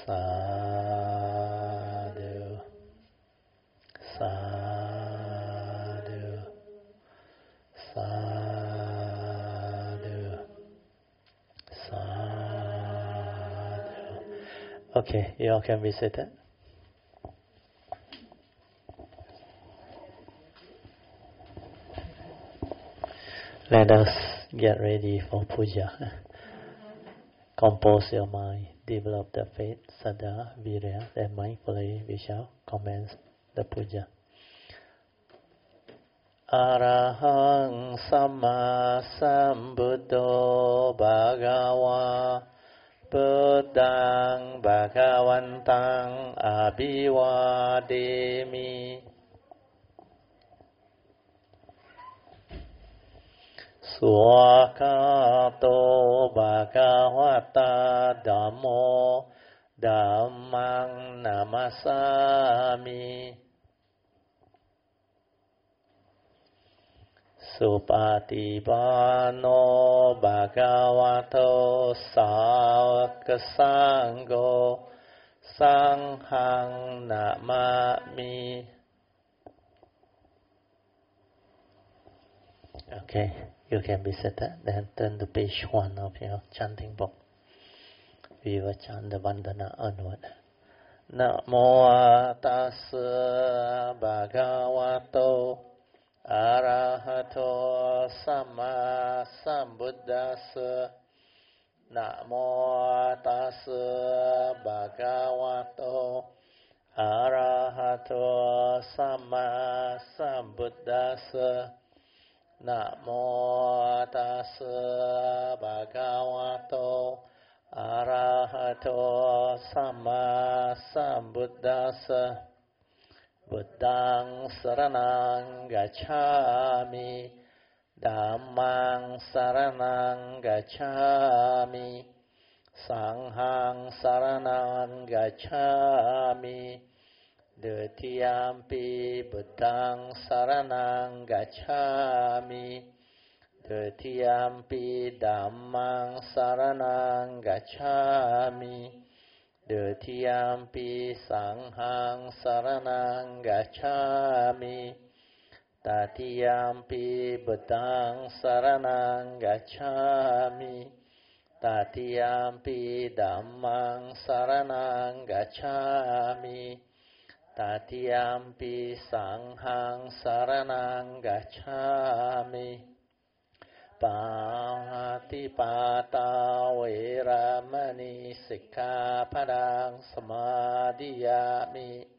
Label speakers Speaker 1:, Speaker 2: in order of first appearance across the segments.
Speaker 1: sadhu sadhu sadhu sadhu. Okay, you all can be seated. Let us get ready for puja. Compose your mind, develop the faith, saddha, virya, then mindfully we shall commence the puja. Arahang Samma Sambuddho Bhagava Buddhaṃ Bhagavantaṃ Abhivādemi. Swakato Bhagavata Dhammo Dhammang Namasami. Supatipano Bhagavato Sāvaka Sangho Sanghang Namami. Okay, you can be seated. Then turn to page 1 of your chanting book. We will chant the Vandana onward. Namo tassa bhagavato arahato samma sambuddhassa. Namo tassa bhagavato arahato samma sambuddhassa. Namo tassa bhagavato arahato samma sambuddhassa. Buddhaṃ saranang gacchāmi. Dhammāṃ saranang gacchāmi. Sanghāṃ saranang gacchāmi. Dutiyampi Buddhaṃ saranang gacchāmi. Dutiyampi Dhammāṃ saranang gacchāmi. Dutiyampi Sanghāṃ saranang gacchāmi. Tatiyampi Buddhaṃ saranang gacchāmi. Tatiyampi Dhammāṃ saranang gacchāmi. Tatiyampi Sanghāṃ saranang gacchāmi. Pātipātā veramani sikkhapadang samadhiyāmi.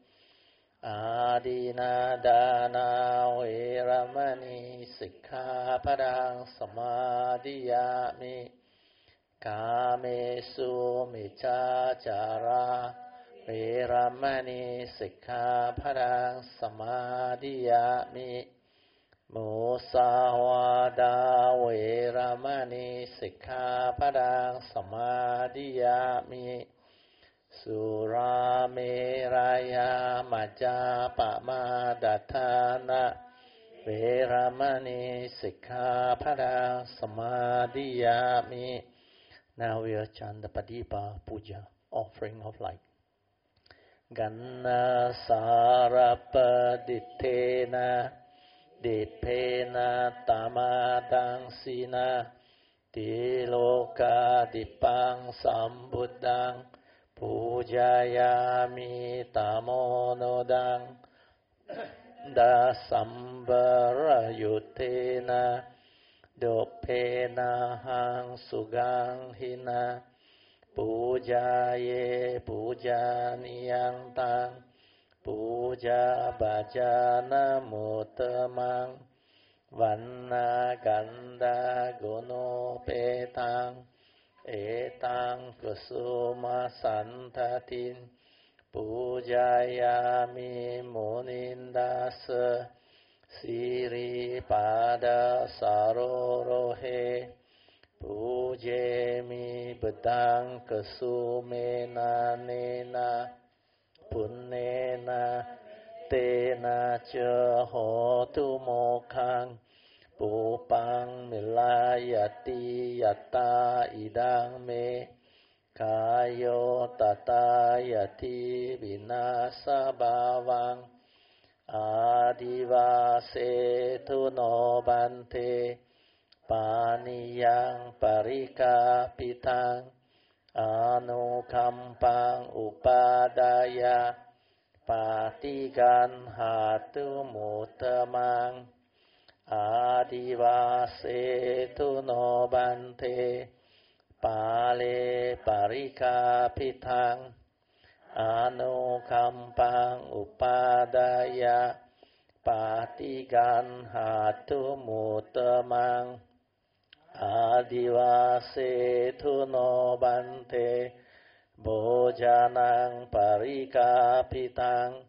Speaker 1: Ādinādāna veramani sikkhapadang samadhiyāmi. Kāmesu micchācārā veramani sikkhapadang samadhiyāmi. Musāvādā veramani sikkhapadang samadhiyāmi. Surāmeraya majjapamādātāna veramani sikkhapadang samadhiyāmi. Now we will chant the Padipa Puja, offering of light. Ganna Sarapaditena Dipena Tamadang Sina Tiloka Dipang Sambuddhang Pujayami Tamonodang Dasambara Yutena Dopena Hang Sugang Hina Pujaye pujaniyang tang puja bhajana mutamang vanna ganda guno petang etang kusuma santatin pujayami munindasa siri pada sarorohe Pujemi Buddhaṃ kasumena nena punnena tena ca hotu mokhaṃ pupaṃ milayati yatta idang me Kayo tatayati vinasa bhavang adivase no bante paniyang parikapitang anukampang upadaya patigan hatu mutamang adivase no bante pale parikapitang anukampang upadaya patigan hatu mutamang adivase no bante bojanang parikapitang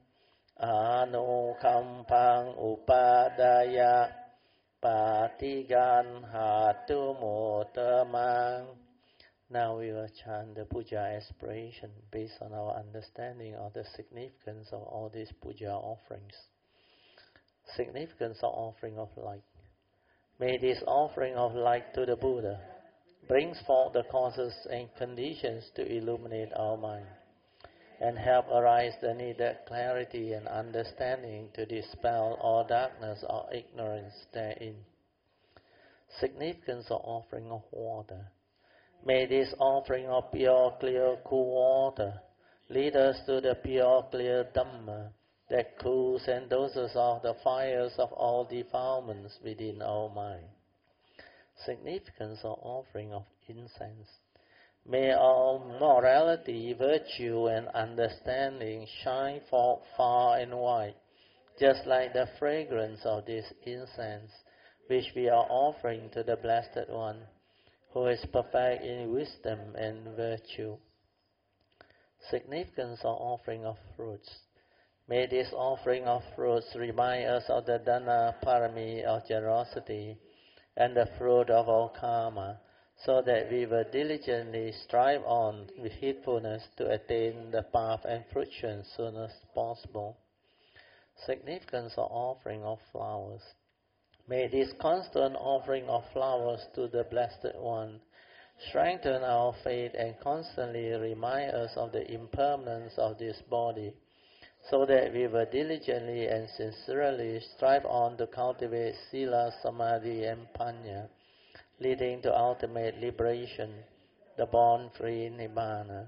Speaker 1: anukampang upadaya patigan hatu mutamang. Now we will chant the puja aspiration based on our understanding of the significance of all these puja offerings. Significance of offering of light. May this offering of light to the Buddha brings forth the causes and conditions to illuminate our mind and help arise the needed clarity and understanding to dispel all darkness or ignorance therein. Significance of offering of water. May this offering of pure, clear, cool water lead us to the pure, clear Dhamma that cools and doses off the fires of all defilements within our mind. Significance of offering of incense. May our morality, virtue, and understanding shine forth far and wide, just like the fragrance of this incense, which we are offering to the Blessed One, who is perfect in wisdom and virtue. Significance of offering of fruits. May this offering of fruits remind us of the Dana Parami of generosity and the fruit of our karma, so that we will diligently strive on with heedfulness to attain the path and fruition as soon as possible. Significance of offering of flowers. May this constant offering of flowers to the Blessed One strengthen our faith and constantly remind us of the impermanence of this body, so that we will diligently and sincerely strive on to cultivate Sila, Samadhi, and Panya, leading to ultimate liberation, the born-free Nibbana.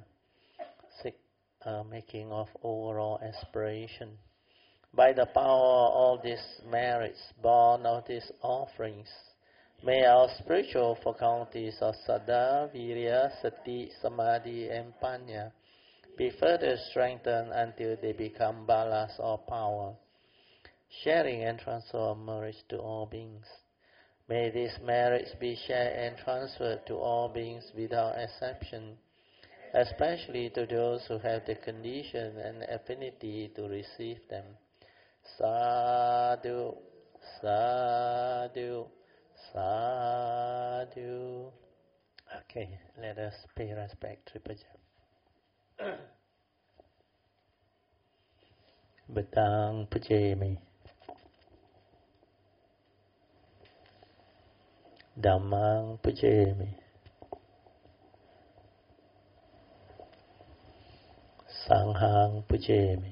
Speaker 1: Making of overall aspiration. By the power of all these merits born of these offerings, may our spiritual faculties of Saddha, Virya, Sati, Samadhi, and Panya be further strengthened until they become balas or power, sharing and transfer of merits to all beings. May these merits be shared and transferred to all beings without exception, especially to those who have the condition and affinity to receive them. Sadhu, sadhu, sadhu. Okay, let us pay respect to Puja. Bedang pujami, Dhammang pujami, Sanghang pujami.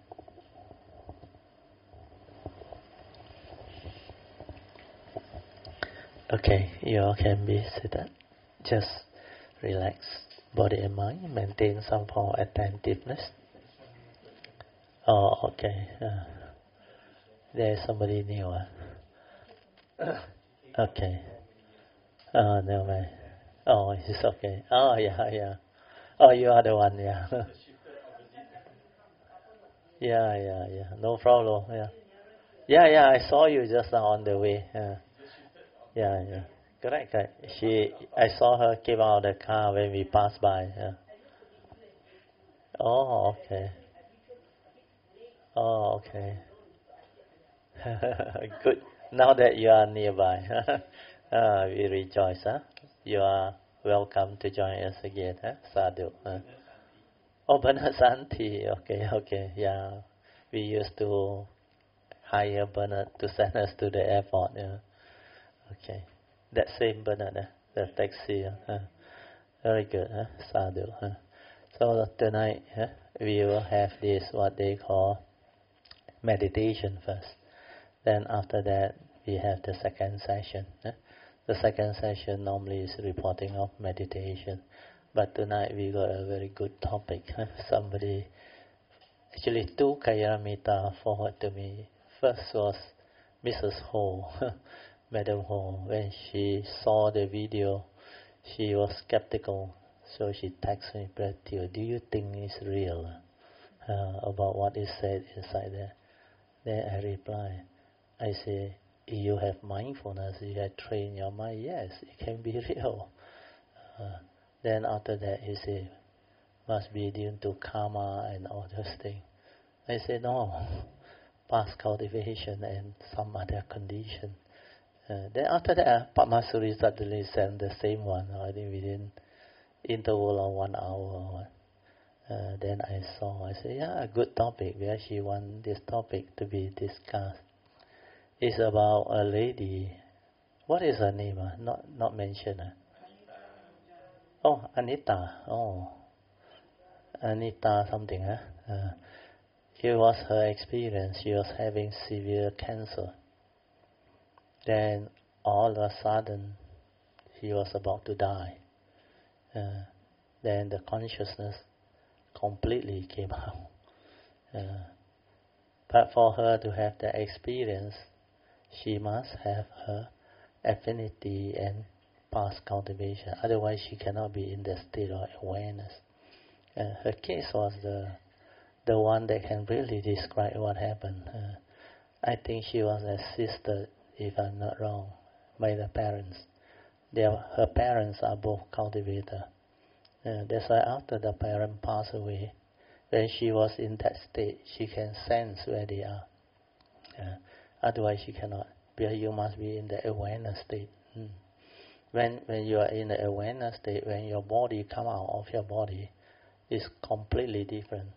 Speaker 1: Okay, you all can be seated. Just relax body and mind, maintain some form of attentiveness. Oh, okay. There's somebody new. Okay. Oh, never mind. Oh, it's okay. Oh, yeah. Oh, you are the one, yeah. Yeah. No problem, yeah. Yeah, I saw you just now on the way. Yeah. Correct. I saw her came out of the car when we passed by. Yeah. Oh, okay. Good. Now that you are nearby, we rejoice. You are welcome to join us again. Sadhu. Oh, Bernard Santi. Okay. Yeah. We used to hire Bernard to send us to the airport. Yeah. Okay. That same Bernard, the taxi. Very good, sadhu. So tonight we will have this, what they call meditation first. Then after that we have the second session. The second session normally is reporting of meditation. But tonight we got a very good topic. Somebody, actually two Kayaramita forward to me. First was Mrs. Ho, Madam Ho. When she saw the video, she was skeptical. So she texted me, "Brother, do you think it's real about what is said inside there?" Then I reply, I say, you have mindfulness, you have trained your mind, yes, it can be real. Then after that he say, must be due to karma and all those things. I say, no, past cultivation and some other condition. Then after that, Padmasuri suddenly sent the same one, I think within interval of 1 hour. Then I said, yeah, a good topic, where she want this topic to be discussed. It's about a lady. What is her name? Not mentioned. Oh, Anita. Oh, Anita something. It was her experience. She was having severe cancer. Then all of a sudden, she was about to die. Then the consciousness completely came out. But for her to have the experience, she must have her affinity and past cultivation. Otherwise, she cannot be in the state of awareness. Her case was the one that can really describe what happened. I think she was assisted, if I'm not wrong, by the parents. Her parents are both cultivators. That's why after the parent passed away, when she was in that state, she can sense where they are. Otherwise, she cannot. Because you must be in the awareness state. When you are in the awareness state, when your body come out of your body, it's completely different.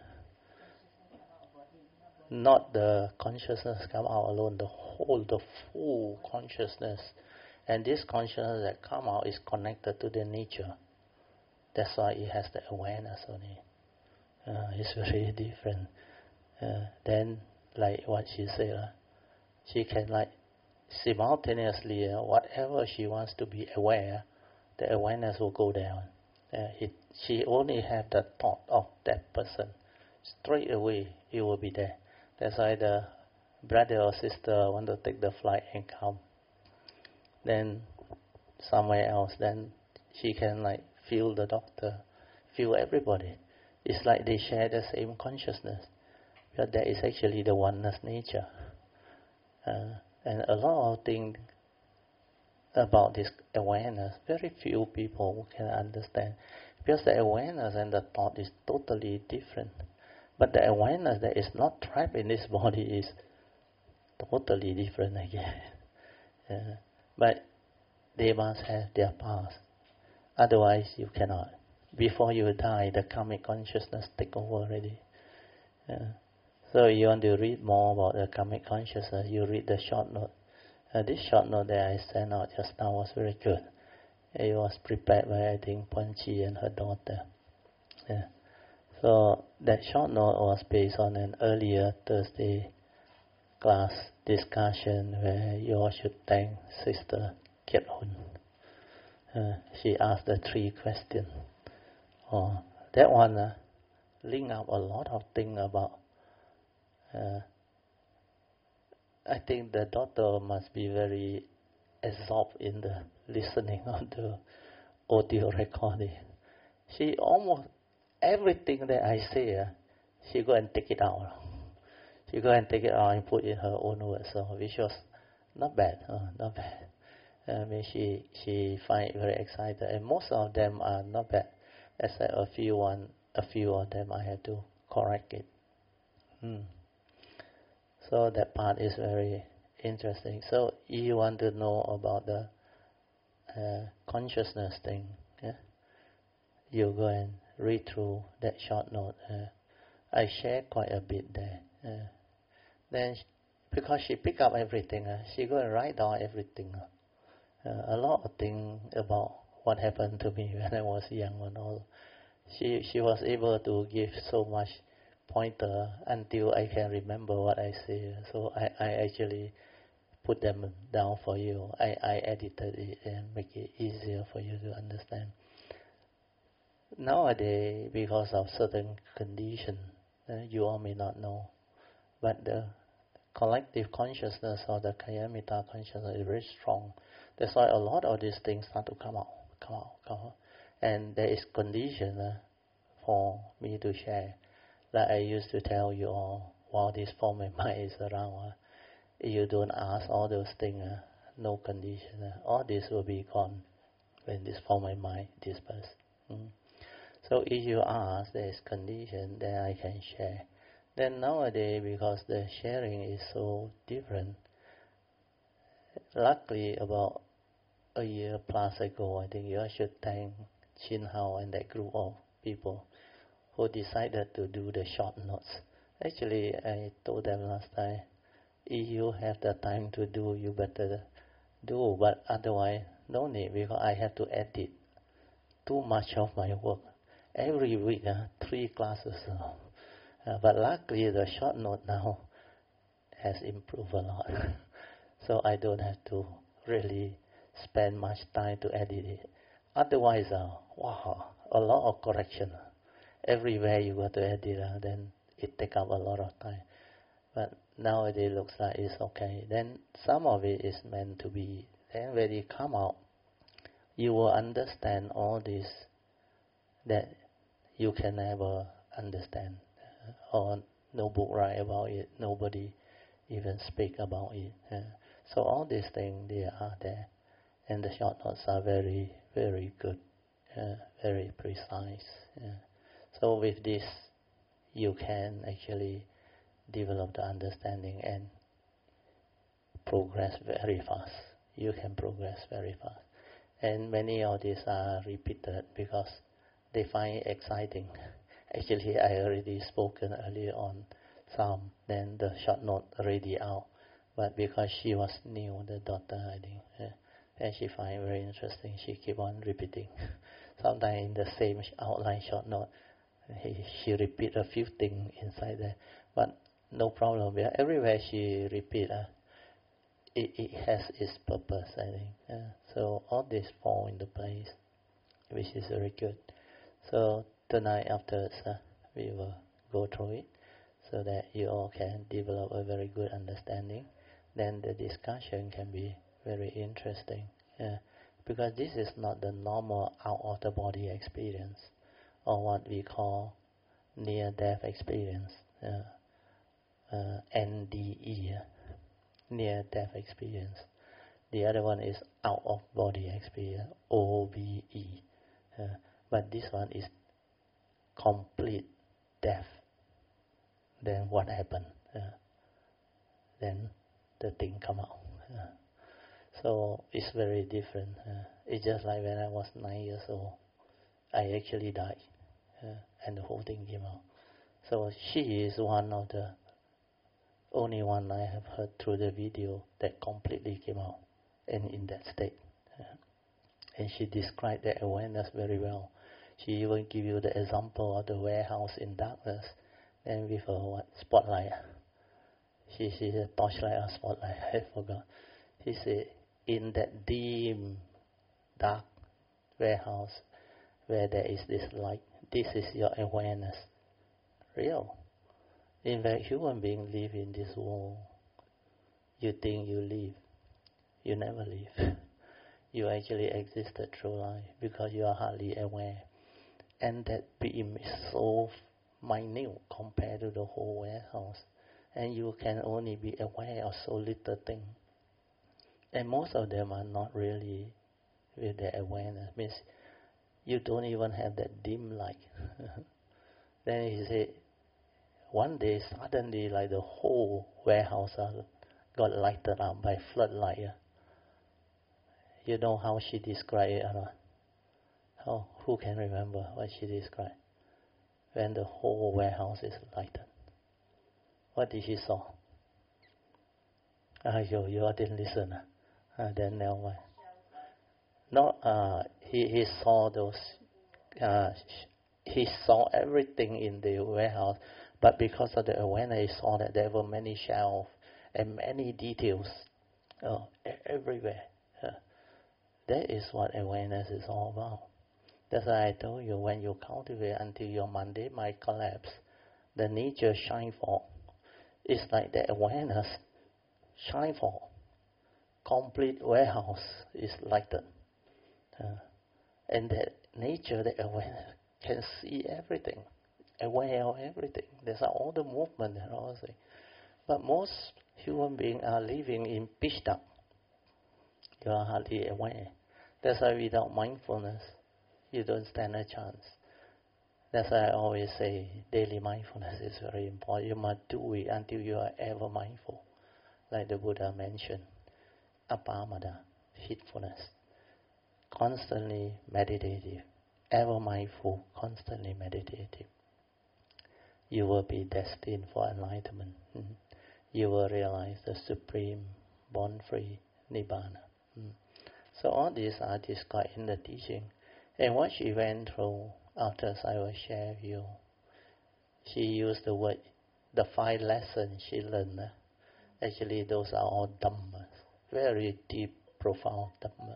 Speaker 1: Not the consciousness come out alone, the full consciousness. And this consciousness that come out is connected to the nature. That's why it has the awareness on it. It's very different. Then, like what she said, she can simultaneously, whatever she wants to be aware, the awareness will go down. She only have the thought of that person. Straight away, it will be there. That's why the brother or sister want to take the flight and come. Then somewhere else, then she can feel the doctor, feel everybody. It's like they share the same consciousness. But that is actually the oneness nature. And a lot of things about this awareness, very few people can understand. Because the awareness and the thought is totally different. But the awareness that is not trapped in this body is totally different again. But they must have their past. Otherwise you cannot. Before you die, the karmic consciousness take over already. So you want to read more about the karmic consciousness, you read the short note. This short note that I sent out just now was very good. It was prepared by, I think, Ponchi and her daughter. So that short note was based on an earlier Thursday class discussion where you all should thank Sister Kiet Hun. She asked the 3 questions. That one link up a lot of things about. I think the daughter must be very absorbed in the listening of the audio recording. She almost everything that I say, she go and take it out. She go and take it out and put in her own words. So which was not bad, not bad. I mean, she find it very excited, and most of them are not bad. Except a few of them I had to correct it. So that part is very interesting. So you want to know about the consciousness thing, you go and read through that short note. I share quite a bit there. Then, because she pick up everything, she go and write down everything. A lot of things about what happened to me when I was young and all. She was able to give so much pointer until I can remember what I say. So I actually put them down for you. I edited it and make it easier for you to understand. Nowadays, because of certain condition, you all may not know, but the collective consciousness or the Kayamita consciousness is very strong. That's why a lot of these things start to come out. And there is condition for me to share. Like I used to tell you all, while this form of mind is around, you don't ask all those things, no condition. All this will be gone when this form of mind disperses. So if you ask, there is condition, then I can share. Then nowadays, because the sharing is so different, luckily about a year plus ago, I think you should thank Chin Hao and that group of people who decided to do the short notes. Actually, I told them last time, if you have the time to do, you better do, but otherwise, no need, because I have to edit too much of my work. Every week, 3 classes. But luckily, the short note now has improved a lot. So I don't have to really spend much time to edit it. Otherwise, wow, a lot of correction. Everywhere you go to edit, then it takes up a lot of time. But nowadays it looks like it's okay. Then some of it is meant to be. Then when it come out, you will understand all this that you can never understand. Or no book write about it, nobody even speak about it. So all these things, they are there. And the short notes are very, very good, very precise. So with this, you can actually develop the understanding and progress very fast. You can progress very fast. And many of these are repeated because they find it exciting. Actually, I already spoken earlier on some, then the short note already out. But because she was new, the daughter, I think, and she find it very interesting, she keep on repeating. Sometimes in the same outline short note, she repeat a few things inside there. But no problem, because everywhere she repeat, it has its purpose, I think. So all this fall into place, which is very good. So tonight afterwards, we will go through it so that you all can develop a very good understanding. Then the discussion can be very interesting, because this is not the normal out of the body experience, or what we call near-death experience, NDE, near-death experience. The other one is out of body experience, OBE. But this one is complete death. Then what happened? Then the thing come out. So it's very different. It's just like when I was 9 years old, I actually died, and the whole thing came out. So she is one of the only one I have heard through the video that completely came out and in that state. And she described that awareness very well. She even give you the example of the warehouse in darkness, and with a spotlight. She said torchlight or spotlight, I forgot. She said, in that dim, dark warehouse where there is this light, this is your awareness. Real. In fact, human beings live in this world. You think you live. You never live. You actually existed through life because you are hardly aware. And that beam is so minute compared to the whole warehouse. And you can only be aware of so little thing. And most of them are not really with their awareness. Means you don't even have that dim light. Then he said, one day suddenly like the whole warehouse got lighted up by floodlight. You know how she described it or not? How? Who can remember what she described? When the whole warehouse is lighted. What did she saw? You all didn't listen. Then never mind. Not he saw those. He saw everything in the warehouse, but because of the awareness, he saw that there were many shelves and many details everywhere. That is what awareness is all about. That's why I told you, when you cultivate until your Monday might collapse, the nature shine forth. It's like the awareness shine forth. Complete warehouse is like that. And that nature, the awareness, can see everything, aware of everything. There's all the movement and all things. But most human beings are living in pitch dark. You are hardly aware. That's why without mindfulness, you don't stand a chance. That's why I always say daily mindfulness is very important. You must do it until you are ever mindful. Like the Buddha mentioned, apamada, heedfulness. Constantly meditative, ever mindful, constantly meditative. You will be destined for enlightenment. You will realize the supreme, born-free Nibbana. So all these are described in the teaching. And what she went through, after I will share with you, she used the word, the 5 lessons she learned. Actually, those are all Dhammas, very deep, profound Dhamma.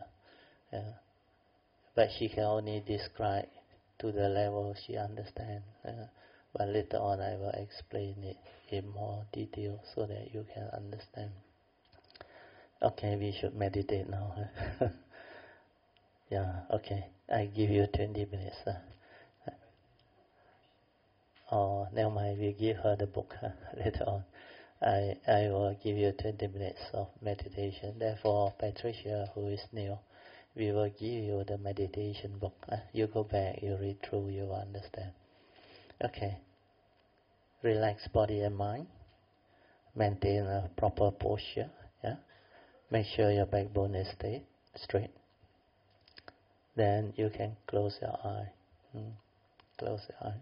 Speaker 1: But she can only describe to the level she understands. But later on I will explain it in more detail so that you can understand. Okay, we should meditate now. Yeah, okay. I give you 20 minutes. Oh, never mind, we give her the book later on. I will give you 20 minutes of meditation. Therefore, Patricia, who is new, we will give you the meditation book. You go back, you read through, you will understand. Okay. Relax body and mind. Maintain a proper posture. Yeah. Make sure your backbone is straight. Then you can close your eye. Close your eye.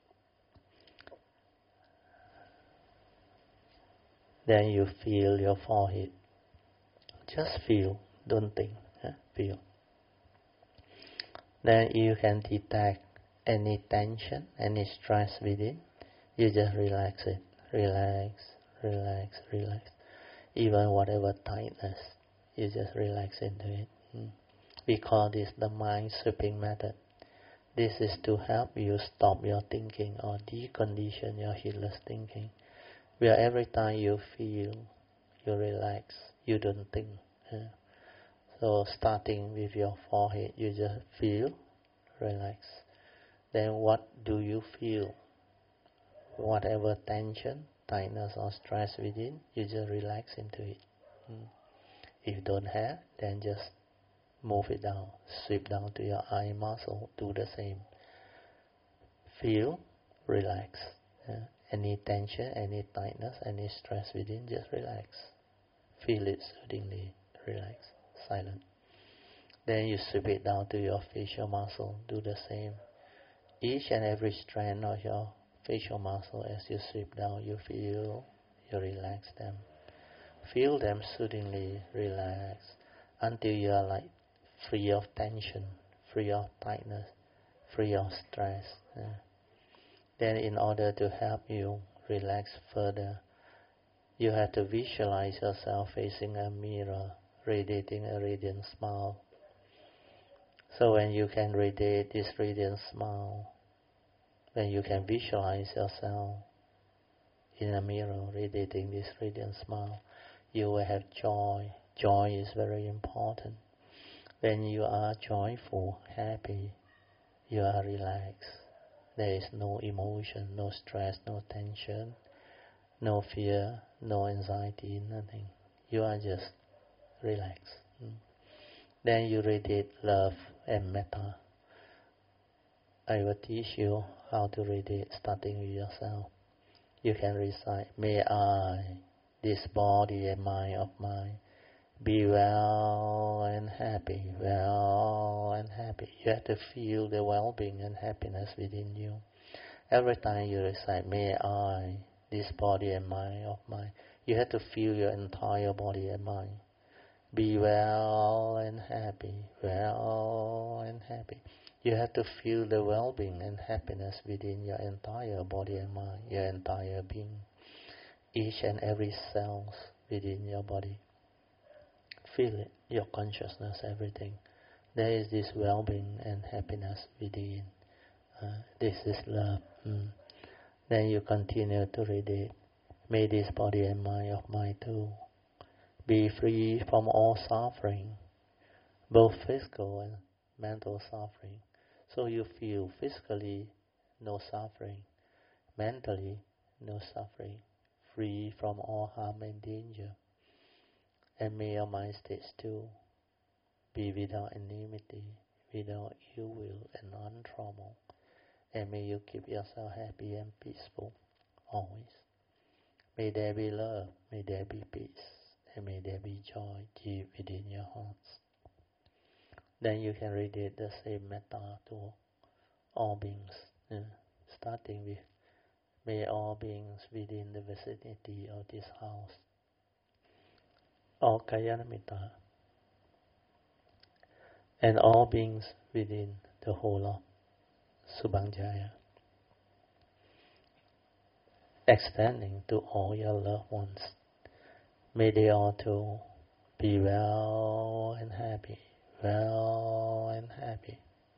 Speaker 1: Then you feel your forehead. Just feel, don't think. Feel. Then you can detect any tension, any stress within. You just relax it. Relax, relax, relax. Even whatever tightness, you just relax into it. We call this the mind sweeping method. This is to help you stop your thinking or decondition your heedless thinking. Where every time you feel, you relax, you don't think. So starting with your forehead, you just feel, relax. Then what do you feel? Whatever tension, tightness or stress within, you just relax into it. If you don't have, then just move it down, sweep down to your eye muscle, do the same. Feel, relax. Any tension, any tightness, any stress within, just relax. Feel it soothingly, relax, silent. Then you sweep it down to your facial muscle, do the same. Each and every strand of your facial muscle, as you sweep down, you feel, you relax them. Feel them soothingly, relax, until you are like free of tension, free of tightness, free of stress. Then in order to help you relax further, you have to visualize yourself facing a mirror, radiating a radiant smile. So when you can radiate this radiant smile, when you can visualize yourself in a mirror radiating this radiant smile, you will have joy. Joy is very important. When you are joyful, happy, you are relaxed. There is no emotion, no stress, no tension, no fear, no anxiety, nothing. You are just relaxed. Then you radiate love and metta. I will teach you how to radiate, starting with yourself. You can recite, may I, this body and mind of mine, be well and happy, well and happy. You have to feel the well-being and happiness within you. Every time you recite, may I, this body and mind of mine, you have to feel your entire body and mind. Be well and happy, well and happy. You have to feel the well-being and happiness within your entire body and mind, your entire being, each and every cell within your body. Feel it, your consciousness, everything. There is this well-being and happiness within. This is love. Then you continue to read it. May this body and mind of mine too be free from all suffering, both physical and mental suffering. So you feel physically no suffering, mentally no suffering, free from all harm and danger. And may your mind states too be without enmity, without ill will and untroubled. And may you keep yourself happy and peaceful always. May there be love, may there be peace, and may there be joy deep within your hearts. Then you can read it the same metta to all beings, starting with, may all beings within the vicinity of this house, all Kalyanamitta, and all beings within the whole of Subhangjaya, extending to all your loved ones. May they all too be well and happy, well and happy.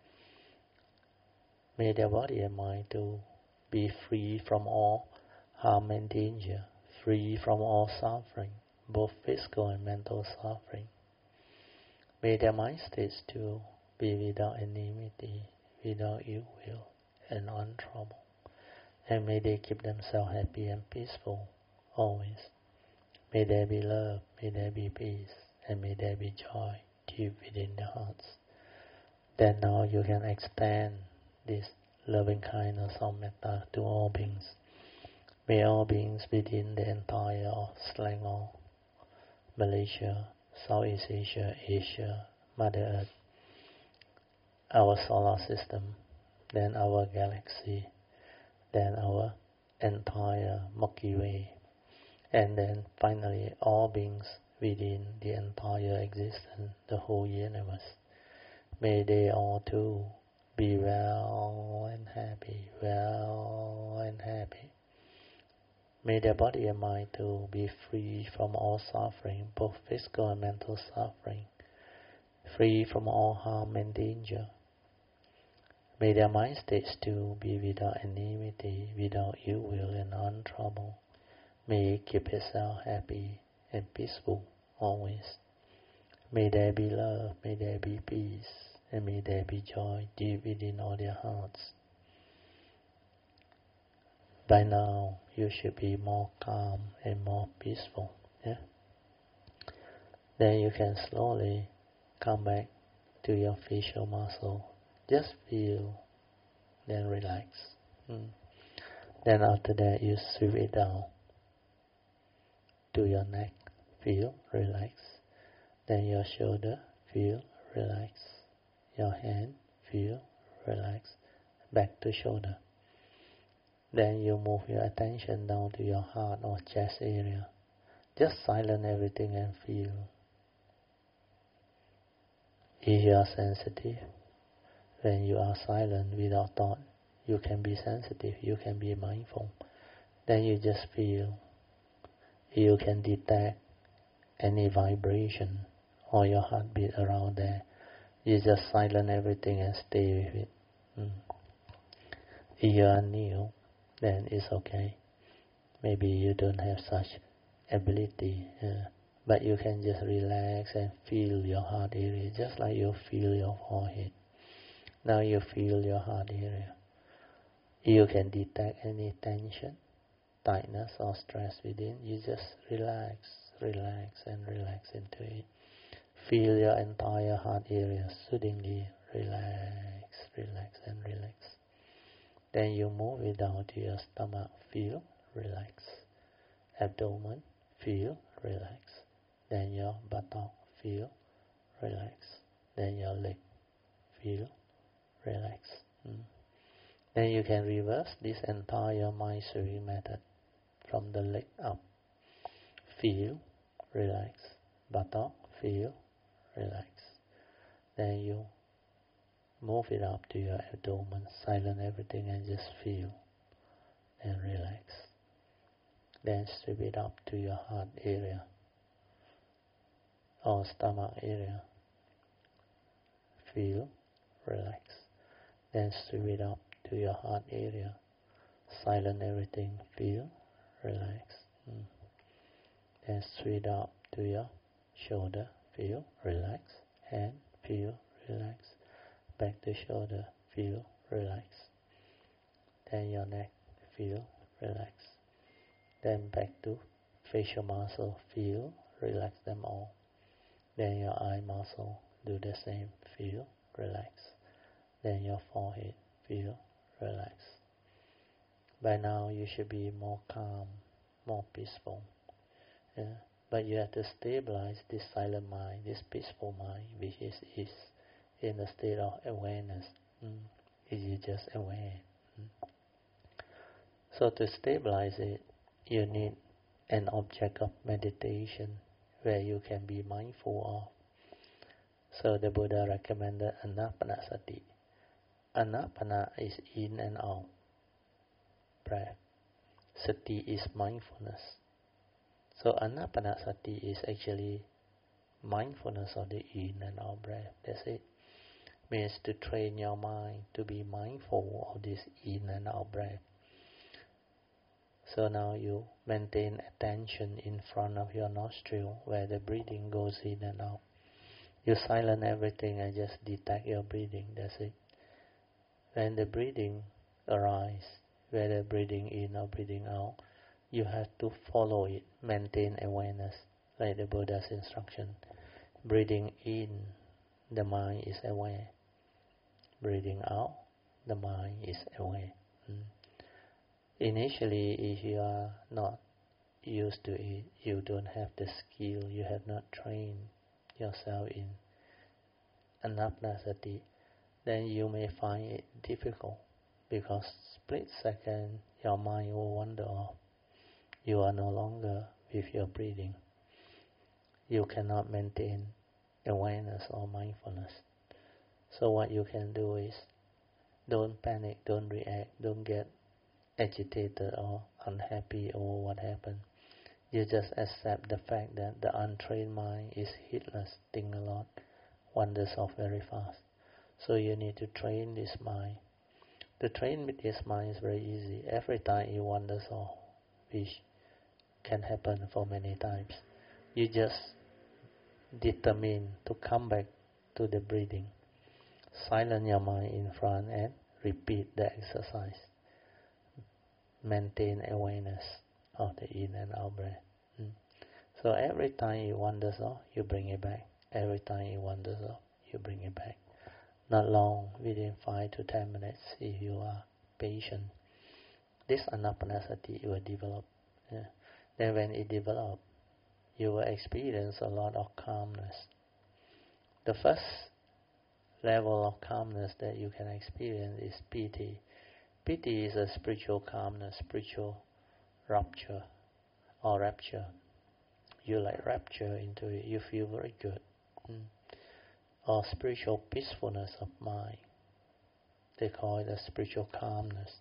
Speaker 1: May their body and mind too be free from all harm and danger, free from all suffering, both physical and mental suffering. May their mind states too be without enmity, without ill will and untroubled. And may they keep themselves happy and peaceful always. May there be love, may there be peace, and may there be joy deep within their hearts. Then now you can extend this loving kindness of metta to all beings. May all beings within the entire Selangor, Malaysia, Southeast Asia, Asia, Mother Earth, our solar system, then our galaxy, then our entire Milky Way, and then finally all beings within the entire existence, the whole universe. May they all too be well and happy, well and happy. May their body and mind too be free from all suffering, both physical and mental suffering, free from all harm and danger. May their mind states too be without enmity, without ill will and untroubled. May it keep itself happy and peaceful always. May there be love, may there be peace, and may there be joy deep within all their hearts. By now, you should be more calm and more peaceful. Then you can slowly come back to your facial muscle. Just feel, then relax. Then after that, you sweep it down to your neck. Feel, relax. Then your shoulder, feel, relax. Your hand, feel, relax. Back to shoulder. Then you move your attention down to your heart or chest area. Just silence everything and feel. If you are sensitive, when you are silent without thought, you can be sensitive, you can be mindful. Then you just feel. You can detect any vibration or your heartbeat around there. You just silence everything and stay with it. If you are new, then it's okay. Maybe you don't have such ability, but you can just relax and feel your heart area, just like you feel your forehead. Now you feel your heart area. You can detect any tension, tightness or stress within. You just relax, relax and relax into it. Feel your entire heart area soothingly relax, relax and relax. Then you move it down to your stomach. Feel, relax. Abdomen, feel, relax. Then your buttock, feel, relax. Then your leg, feel, relax. Then you can reverse this entire Mysore method from the leg up. Feel, relax. Buttock, feel, relax. Then you move it up to your abdomen, silence everything and just feel and relax. Then strip it up to your heart area or stomach area. Feel, relax. Then strip it up to your heart area. Silence everything, feel, relax. Then straight up to your shoulder, feel, relax. Hand, feel, relax. Back to shoulder, feel, relax. Then your neck, feel, relax. Then back to facial muscle, feel, relax them all. Then your eye muscle, do the same, feel, relax. Then your forehead, feel, relax. By now you should be more calm, more peaceful. Yeah? But you have to stabilize this silent mind, this peaceful mind, which is in the state of awareness. Is you just aware? So to stabilize it, you need an object of meditation where you can be mindful of. So the Buddha recommended anapanasati. Anapana is in and out breath. Sati is mindfulness. So anapanasati is actually mindfulness of the in and out breath. That's it. Means to train your mind to be mindful of this in and out breath. So now you maintain attention in front of your nostril where the breathing goes in and out. You silence everything and just detect your breathing. That's it. When the breathing arises, whether breathing in or breathing out, you have to follow it, maintain awareness, like the Buddha's instruction. Breathing in, the mind is aware. Breathing out, the mind is aware. Initially, if you are not used to it, you don't have the skill, you have not trained yourself in anapanasati, then you may find it difficult, because split second your mind will wander off. You are no longer with your breathing. You cannot maintain awareness or mindfulness. So what you can do is, don't panic, don't react, don't get agitated or unhappy over what happened. You just accept the fact that the untrained mind is heedless, think a lot, wanders off very fast. So you need to train this mind. To train with this mind is very easy. Every time it wanders off, which can happen for many times, you just determine to come back to the breathing. Silence your mind in front and repeat the exercise. Maintain awareness of the in and out breath. So every time it wanders off, you bring it back. Every time it wanders off, you bring it back. Not long, within 5 to 10 minutes, if you are patient, this anapanasati will develop. Yeah. Then when it develops, you will experience a lot of calmness. The first level of calmness that you can experience is piti. Piti is a spiritual calmness, spiritual rapture or rapture. You like rapture into it, you feel very good. Or spiritual peacefulness of mind. They call it a spiritual calmness.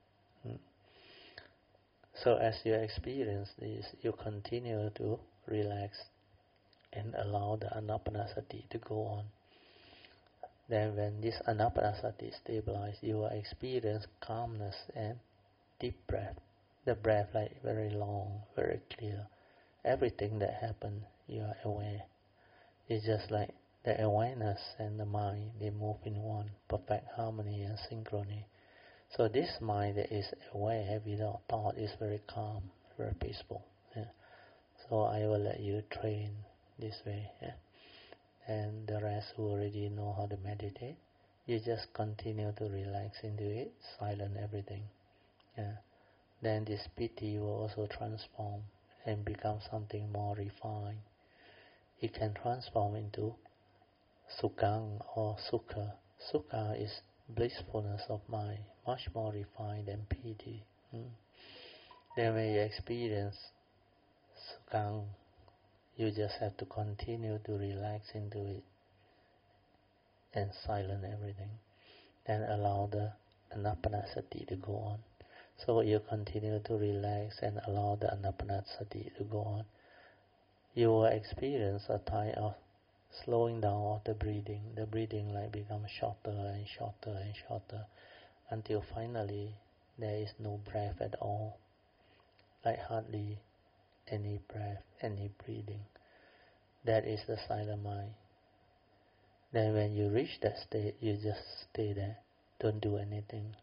Speaker 1: So as you experience this, you continue to relax and allow the anapanasati to go on. Then when this anapanasati stabilizes, you will experience calmness and deep breath. The breath like very long, very clear. Everything that happens, you are aware. It's just like the awareness and the mind, they move in one, perfect harmony and synchrony. So this mind that is aware without thought is very calm, very peaceful. Yeah. So I will let you train this way. Yeah. And the rest who already know how to meditate, you just continue to relax into it, silence everything. Yeah. Then this piti will also transform and become something more refined. It can transform into sukhang or sukha. Sukha is blissfulness of mind, much more refined than piti. Then when you experience sukhang, You just have to continue to relax into it and silence everything. Then allow the anapanasati to go on. So you continue to relax and allow the anapanasati to go on. You will experience a time of slowing down of the breathing. The breathing like becomes shorter and shorter and shorter until finally there is no breath at all. Like hardly any breath, any breathing. That is the silent mind. Then when you reach that state, you just stay there. Don't do anything.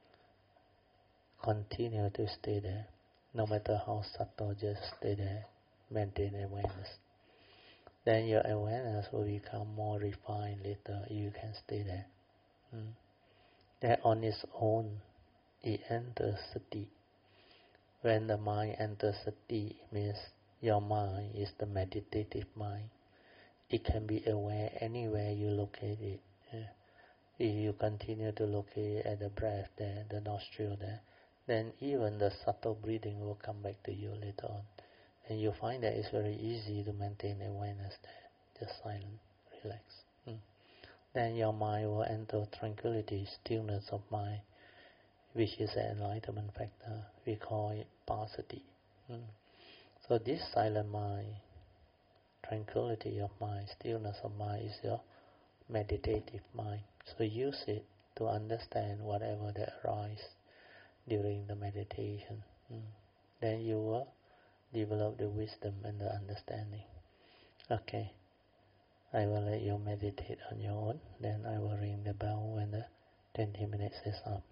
Speaker 1: Continue to stay there. No matter how subtle, just stay there. Maintain awareness. Then your awareness will become more refined later. You can stay there. That on its own, it enters sati. When the mind enters sati, means your mind is the meditative mind. It can be aware anywhere you locate it. If you continue to locate at the breath there, the nostril there, then even the subtle breathing will come back to you later on. And you find that it's very easy to maintain awareness there. Just silent, relax. Then your mind will enter tranquility, stillness of mind, which is an enlightenment factor. We call it passaddhi. So this silent mind, tranquility of mind, stillness of mind is your meditative mind. So use it to understand whatever that arises during the meditation. Then you will develop the wisdom and the understanding. Okay, I will let you meditate on your own. Then I will ring the bell when the 20 minutes is up.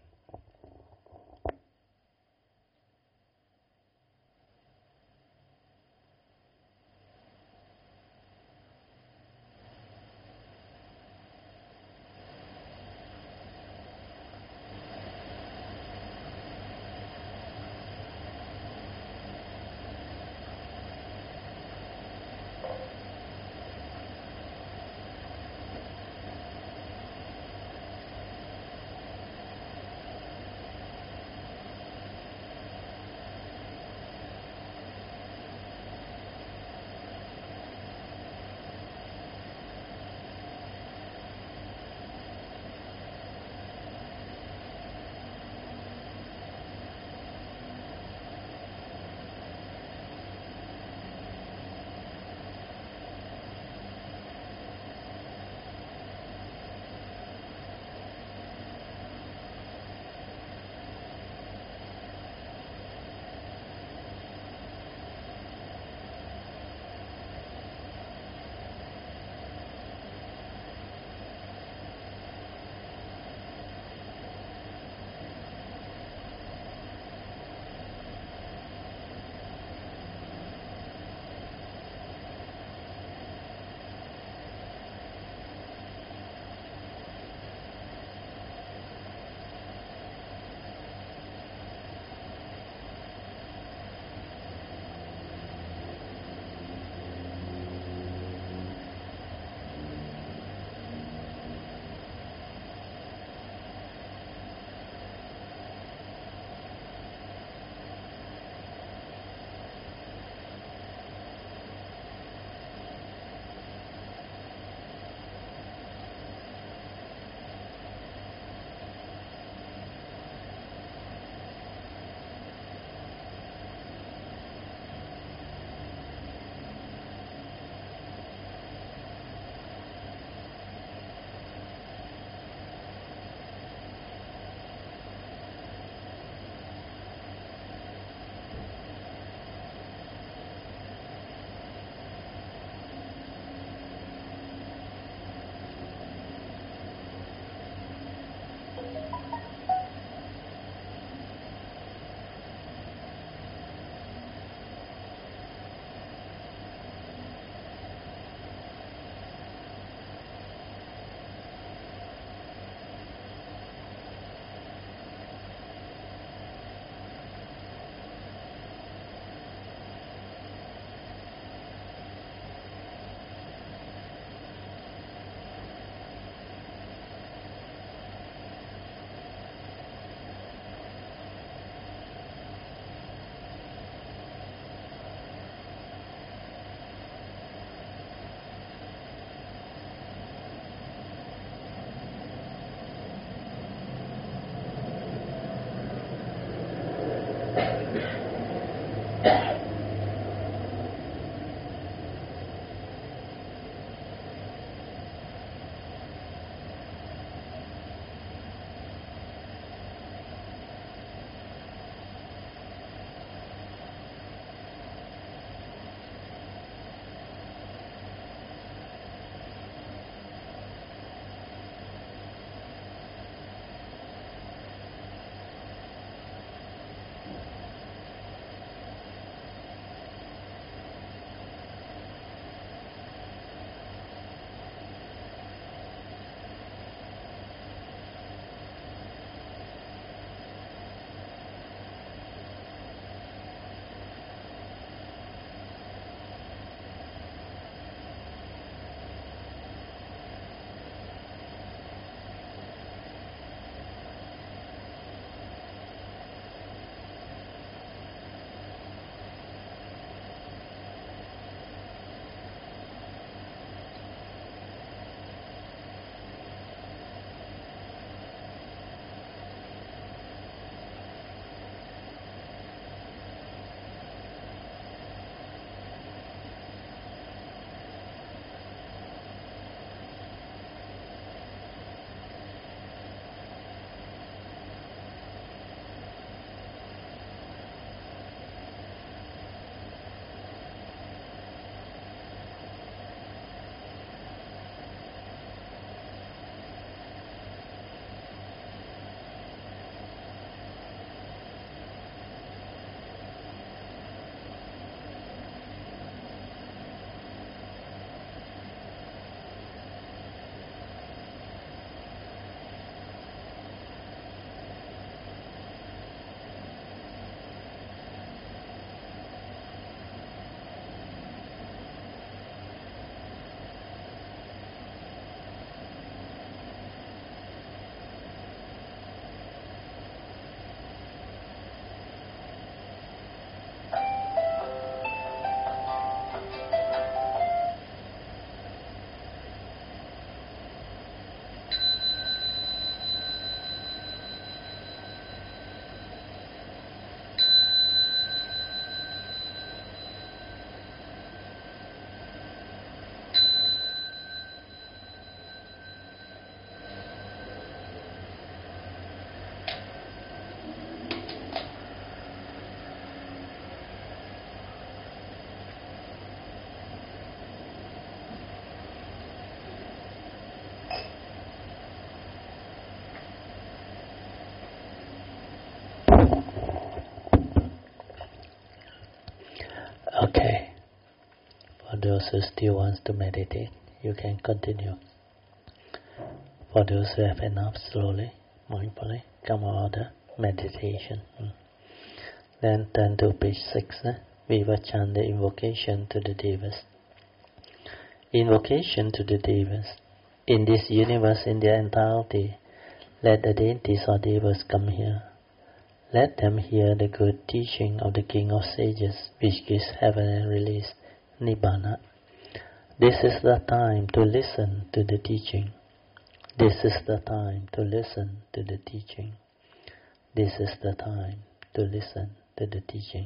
Speaker 1: those who still wants to meditate, you can continue. For those who have enough, slowly, mindfully, come out of meditation. Then turn to page 6. We will chant the invocation to the Devas. Invocation to the Devas. In this universe, in their entirety, let the deities or Devas come here. Let them hear the good teaching of the King of Sages, which gives heaven and release, Nibbana. This is the time to listen to the teaching. This is the time to listen to the teaching. This is the time to listen to the teaching.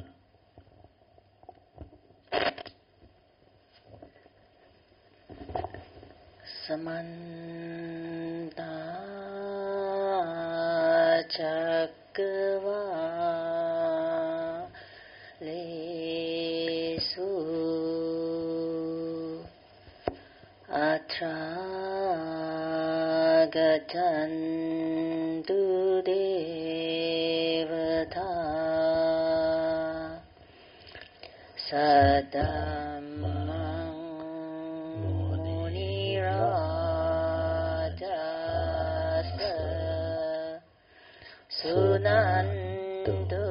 Speaker 2: Samanta Chakravalesu Atra Gatantu Devata Sadamang Munirajasa Sunantu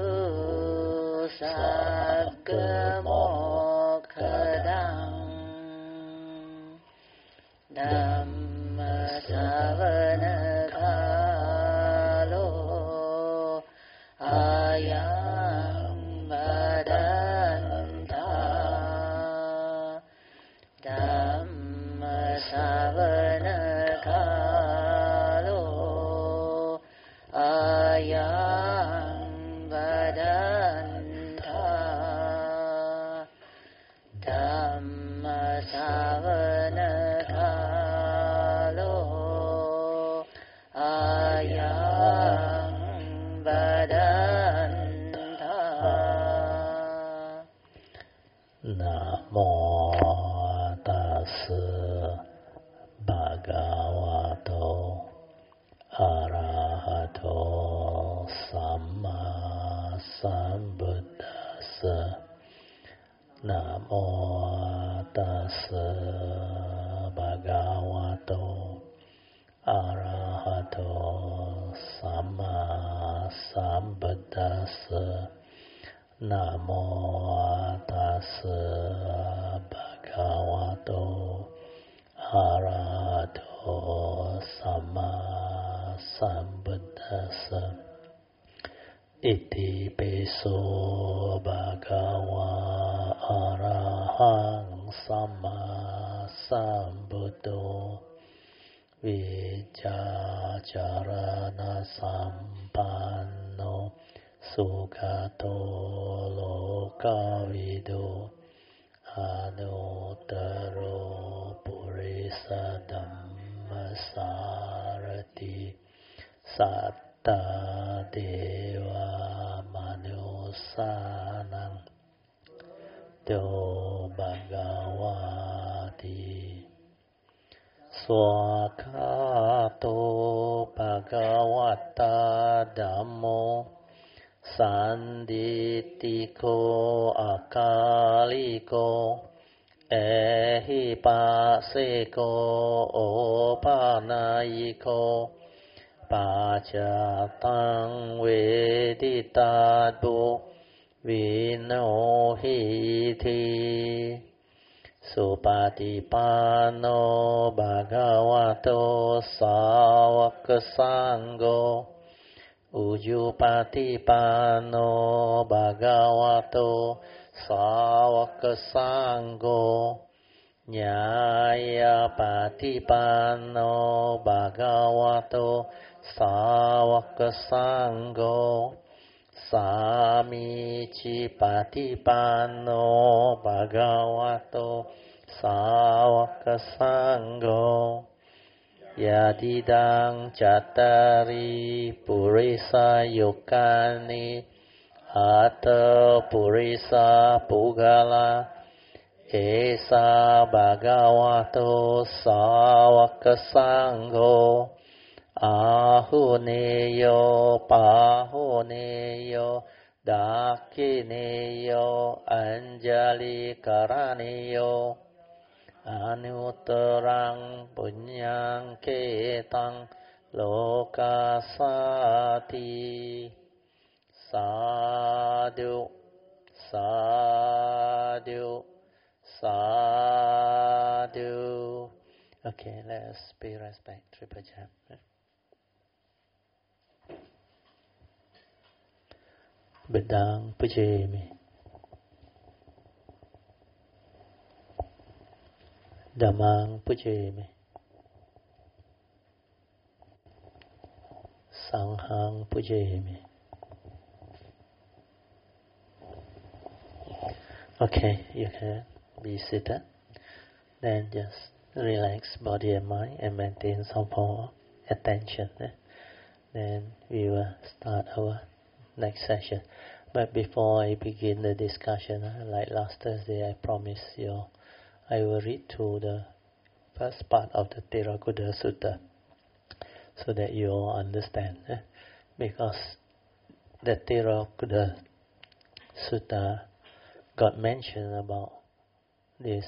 Speaker 2: Saggamokkhadang Dhamma Savana Kalo Ayam Badanta Dhamma Savana Kalo Ayam Badanta Dhamma Savana Kalo Ayam Badanta.
Speaker 1: Namo tassa bhagavato arahato samma sambuddhassa. Namo tassa bhagavato arahato samma sambuddhassa. Namo tassa bhagavato arahato samma sambuddhassa. Iti piso bhagava arahang samma sambuddho vijjacharana sampanno Sugato lokavido anuttaro purisa dhammasarati satta deva manusanang do bhagavati swakato bhagavata dhammo Sanditiko akaliko ehipaseko opanayiko pacatang veditadbo vinohiti supatipano bhagavato sawakasanggo Ujupatipano bhagavato sawakasanggo Nyayapatipano bhagavato sawakasanggo Samicipatipano bhagavato sawakasanggo Yadidang Cattari Purisa Yukani Atha Purisa Pugala Esa Bhagavato Sawakasangho Ahuneyo Pahuneyo Dakineyo Anjali Karaneyo Anuttaraṃ puññaṃ ketaṃ lokasati sadhu sadhu sadhu. Okay, let's pay respect, triple jab. Bedang pujemi, Dhammang pujemi, Sanghang pujemi. Okay, you can be seated. Then just relax body and mind and maintain some form of attention. Then we will start our next session. But before I begin the discussion, like last Thursday, I promised you I will read through the first part of the Therakuta Sutta so that you all understand. Because the Therakuta Sutta got mentioned about these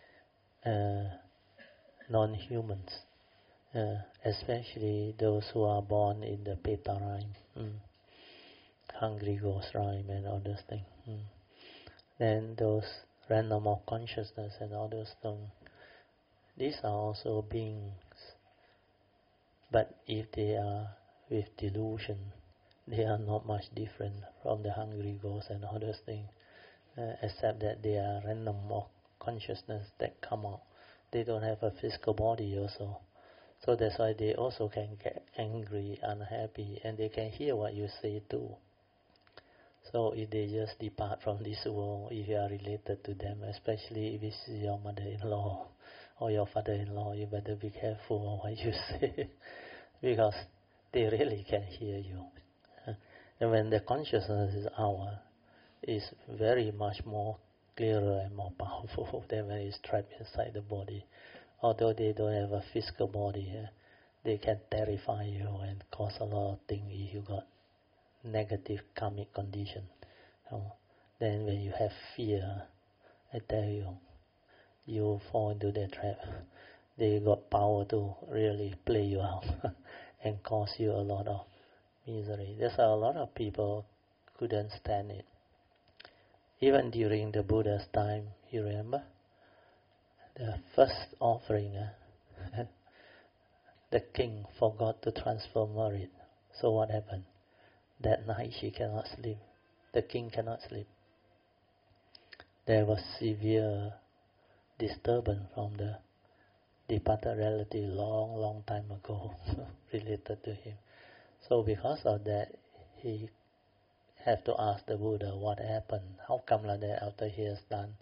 Speaker 1: non-humans, especially those who are born in the Peta rhyme, Hungry Ghost rhyme and all those things. Then those random of consciousness and all those things, these are also beings. But if they are with delusion, they are not much different from the hungry ghosts and all those things, except that they are random of consciousness that come out. They don't have a physical body also. So that's why they also can get angry, unhappy, and they can hear what you say too. So if they just depart from this world, if you are related to them, especially if it's your mother-in-law or your father-in-law, you better be careful of what you say because they really can hear you. And when the consciousness is out, it's very much more clearer and more powerful than when it's trapped inside the body. Although they don't have a physical body, they can terrify you and cause a lot of things if you got negative karmic condition. Then when you have fear, I tell you, you fall into their trap. They got power to really play you out and cause you a lot of misery. That's why a lot of people couldn't stand it. Even during the Buddha's time, you remember? The first offering, the king forgot to transfer merit. So what happened? That night she cannot sleep. The king cannot sleep. There was severe disturbance from the departed relative long time ago related to him. So because of that, he have to ask the Buddha what happened. How come like that after he has done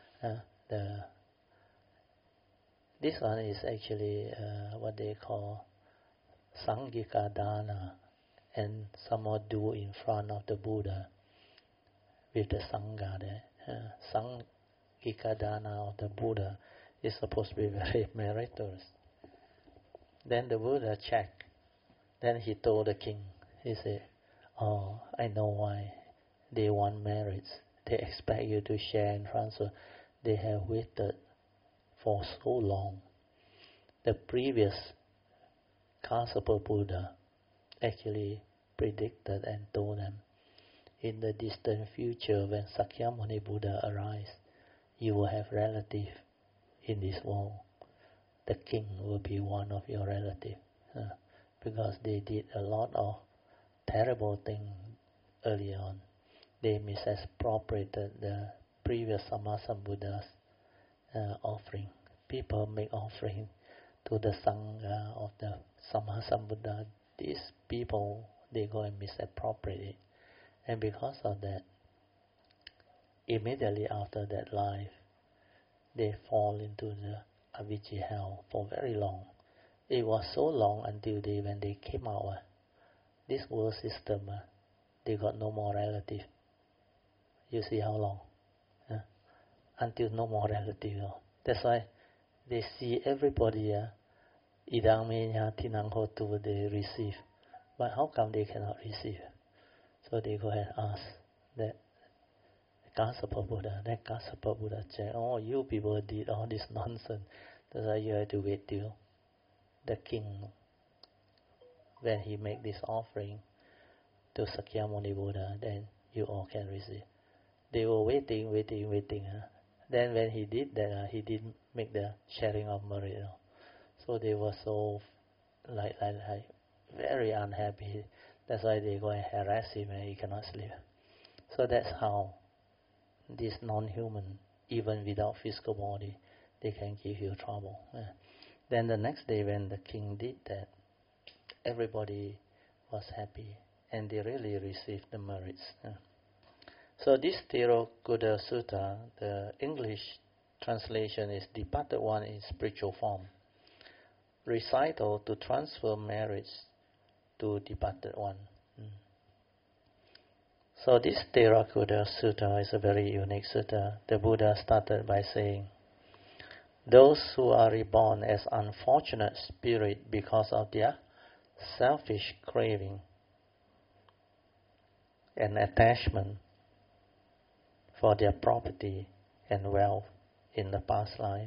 Speaker 1: this one is actually what they call Sangika Dana, and someone do in front of the Buddha with the Sangha there. Sangika Dana of the Buddha is supposed to be very meritorious. Then the Buddha checked. Then he told the king, he said, "Oh, I know why. They want merits. They expect you to share and transfer. They have waited for so long." The previous Kassapa Buddha actually predicted and told them, in the distant future when Sakyamuni Buddha arrives, you will have relatives in this world. The king will be one of your relatives because they did a lot of terrible things early on. They misappropriated the previous Sammasambuddha's offering. People make offering to the Sangha of the Sammasambuddha. These people, they go and misappropriate it. And because of that, immediately after that life, they fall into the Avijji hell for very long. It was so long until when they came out, this world system, they got no more relative. You see how long? Until no more relative. That's why they see everybody, idang menya tinang hotu, they receive. But how come they cannot receive? So they go and ask that Kassapa Buddha. Then Kassapa Buddha said, oh, you people did all this nonsense. That's why you have to wait till the king, when he make this offering to Sakyamuni Buddha, then you all can receive. They were waiting. Then when he did that, he didn't make the sharing of merit. So they were so like very unhappy. That's why they go and harass him and he cannot sleep. So that's how this non-human, even without physical body, they can give you trouble. Then the next day when the king did that, everybody was happy and they really received the merits. So this Tirokuta Sutta, the English translation is departed one in spiritual form. Recital to transfer merits to departed one. So this Tirokuta Sutta is a very unique sutta. The Buddha started by saying, those who are reborn as unfortunate spirits because of their selfish craving and attachment for their property and wealth in the past life,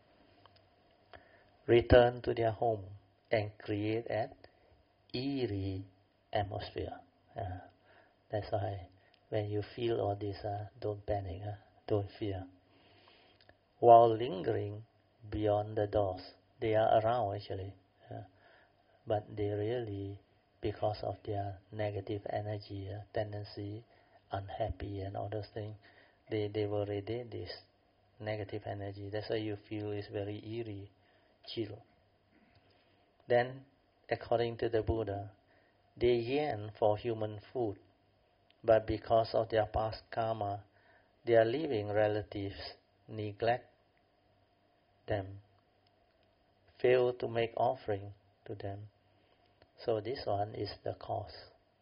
Speaker 1: return to their home and create an eerie atmosphere. That's why when you feel all this, don't panic, don't fear. While lingering beyond the doors, they are around actually, but they really, because of their negative energy, tendency, unhappy and all those things, they will radiate this negative energy. That's why you feel it's very eerie, chill. Then, according to the Buddha, they yearn for human food, but because of their past karma, their living relatives neglect them, fail to make offering to them. So this one is the cause.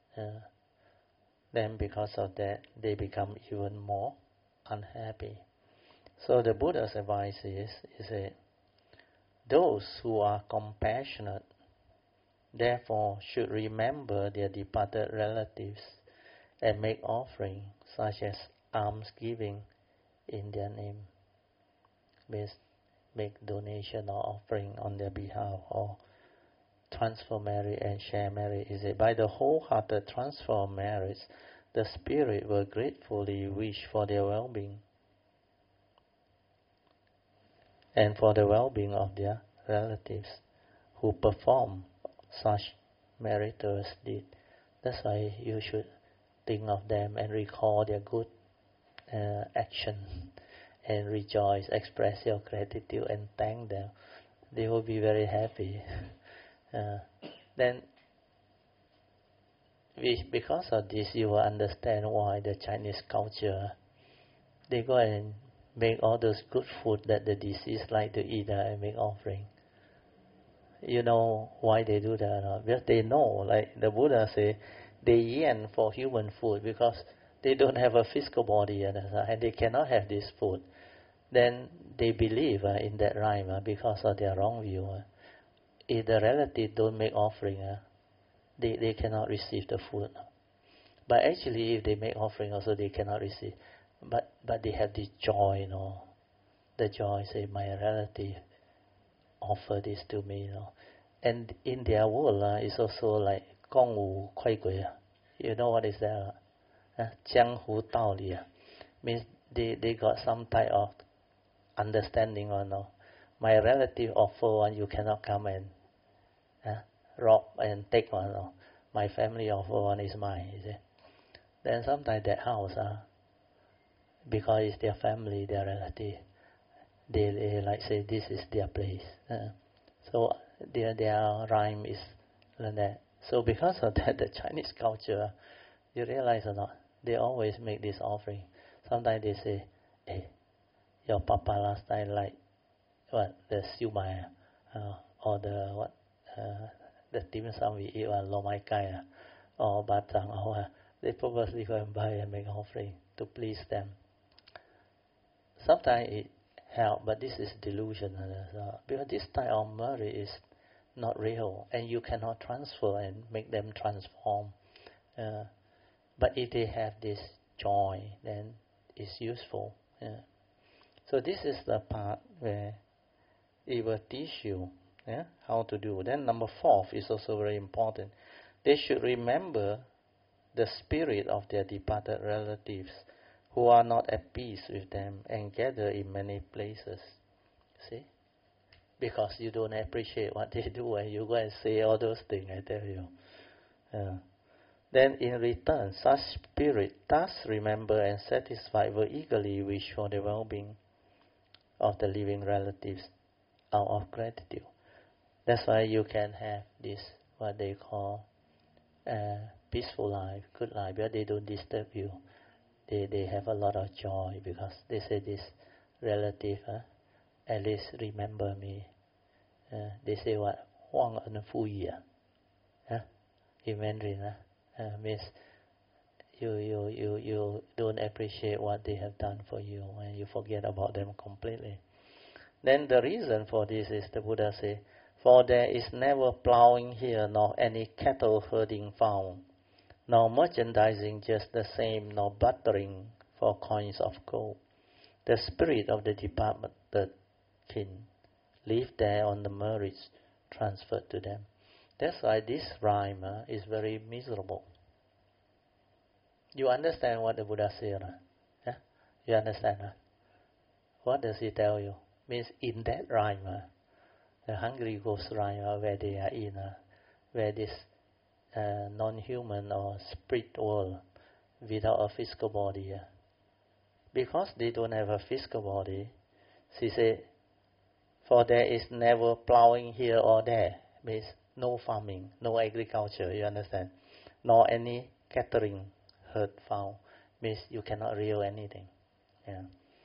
Speaker 1: Then because of that, they become even more unhappy. So the Buddha's advice is those who are compassionate, therefore should remember their departed relatives and make offering such as almsgiving in their name. Means make donation or offering on their behalf, or transfer merit and share merit. Is it by the wholehearted transfer of merits, the spirit will gratefully wish for their well-being and for the well-being of their relatives who perform such meritorious deed. That's why you should think of them and recall their good action and rejoice, express your gratitude and thank them. They will be very happy. Then, because of this, you will understand why the Chinese culture, they go and make all those good food that the deceased like to eat and make offering. You know why they do that? Because they know, like the Buddha say, they yearn for human food because they don't have a physical body and they cannot have this food. Then they believe in that rhyme because of their wrong view. If the relative don't make offering, they cannot receive the food. But actually, if they make offering, also they cannot receive. But they have this joy, The joy, say, my relative offer this to me, And in their world, it's also like 江湖规矩. You know what is that? 江湖道理. Means they got some type of understanding or no. My relative offer one, you cannot come and rob and take one. No. My family offer one is mine. You see? Then sometimes that house, because it's their family, their relative, they like say this is their place. So their rhyme is like that. So because of that, the Chinese culture, you realize or not, they always make this offering. Sometimes they say, hey, your papa last time like what, the siu mai, or the what, the dim sum we eat, lo mai kai, or batang, or they purposely go and buy and make offering to please them. Sometimes it helps, but this is delusion. Because this type of merit is not real, and you cannot transfer and make them transform. But if they have this joy, then is useful. Yeah. So this is the part where it will teach you how to do. Then number 4 is also very important. They should remember the spirit of their departed relatives who are not at peace with them and gather in many places. See? Because you don't appreciate what they do and you go and say all those things, I tell you. Then in return, such spirit thus remember and satisfied will eagerly wish for the well-being of the living relatives out of gratitude. That's why you can have this, what they call peaceful life, good life, where they don't disturb you. They have a lot of joy because they say this relative, at least remember me. They say what? Huang en fu yi. In Mandarin, means you don't appreciate what they have done for you and you forget about them completely. Then the reason for this is the Buddha say, for there is never plowing here nor any cattle herding found, nor merchandising just the same, nor bartering for coins of gold. The spirit of the departed kin live there on the merits transferred to them. That's why this rhyme is very miserable. You understand what the Buddha said? Yeah? You understand? What does he tell you? Means in that rhyme, the Hungry Ghost rhyme, where they are in, where this non-human or spirit world without a physical body, because they don't have a physical body, she said, for there is never plowing here or there, means no farming, no agriculture, you understand? Nor any catering herd found, means you cannot rear anything. Yeah.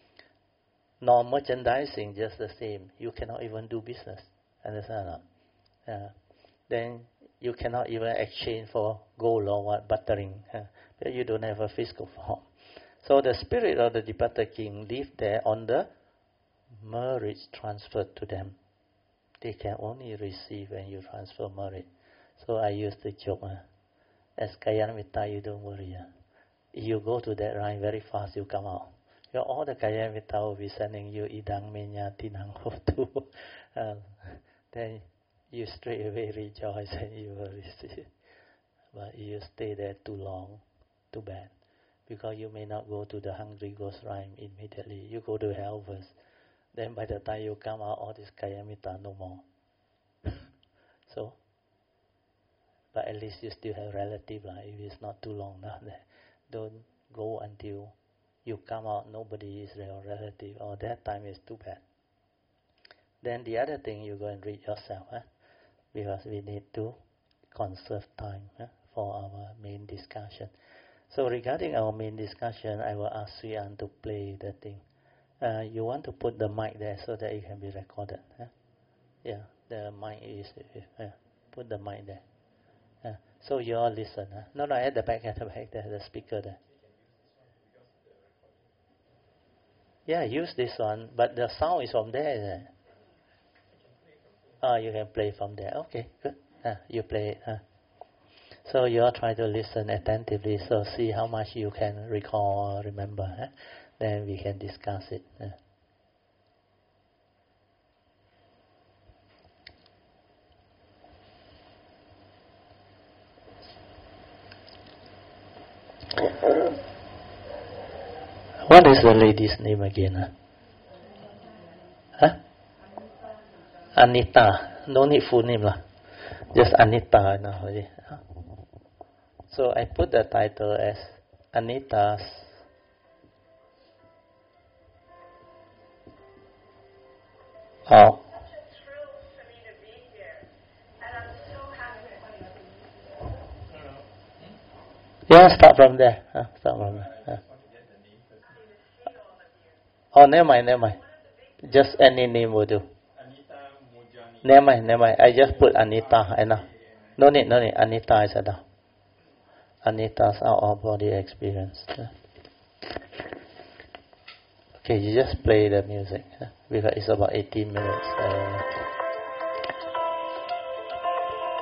Speaker 1: Nor merchandising, just the same. You cannot even do business. Understand or not? Then you cannot even exchange for gold or what, bartering. But you don't have a physical form. So the spirit of the departed king live there on the merits transferred to them. They can only receive when you transfer merit. So I used to joke, as Kalyana you don't worry. If you go to that line very fast, you come out. All the Kalyana will be sending you idang menya tinang hotu. Then you straight away rejoice and you will receive. But if you stay there too long, too bad. Because you may not go to the Hungry Ghost rhyme immediately. You go to hell first. Then by the time you come out, all this Kayamita no more. So, but at least you still have relative life. If it's not too long now, don't go until you come out, nobody is your relative. Or that time is too bad. Then the other thing, you go and read yourself, because we need to conserve time for our main discussion. So regarding our main discussion, I will ask Sri An to play the thing. You want to put the mic there so that it can be recorded. Yeah, the mic is, put the mic there. So you all listen. No, at the back, there, the speaker there. Yeah, use this one, but the sound is from there. You can play from there. Okay, good. You play it. So you all try to listen attentively, so see how much you can recall or remember. Then we can discuss it. What is the lady's name again? Anita. No need full name lah. Just Anita. So I put the title as Anita's Yeah, start from there. Start from there. Never mind. Just any name will do. Never mind. I just put Anita. No need. Anita is enough. Anita's out-of-body experience. Okay, you just play the music because it's about 18 minutes.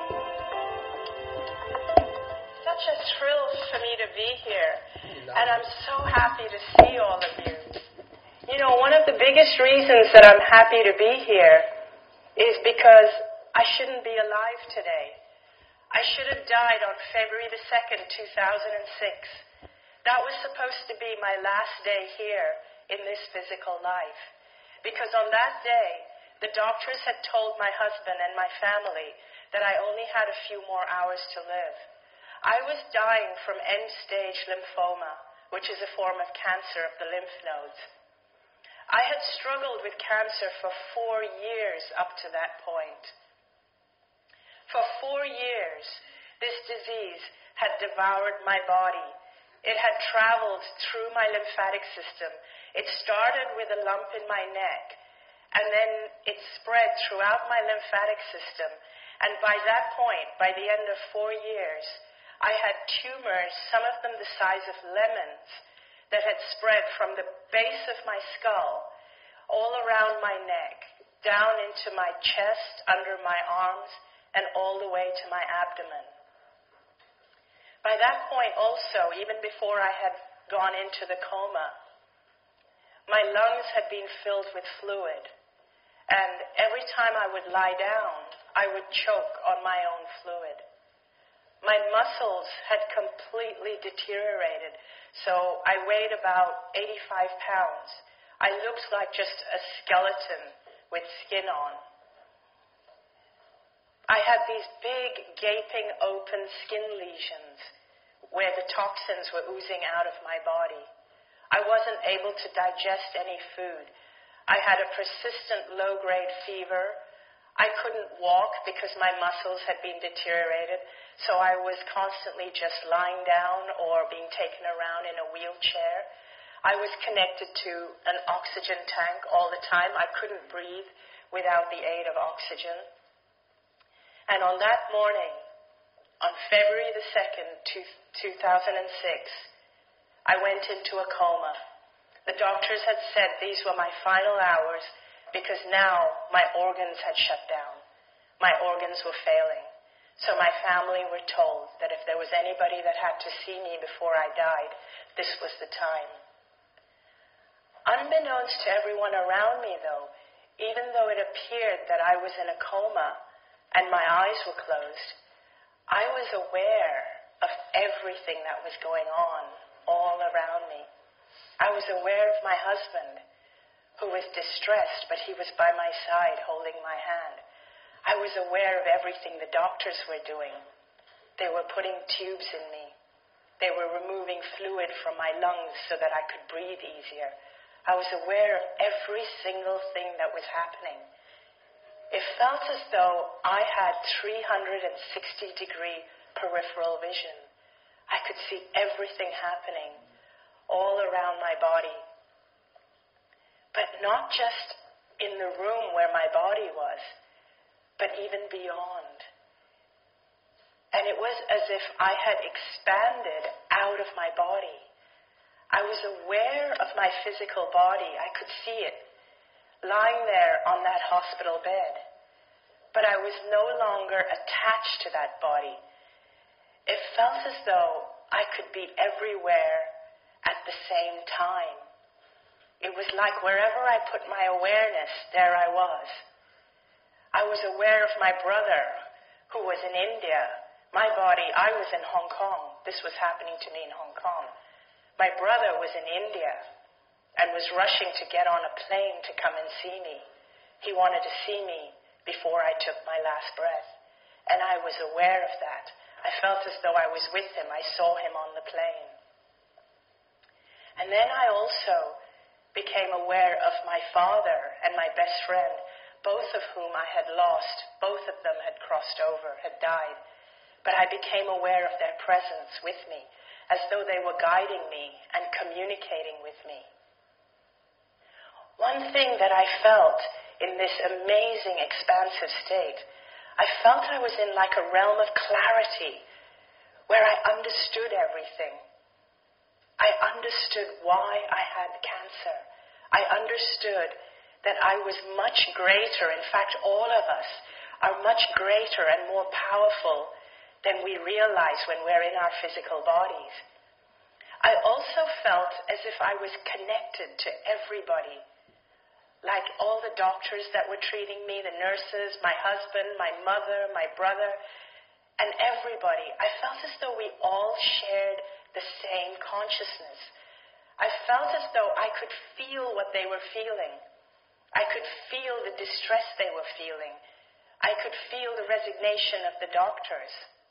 Speaker 3: Such a thrill for me to be here, and I'm so happy to see all of you. You know, one of the biggest reasons that I'm happy to be here is because I shouldn't be alive today. I should have died on February the 2nd, 2006. That was supposed to be my last day here in this physical life. Because on that day, the doctors had told my husband and my family that I only had a few more hours to live. I was dying from end-stage lymphoma, which is a form of cancer of the lymph nodes. I had struggled with cancer for 4 years up to that point. For 4 years, this disease had devoured my body. It had traveled through my lymphatic system. It started with a lump in my neck, and then it spread throughout my lymphatic system. And by that point, by the end of 4 years, I had tumors, some of them the size of lemons, that had spread from the base of my skull, all around my neck, down into my chest, under my arms, and all the way to my abdomen. By that point also, even before I had gone into the coma, my lungs had been filled with fluid. And every time I would lie down, I would choke on my own fluid. My muscles had completely deteriorated, so I weighed about 85 pounds. I looked like just a skeleton with skin on. I had these big, gaping, open skin lesions where the toxins were oozing out of my body. I wasn't able to digest any food. I had a persistent low-grade fever. I couldn't walk because my muscles had been deteriorated, so I was constantly just lying down or being taken around in a wheelchair. I was connected to an oxygen tank all the time. I couldn't breathe without the aid of oxygen. And on that morning, on February the 2nd, 2006, I went into a coma. The doctors had said these were my final hours because now my organs had shut down. My organs were failing. So my family were told that if there was anybody that had to see me before I died, this was the time. Unbeknownst to everyone around me, though, even though it appeared that I was in a coma and my eyes were closed, I was aware of everything that was going on all around me. I was aware of my husband, who was distressed, but he was by my side holding my hand. I was aware of everything the doctors were doing. They were putting tubes in me. They were removing fluid from my lungs so that I could breathe easier. I was aware of every single thing that was happening. It felt as though I had 360-degree peripheral vision. I could see everything happening all around my body. But not just in the room where my body was, but even beyond. And it was as if I had expanded out of my body. I was aware of my physical body. I could see it lying there on that hospital bed. But I was no longer attached to that body. It felt as though I could be everywhere at the same time. It was like wherever I put my awareness, there I was. I was aware of my brother, who was in India. My body, I was in Hong Kong. This was happening to me in Hong Kong. My brother was in India and was rushing to get on a plane to come and see me. He wanted to see me before I took my last breath. And I was aware of that. I felt as though I was with him. I saw him on the plane. And then I also became aware of my father and my best friend, both of whom I had lost. Both of them had crossed over, had died. But I became aware of their presence with me, as though they were guiding me and communicating with me. One thing that I felt in this amazing, expansive state, I felt I was in like a realm of clarity, where I understood everything. I understood why I had cancer. I understood that I was much greater. In fact, all of us are much greater and more powerful than we realize when we're in our physical bodies. I also felt as if I was connected to everybody. Like all the doctors that were treating me, the nurses, my husband, my mother, my brother, and everybody. I felt as though we all shared the same consciousness. I felt as though I could feel what they were feeling. I could feel the distress they were feeling. I could feel the resignation of the doctors.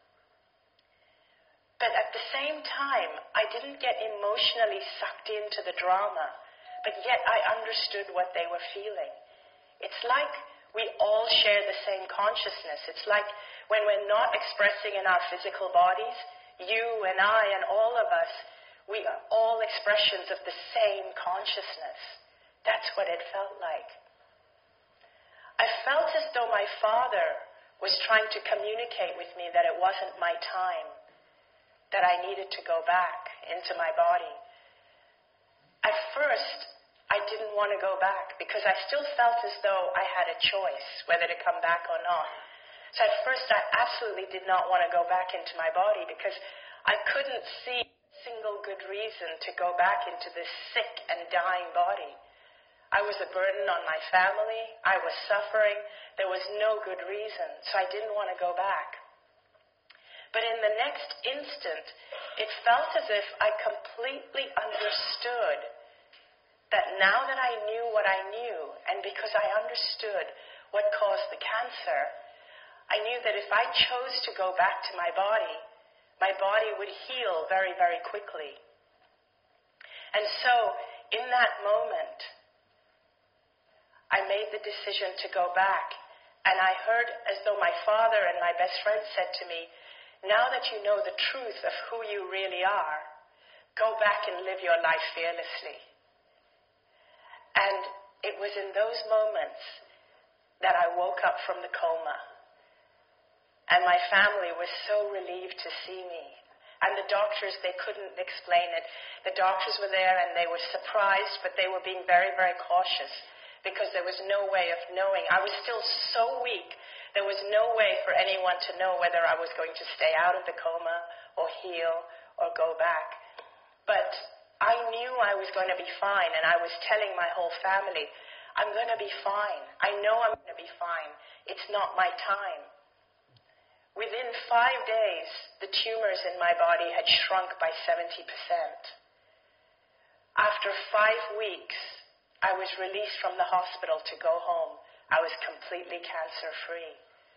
Speaker 3: But at the same time, I didn't get emotionally sucked into the drama, but yet I understood what they were feeling. It's like we all share the same consciousness. It's like when we're not expressing in our physical bodies, you and I and all of us, we are all expressions of the same consciousness. That's what it felt like. I felt as though my Father was trying to communicate with me that it wasn't my time, that I needed to go back into my body. At first, I didn't want to go back because I still felt as though I had a choice whether to come back or not. So at first, I absolutely did not want to go back into my body because I couldn't see a single good reason to go back into this sick and dying body. I was a burden on my family. I was suffering. There was no good reason, so I didn't want to go back. But in the next instant, it felt as if I completely understood that now that I knew what I knew, and because I understood what caused the cancer, I knew that if I chose to go back to my body would heal very, very quickly. And so, in that moment, I made the decision to go back, and I heard as though my father and my best friend said to me, now that you know the truth of who you really are, go back and live your life fearlessly. And it was in those moments that I woke up from the coma. And my family was so relieved to see me. And the doctors, they couldn't explain it. The doctors were there and they were surprised, but they were being very, very cautious because there was no way of knowing. I was still so weak. There was no way for anyone to know whether I was going to stay out of the coma or heal or go back. But I knew I was going to be fine, and I was telling my whole family, I'm going to be fine. I know I'm going to be fine. It's not my time. Within 5 days, the tumors in my body had shrunk by 70%. After 5 weeks, I was released from the hospital to go home. I was completely cancer-free.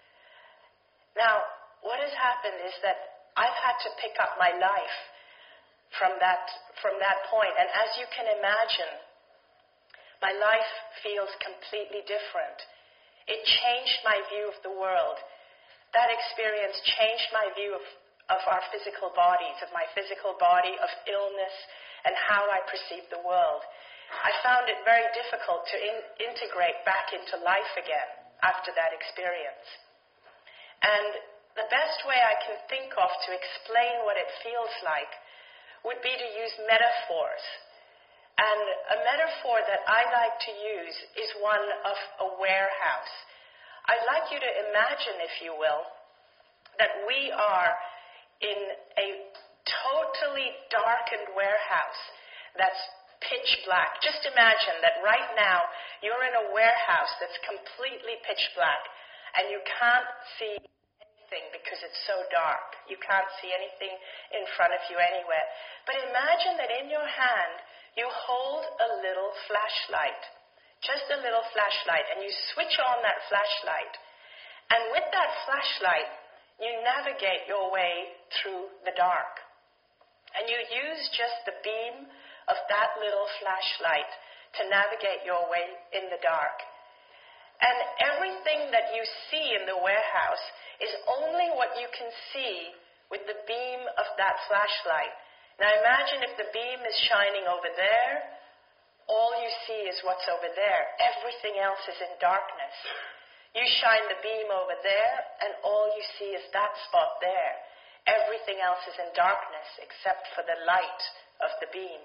Speaker 3: Now, what has happened is that I've had to pick up my life from that point. And as you can imagine, my life feels completely different. It changed my view of the world. That experience changed my view of our physical bodies, of my physical body, of illness, and how I perceive the world. I found it very difficult to integrate back into life again after that experience. And the best way I can think of to explain what it feels like would be to use metaphors. And a metaphor that I like to use is one of a warehouse. I'd like you to imagine, if you will, that we are in a totally darkened warehouse that's pitch black. Just imagine that right now you're in a warehouse that's completely pitch black and you can't see anything because it's so dark. You can't see anything in front of you anywhere. But imagine that in your hand you hold a little flashlight. Just a little flashlight, and you switch on that flashlight. And with that flashlight, you navigate your way through the dark. And you use just the beam of that little flashlight to navigate your way in the dark. And everything that you see in the warehouse is only what you can see with the beam of that flashlight. Now imagine if the beam is shining over there, all you see is what's over there. Everything else is in darkness. You shine the beam over there, and all you see is that spot there. Everything else is in darkness except for the light of the beam.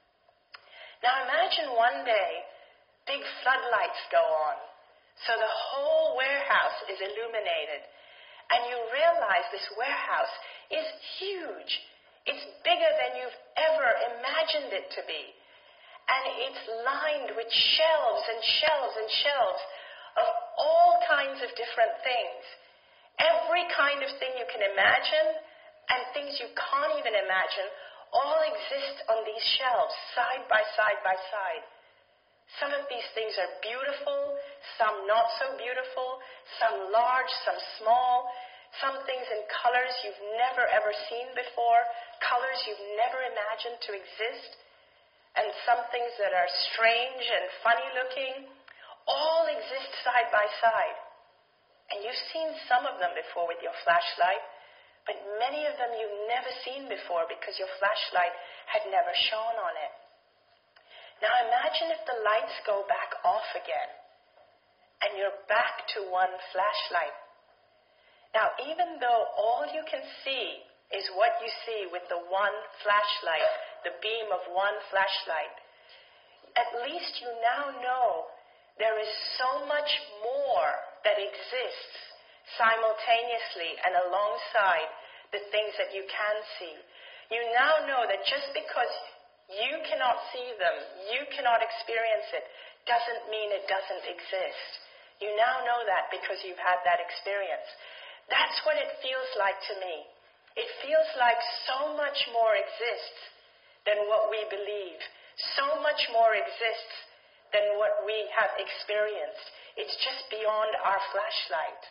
Speaker 3: Now imagine one day, big floodlights go on, so the whole warehouse is illuminated, and you realize this warehouse is huge. It's bigger than you've ever imagined it to be. And it's lined with shelves and shelves and shelves of all kinds of different things. Every kind of thing you can imagine and things you can't even imagine all exist on these shelves, side by side by side. Some of these things are beautiful, some not so beautiful, some large, some small, some things in colors you've never ever seen before, colors you've never imagined to exist, and some things that are strange and funny looking, all exist side by side. And you've seen some of them before with your flashlight, but many of them you've never seen before because your flashlight had never shone on it. Now imagine if the lights go back off again, and you're back to one flashlight. Now even though all you can see is what you see with the one flashlight, the beam of one flashlight, at least you now know there is so much more that exists simultaneously and alongside the things that you can see. You now know that just because you cannot see them, you cannot experience it, doesn't mean it doesn't exist. You now know that because you've had that experience. That's what it feels like to me. It feels like so much more exists than what we believe. So much more exists than what we have experienced. It's just beyond our flashlight.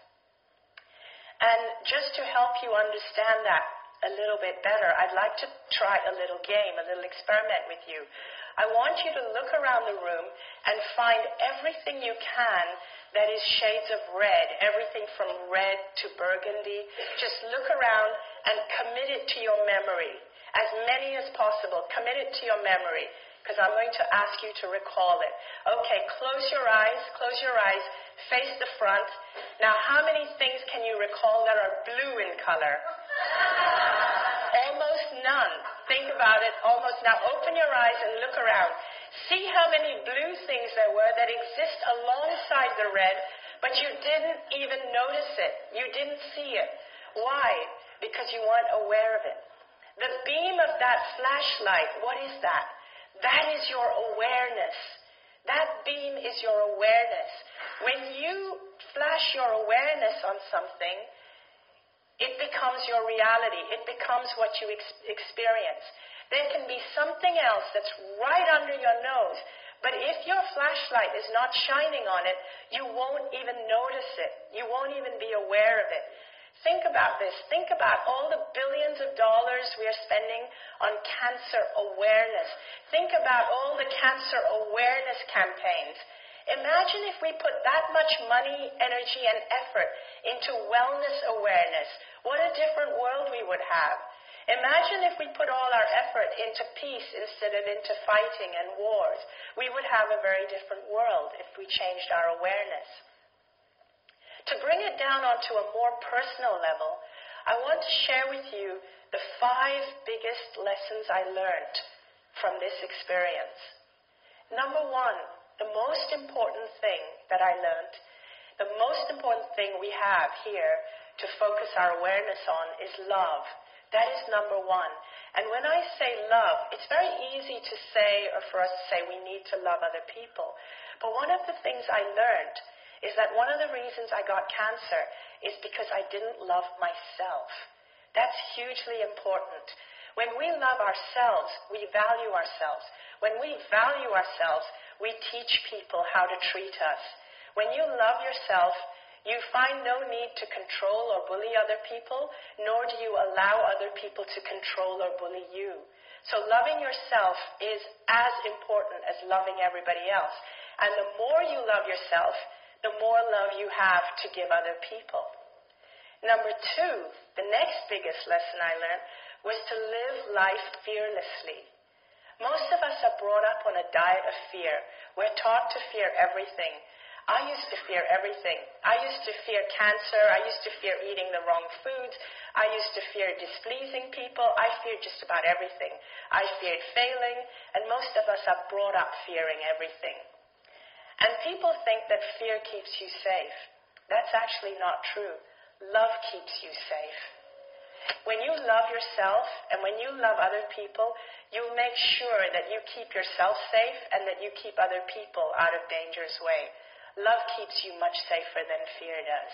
Speaker 3: And just to help you understand that a little bit better, I'd like to try a little game, a little experiment with you. I want you to look around the room and find everything you can that is shades of red, everything from red to burgundy. Just look around and commit it to your memory, as many as possible. Commit it to your memory, because I'm going to ask you to recall it. Okay, close your eyes, face the front. Now, how many things can you recall that are blue in color? Almost none. Think about it, almost. Now, open your eyes and look around. See how many blue things there were that exist alongside the red, but you didn't even notice it. You didn't see it. Why? Because you weren't aware of it. The beam of that flashlight, what is that? That is your awareness. That beam is your awareness. When you flash your awareness on something, it becomes your reality. It becomes what you experience. There can be something else that's right under your nose, but if your flashlight is not shining on it, you won't even notice it. You won't even be aware of it. Think about this. Think about all the billions of dollars we are spending on cancer awareness. Think about all the cancer awareness campaigns. Imagine if we put that much money, energy, and effort into wellness awareness. What a different world we would have. Imagine if we put all our effort into peace instead of into fighting and wars. We would have a very different world if we changed our awareness. To bring it down onto a more personal level, I want to share with you the 5 biggest lessons I learned from this experience. Number 1, the most important thing that I learned, the most important thing we have here to focus our awareness on is love. That is number 1. And when I say love, it's very easy to say, or for us to say, we need to love other people. But one of the things I learned is that one of the reasons I got cancer is because I didn't love myself. That's hugely important. When we love ourselves, we value ourselves. When we value ourselves, we teach people how to treat us. When you love yourself, you find no need to control or bully other people, nor do you allow other people to control or bully you. So loving yourself is as important as loving everybody else. And the more you love yourself, the more love you have to give other people. Number 2, the next biggest lesson I learned was to live life fearlessly. Most of us are brought up on a diet of fear. We're taught to fear everything. I used to fear everything. I used to fear cancer. I used to fear eating the wrong foods. I used to fear displeasing people. I feared just about everything. I feared failing, and most of us are brought up fearing everything. And people think that fear keeps you safe. That's actually not true. Love keeps you safe. When you love yourself and when you love other people, you make sure that you keep yourself safe and that you keep other people out of danger's way. Love keeps you much safer than fear does.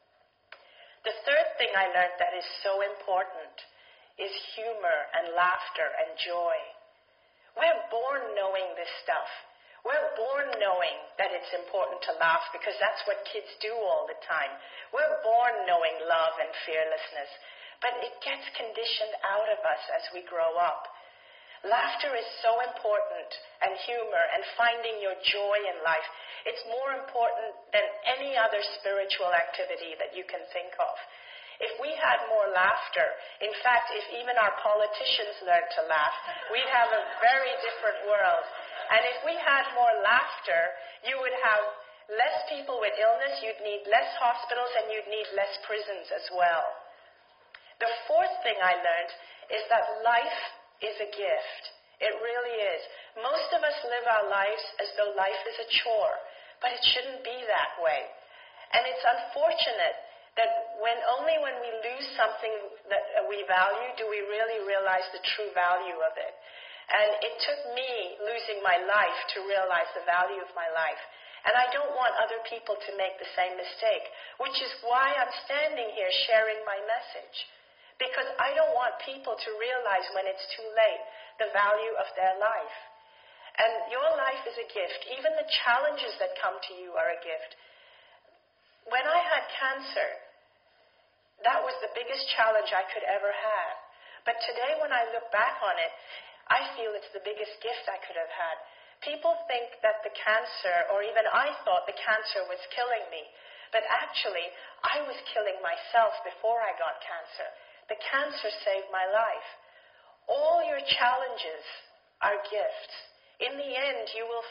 Speaker 3: The third thing I learned that is so important is humor and laughter and joy. We're born knowing this stuff. We're born knowing that it's important to laugh because that's what kids do all the time. We're born knowing love and fearlessness, but it gets conditioned out of us as we grow up. Laughter is so important, and humor, and finding your joy in life. It's more important than any other spiritual activity that you can think of. If we had more laughter, in fact, if even our politicians learned to laugh, we'd have a very different world. And if we had more laughter, you would have less people with illness, you'd need less hospitals, and you'd need less prisons as well. The fourth thing I learned is that life is a gift. It really is. Most of us live our lives as though life is a chore, but it shouldn't be that way. And it's unfortunate that only when we lose something that we value do we really realize the true value of it. And it took me losing my life to realize the value of my life. And I don't want other people to make the same mistake, which is why I'm standing here sharing my message. Because I don't want people to realize when it's too late the value of their life. And your life is a gift. Even the challenges that come to you are a gift. When I had cancer, that was the biggest challenge I could ever have. But today when I look back on it, I feel it's the biggest gift I could have had. People think that the cancer, or even I thought the cancer was killing me. But actually, I was killing myself before I got cancer. The cancer saved my life. All your challenges are gifts. In the end, you will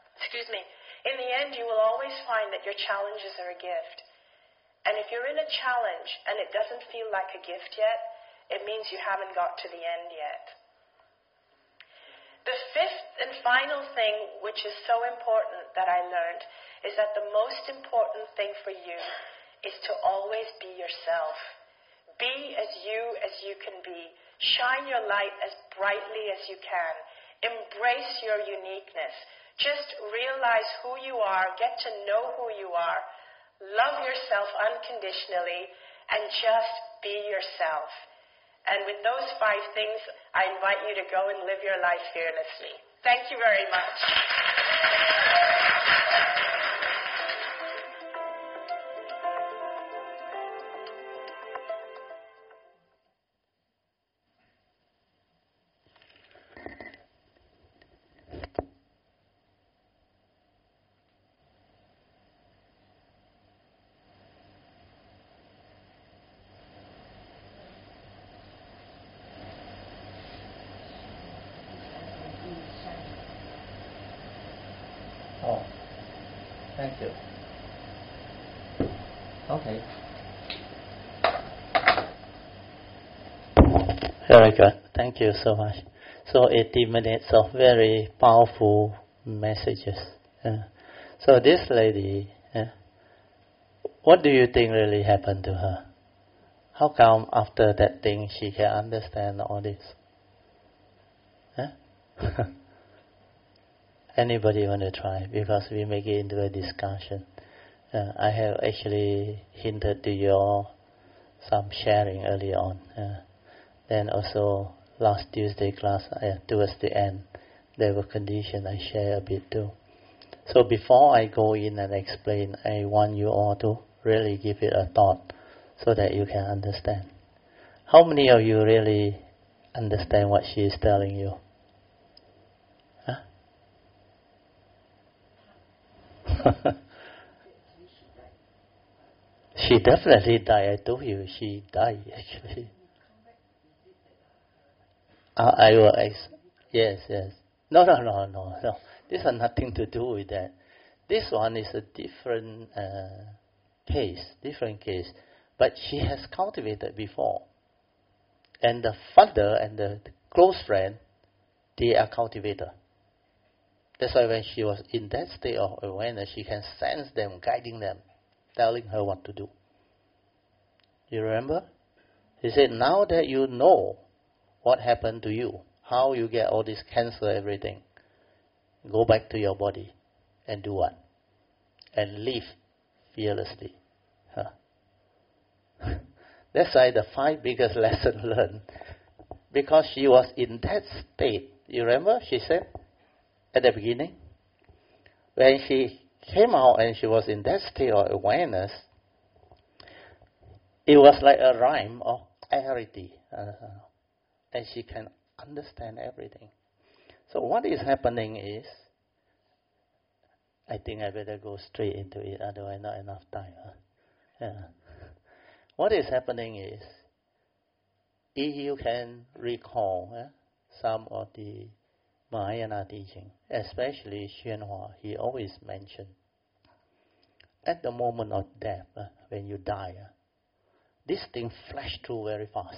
Speaker 3: always find that your challenges are a gift. And if you're in a challenge and it doesn't feel like a gift yet, it means you haven't got to the end yet. The fifth and final thing, which is so important that I learned, is that the most important thing for you is to always be yourself. Be as you can be. Shine your light as brightly as you can. Embrace your uniqueness. Just realize who you are. Get to know who you are. Love yourself unconditionally. And just be yourself. And with those 5 things, I invite you to go and live your life fearlessly. Thank you very much.
Speaker 1: Oh, thank you. Okay. Very good. Thank you so much. So 80 minutes of very powerful messages. So this lady, what do you think really happened to her? How come after that thing she can understand all this? Anybody want to try? Because we make it into a discussion. I have actually hinted to you some sharing early on. Then also last Tuesday class, towards the end, there were conditions I share a bit too. So before I go in and explain, I want you all to really give it a thought so that you can understand. How many of you really understand what she is telling you? She definitely died. I told you she died actually. I will yes. No. This has nothing to do with that. This one is a different case. But she has cultivated before. And the father and the close friend, they are cultivator. That's why when she was in that state of awareness, she can sense them, guiding them, telling her what to do. You remember? He said, now that you know what happened to you, how you get all this cancer, everything, go back to your body and do what? And live fearlessly. Huh. That's why the 5 biggest lessons learned. Because she was in that state. You remember she said at the beginning? When she came out and she was in that state of awareness, it was like a rhyme of clarity. And she can understand everything. So what is happening is, I think I better go straight into it, otherwise not enough time. Huh? Yeah. What is happening is, if you can recall some of the Mahayana teaching, especially Xuanhua, he always mentioned, at the moment of death, when you die, this thing flashed through very fast.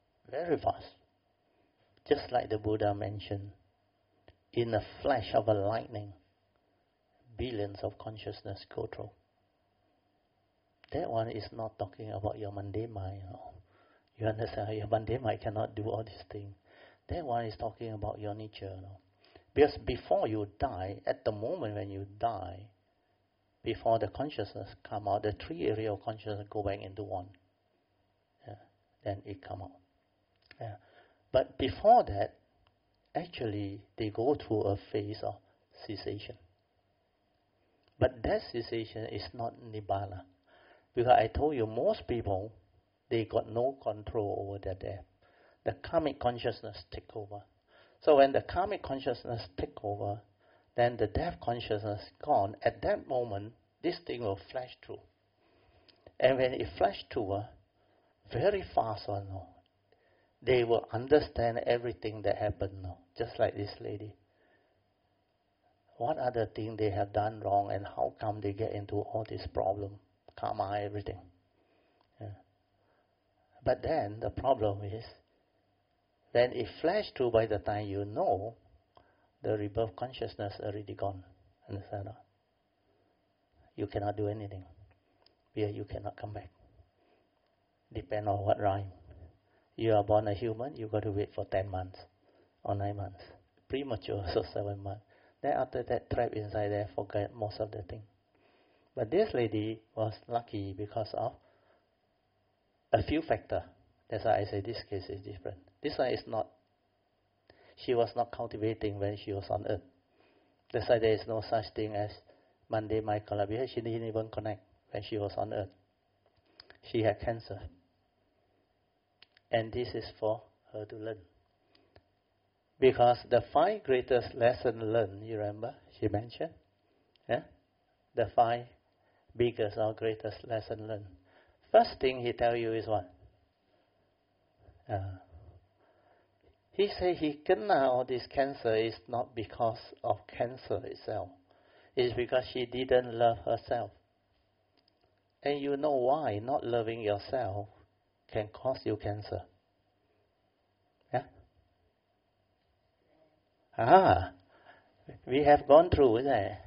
Speaker 1: Just like the Buddha mentioned, in a flash of a lightning, billions of consciousness go through. That one is not talking about your mundane mind. You understand? Your mundane mind cannot do all these things. That one is talking about your nature. Because before you die, at the moment when you die, before the consciousness come out, the 3 areas of consciousness go back into one. Yeah. Then it come out. Yeah. But before that, actually, they go through a phase of cessation. But that cessation is not Nibbana. Because I told you, most people, they got no control over their death. The karmic consciousness take over. So when the karmic consciousness take over, then the death consciousness gone. At that moment, this thing will flash through. And when it flash through, very fast they will understand everything that happened now. Just like this lady. What are the things they have done wrong and how come they get into all this problem? Karma, everything. Yeah. But then the problem is, when it flashed through, by the time you know, the rebirth consciousness already gone. Understand? You cannot do anything. You cannot come back. Depend on what rhyme. You are born a human, you got to wait for 10 months or 9 months. Premature, so 7 months. Then after that, trapped inside there, forget most of the thing. But this lady was lucky because of a few factors. That's why I say this case is different. This one is not, she was not cultivating when she was on earth. That's why there is no such thing as mundane mind collaboration. She didn't even connect when she was on earth. She had cancer. And this is for her to learn. Because the 5 greatest lessons learned, you remember, she mentioned? Yeah? The 5 biggest or greatest lessons learned. First thing he tell you is what? He say he kena all this cancer is not because of cancer itself. It's because she didn't love herself. And you know why not loving yourself can cause you cancer. Yeah? We have gone through that.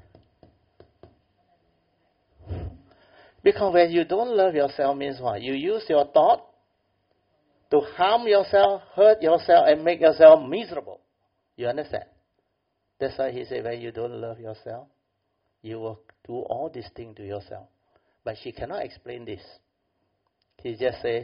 Speaker 1: Because when you don't love yourself means what? You use your thought to harm yourself, hurt yourself, and make yourself miserable. You understand? That's why he said, when you don't love yourself, you will do all these things to yourself. But she cannot explain this. He just say,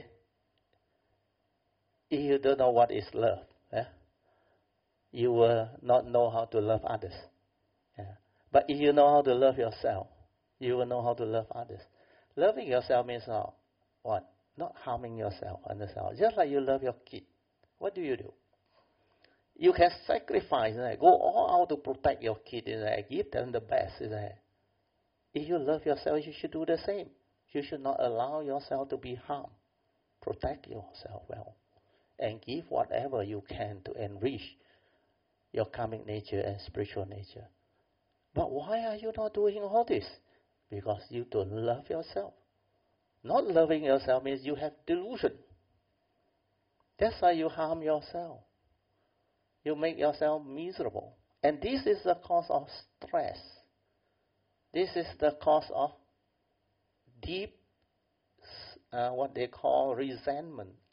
Speaker 1: if you don't know what is love, you will not know how to love others. Yeah. But if you know how to love yourself, you will know how to love others. Loving yourself means what? Not harming yourself. Understand? Just like you love your kid. What do? You can sacrifice, go all out to protect your kid, give them the best. If you love yourself, you should do the same. You should not allow yourself to be harmed. Protect yourself well. And give whatever you can to enrich your karmic nature and spiritual nature. But why are you not doing all this? Because you don't love yourself. Not loving yourself means you have delusion. That's why you harm yourself. You make yourself miserable. And this is the cause of stress. This is the cause of deep, what they call resentment,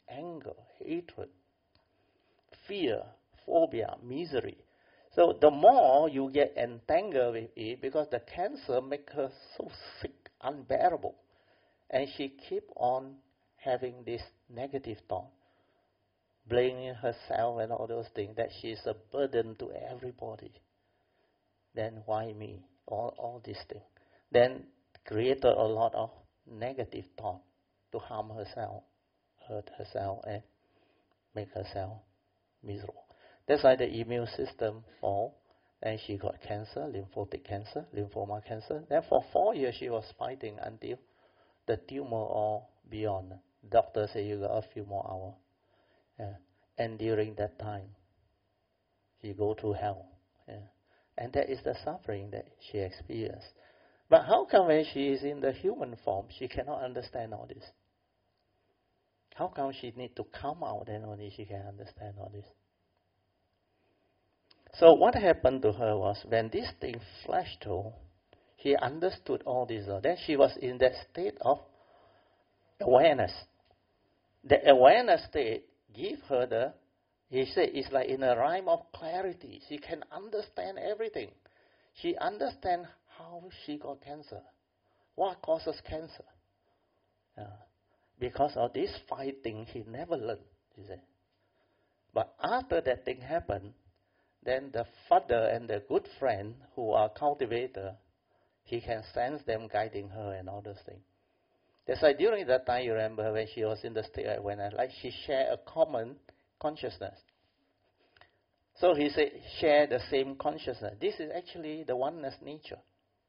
Speaker 4: anger, hatred, fear, phobia, misery. So the more you get entangled with it, because the cancer makes her so sick, unbearable, and she keep on having this negative thought, blaming herself and all those things, that she is a burden to everybody. Then why me? All these things. Then created a lot of negative thought to harm herself, hurt herself, and make herself miserable. That's why the immune system fall, and she got cancer, lymphatic cancer, lymphoma cancer. Then for 4 years she was fighting until the tumor or beyond. Doctor say you got a few more hours. Yeah. And during that time, she go through hell. Yeah. And that is the suffering that she experienced. But how come when she is in the human form, she cannot understand all this? How come she need to come out and only she can understand all this? So what happened to her was, when this thing flashed through, she understood all this. Then she was in that state of awareness. The awareness state give her he said, it's like in a rhyme of clarity. She can understand everything. She understands how she got cancer. What causes cancer? Because of this fighting, he never learned, he said. But after that thing happened, then the father and the good friend who are cultivator, he can sense them guiding her and all those things. That's why during that time, you remember when she was in the state of awareness, like she shared a common consciousness. So he said, share the same consciousness. This is actually the oneness nature.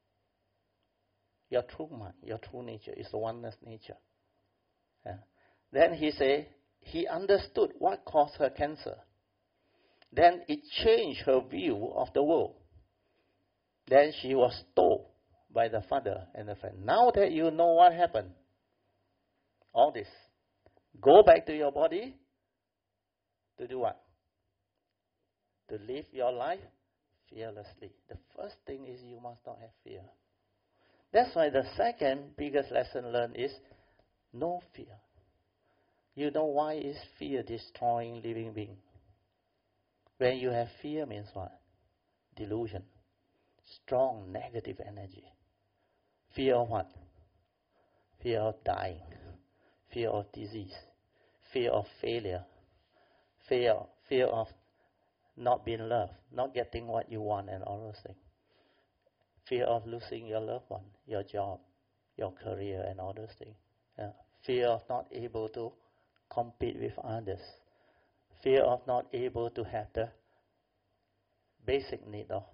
Speaker 4: Your true mind, your true nature is the oneness nature. Yeah. Then he said, he understood what caused her cancer. Then it changed her view of the world. Then she was told by the father and the friend, now that you know what happened, all this, go back to your body to do what? To live your life fearlessly. The first thing is you must not have fear. That's why the second biggest lesson learned is no fear. You know why is fear destroying living being? When you have fear means what? Delusion. Strong negative energy. Fear of what? Fear of dying. Fear of disease. Fear of failure. Fear of not being loved, not getting what you want and all those things. Fear of losing your loved one, your job, your career and all those things. Yeah. Fear of not able to compete with others. Fear of not able to have the basic need of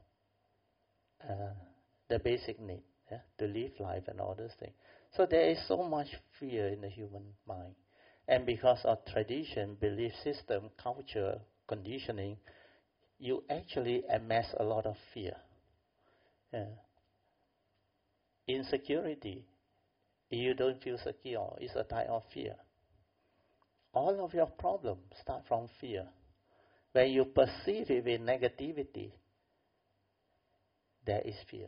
Speaker 4: to live life and all those things. So there is so much fear in the human mind. And because of tradition, belief system, culture, conditioning, you actually amass a lot of fear. Yeah. Insecurity, you don't feel secure, is a type of fear. All of your problems start from fear. When you perceive it with negativity, there is fear.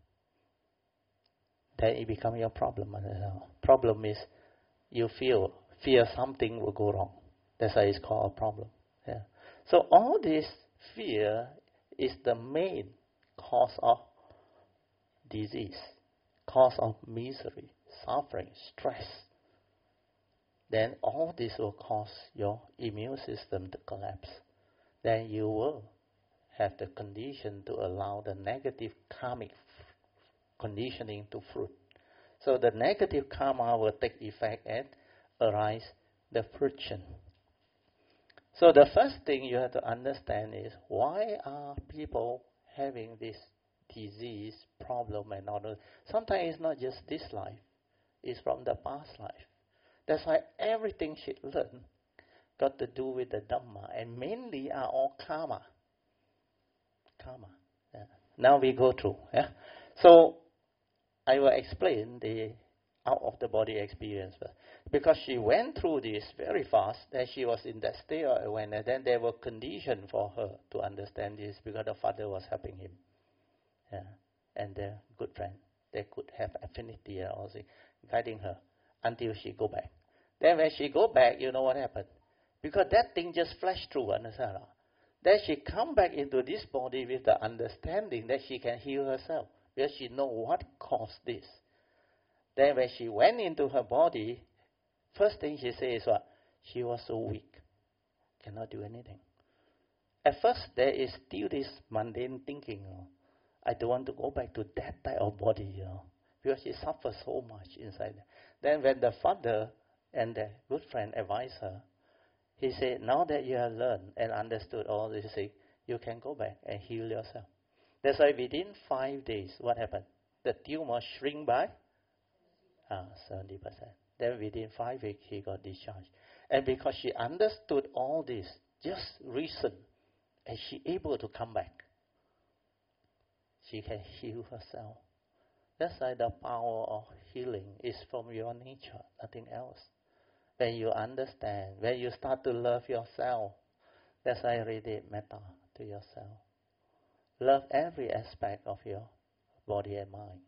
Speaker 4: Then it becomes your problem. Problem is you fear something will go wrong. That's why it's called a problem. Yeah. So all this fear is the main cause of disease, cause of misery, suffering, stress. Then all this will cause your immune system to collapse. Then you will have the condition to allow the negative karmic conditioning to fruit. So the negative karma will take effect and arise the friction. So the first thing you have to understand is, why are people having this disease, problem and all that? Sometimes it's not just this life, it's from the past life. That's why everything she learned got to do with the Dhamma, and mainly are all karma. Karma. Yeah. Now we go through. Yeah? So I will explain the out-of-the-body experience first. Because she went through this very fast, then she was in that state of awareness, then there were conditions for her to understand this, because the father was helping him. Yeah. And the good friend, they could have affinity and all this, guiding her until she go back. Then when she go back, you know what happened? Because that thing just flashed through, understand? Then she come back into this body with the understanding that she can heal herself. Because she know what caused this. Then when she went into her body, first thing she says is what? She was so weak. Cannot do anything. At first, there is still this mundane thinking, I don't want to go back to that type of body, because she suffers so much inside. Then when the father and the good friend advised her, he said, now that you have learned and understood all this, you can go back and heal yourself. That's why within 5 days, what happened? The tumor shrink by 70%. Then within 5 weeks, he got discharged. And because she understood all this, just recent, and she able to come back, she can heal herself. That's why the power of healing is from your nature, nothing else. When you understand, when you start to love yourself, that's why I radiate metta to yourself. Love every aspect of your body and mind.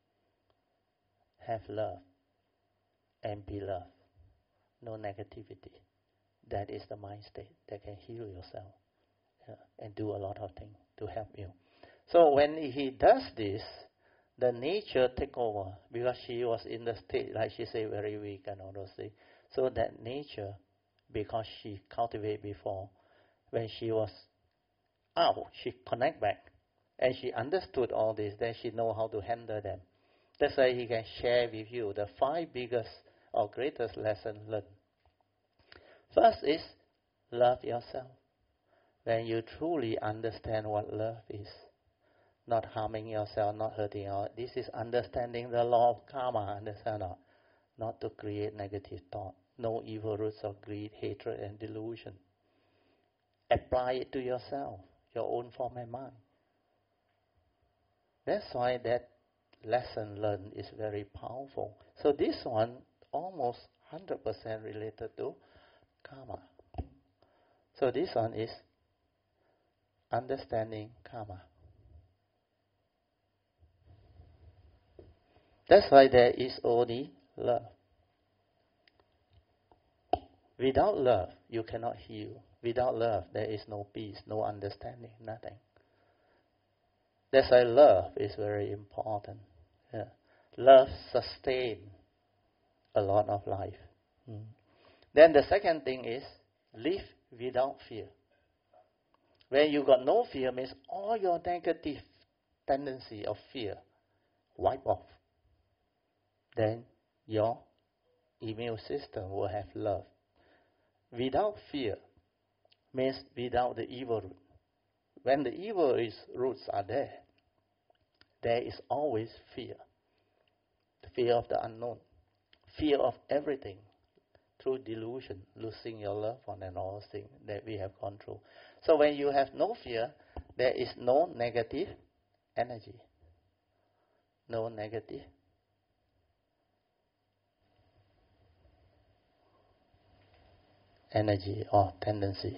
Speaker 4: Have love and be loved. No negativity. That is the mind state that can heal yourself and do a lot of things to help you. So when he does this, the nature take over because she was in the state, like she said, very weak and all those things. So that nature, because she cultivated before, when she was out, she connect back. And she understood all this, then she know how to handle them. That's why he can share with you the 5 biggest or greatest lessons learned. First is love yourself. When you truly understand what love is, not harming yourself, not hurting yourself. This is understanding the law of karma, understand or not? Not to create negative thought. No evil roots of greed, hatred, and delusion. Apply it to yourself, your own form and mind. That's why that lesson learned is very powerful. So this one almost 100% related to karma. So this one is understanding karma. That's why there is only love. Without love, you cannot heal. Without love, there is no peace, no understanding, nothing. That's why love is very important. Yeah. Love sustains a lot of life. Then the second thing is live without fear. When you got no fear, means all your negative tendency of fear wipe off. Then your immune system will have love. Without fear means without the evil root. When the evil roots are there is always fear. The fear of the unknown. Fear of everything. Through delusion, losing your loved one and all those things that we have gone through. So when you have no fear, there is no negative energy. No negative energy or tendency.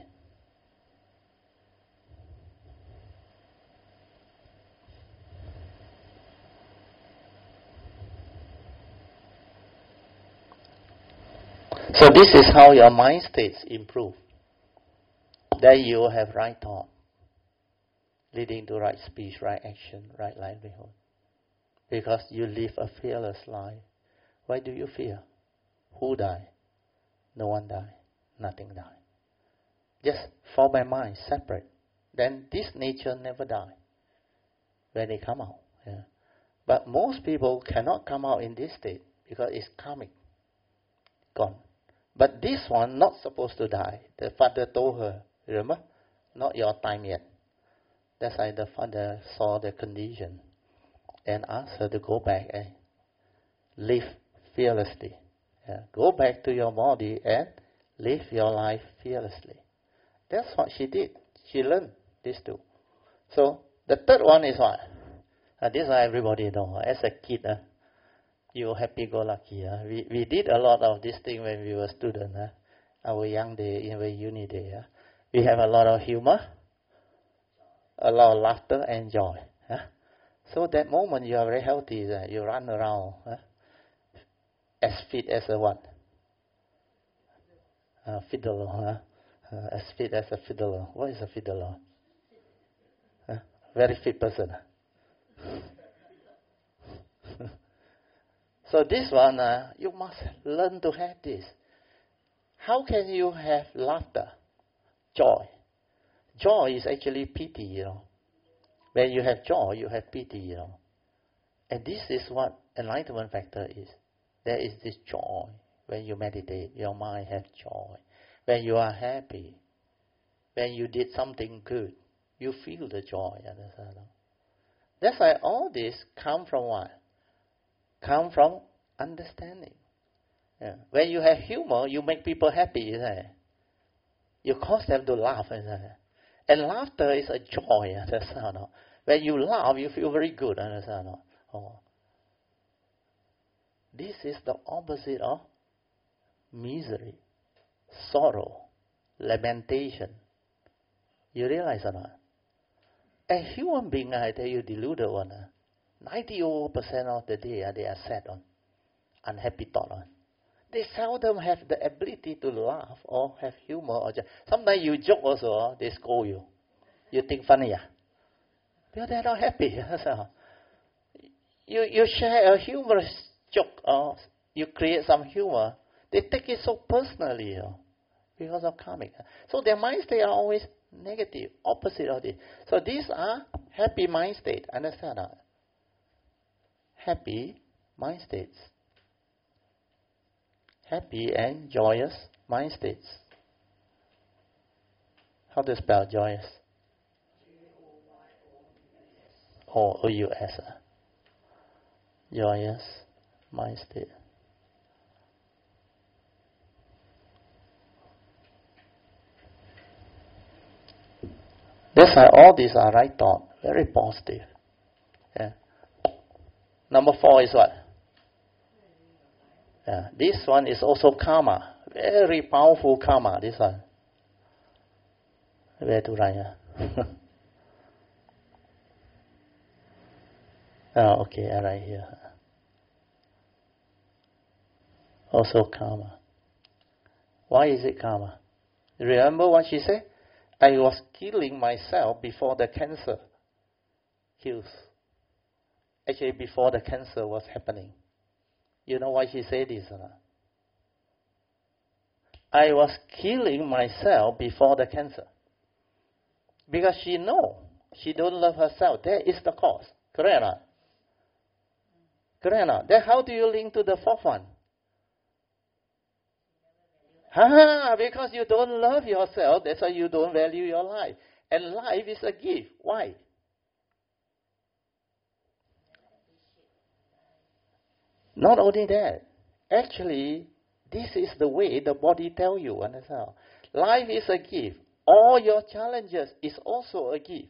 Speaker 4: So this is how your mind states improve. Then you will have right thought, leading to right speech, right action, right livelihood. Because you live a fearless life. Why do you fear? Who die? No one die. Nothing die. Just form my mind separate. Then this nature never die when they come out. Yeah. But most people cannot come out in this state because it's karmic. Gone. But this one not supposed to die. The father told her, remember? Not your time yet. That's why the father saw the condition and asked her to go back and live fearlessly. Yeah. Go back to your body and live your life fearlessly. That's what she did. She learned these two. So the third one is what? This is what everybody knows. As a kid, you happy-go-lucky. We did a lot of this thing when we were students. Our young day, in our uni day. We have a lot of humor, a lot of laughter and joy. So that moment you are very healthy. You run around as fit as a what? fiddler, huh? As fit as a fiddler. What is a fiddler? Very fit person. So this one, you must learn to have this. How can you have laughter? Joy. Joy is actually pity, you know. When you have joy, you have pity, you know. And this is what enlightenment factor is. There is this joy. When you meditate, your mind has joy. When you are happy, when you did something good, you feel the joy. Understand? That's why all this come from what? Come from understanding. Yeah. When you have humor, you make people happy, isn't it? You cause them to laugh, isn't it? And laughter is a joy, understand? When you laugh, you feel very good, understand? Oh. This is the opposite of misery, sorrow, lamentation. You realize or not? A human being, I tell you, deluded one. 90% of the day, they are sad on, unhappy thought on. They seldom have the ability to laugh or have humor. Or sometimes you joke also, they scold you. You think funny, because they're not happy. You share a humorous joke or you create some humor, they take it so personally because of karmic. So their mind state are always negative, opposite of this. So these are happy mind state. Understand that? Happy mind states. Happy and joyous mind states. How to spell joyous? O-U-S. Joyous mind state. That's why all these are right thought, very positive. Yeah. Number 4 is what? Yeah. This one is also karma, very powerful karma. This one. Where to write? Oh, okay, I write here. Also karma. Why is it karma? Remember what she said? I was killing myself before the cancer kills. Actually, before the cancer was happening. You know why she said this or not? I was killing myself before the cancer. Because she know she don't love herself. That is the cause. Correct or not? Correct or not? Then how do you link to the 4th one? Because you don't love yourself, that's why you don't value your life. And life is a gift. Why? Not only that, actually, this is the way the body tells you. Understand? Life is a gift. All your challenges is also a gift.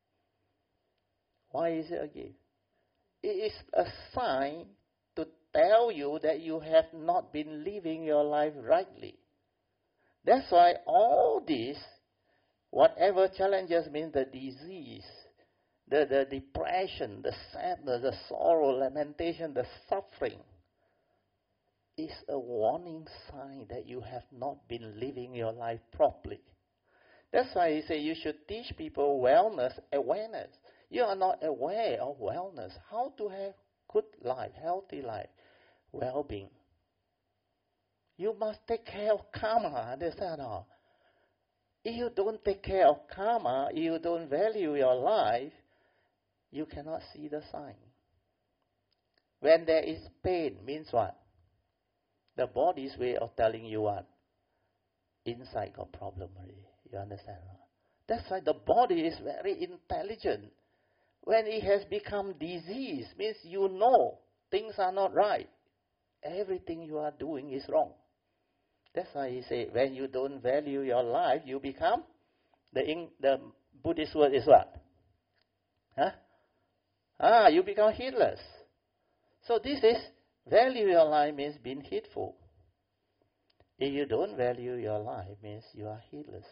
Speaker 4: Why is it a gift? It is a sign to tell you that you have not been living your life rightly. That's why all this, whatever challenges means the disease, the depression, the sadness, the sorrow, lamentation, the suffering, is a warning sign that you have not been living your life properly. That's why he say you should teach people wellness, awareness. You are not aware of wellness, how to have good life, healthy life, well-being. You must take care of karma, understand? If you don't take care of karma, you don't value your life, you cannot see the sign. When there is pain, means what? The body's way of telling you what? Inside got problem already. You understand? That's why the body is very intelligent. When it has become disease, means you know things are not right. Everything you are doing is wrong. That's why he say, when you don't value your life, you become, the Buddhist word is what? You become heedless. So this is, value your life means being heedful. If you don't value your life, means you are heedless.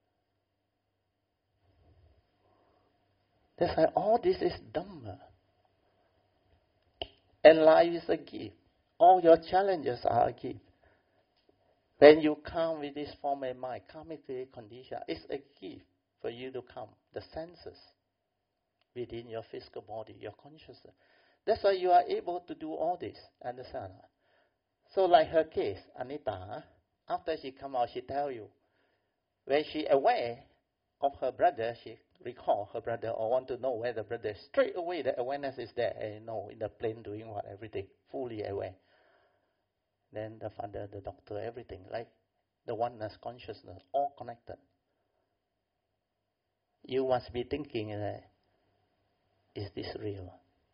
Speaker 4: That's why all this is Dhamma. And life is a gift. All your challenges are a gift. When you come with this form and mind, karmically conditioned, it's a gift for you to come. The senses within your physical body, your consciousness. That's why you are able to do all this. Understand? So like her case, Anita, after she come out, she tell you, when she aware of her brother, she recall her brother or want to know where the brother is. Straight away, the awareness is there. And in the plane doing what, everything, fully aware. Then the father, the doctor, everything, like the oneness consciousness, all connected. You must be thinking, is this real?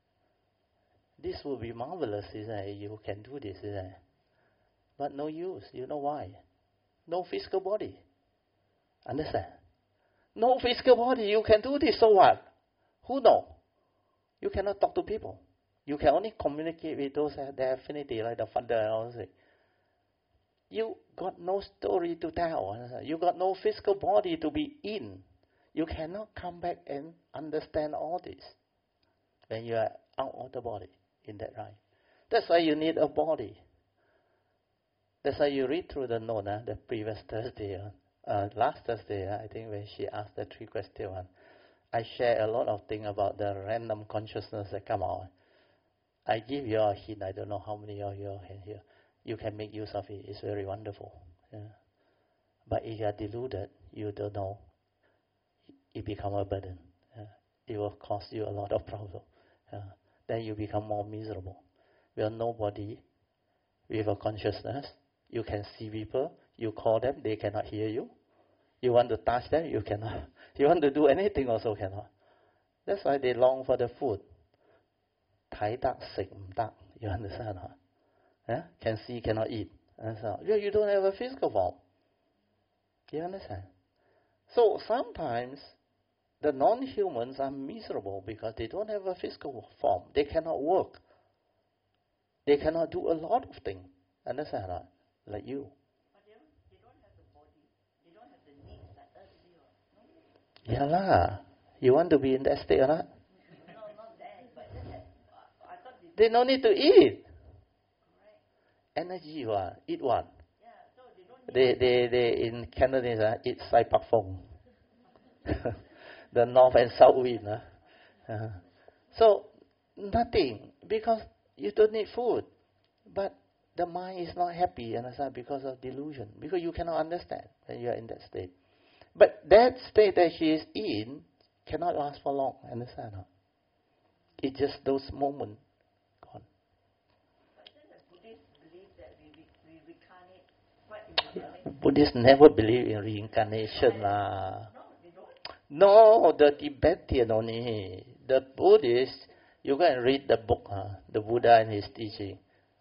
Speaker 4: This will be marvelous, isn't it? You can do this, isn't it? But no use. You know why? No physical body. Understand? No physical body. You can do this, so what? Who know? You cannot talk to people. You can only communicate with those that have affinity, like the father and all that. You got no story to tell. You got no physical body to be in. You cannot come back and understand all this when you are out of the body in that right. That's why you need a body. That's why you read through the note, the previous Thursday, last Thursday, I think when she asked the 3 questions, I share a lot of things about the random consciousness that come out. I give you a hint. I don't know how many of you can hear. You can make use of it. It's very wonderful. Yeah. But if you are deluded, you don't know. It becomes a burden. Yeah. It will cause you a lot of problems. Yeah. Then you become more miserable. We are nobody with a consciousness. You can see people. You call them. They cannot hear you. You want to touch them. You cannot. You want to do anything also cannot. That's why they long for the food. 睇得食唔得, you understand? Yeah? Can see, cannot eat. Understand? You don't have a physical form. You understand? So sometimes the non-humans are miserable because they don't have a physical form. They cannot work. They cannot do a lot of things. Understand? Like you.
Speaker 2: But they don't have the body. They don't have the needs like us, do you?
Speaker 4: Yeah lah. You want to be in that state or not?
Speaker 2: No, not that. But I thought
Speaker 4: they don't need to eat. Energy, eat what?
Speaker 2: Yeah, so they don't need
Speaker 4: They in Canada eat Sai Pak Fong. The north and south wind. So nothing, because you don't need food. But the mind is not happy, understand, because of delusion. Because you cannot understand when you are in that state. But that state that she is in cannot last for long, understand? It's just those moments gone.
Speaker 2: But then the Buddhists believe that we reincarnate quite individually.
Speaker 4: Buddhists never believe in reincarnation.
Speaker 2: No, they don't.
Speaker 4: No, the Tibetan only. The Buddhists, you go and read the book, the Buddha and his teaching.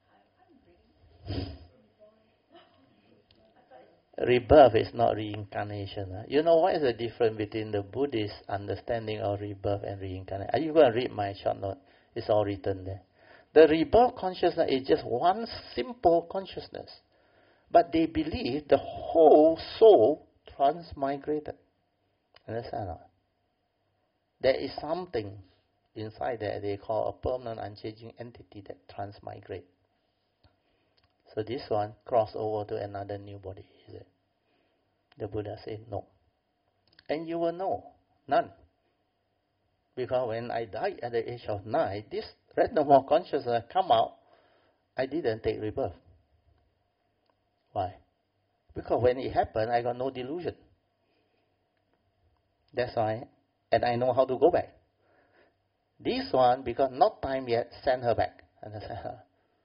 Speaker 4: Rebirth is not reincarnation. You know what is the difference between the Buddhist understanding of rebirth and reincarnation? Are you going to read my short note? It's all written there. The rebirth consciousness is just one simple consciousness. But they believe the whole soul transmigrated. Understand? There is something inside there they call a permanent unchanging entity that transmigrates. So this one cross over to another new body, is it? The Buddha said no. And you will know, none. Because when I died at the age of 9, this random of consciousness come out, I didn't take rebirth. Why? Because when it happened, I got no delusion. That's why, and I know how to go back. This one, because not time yet, send her back. Understand her?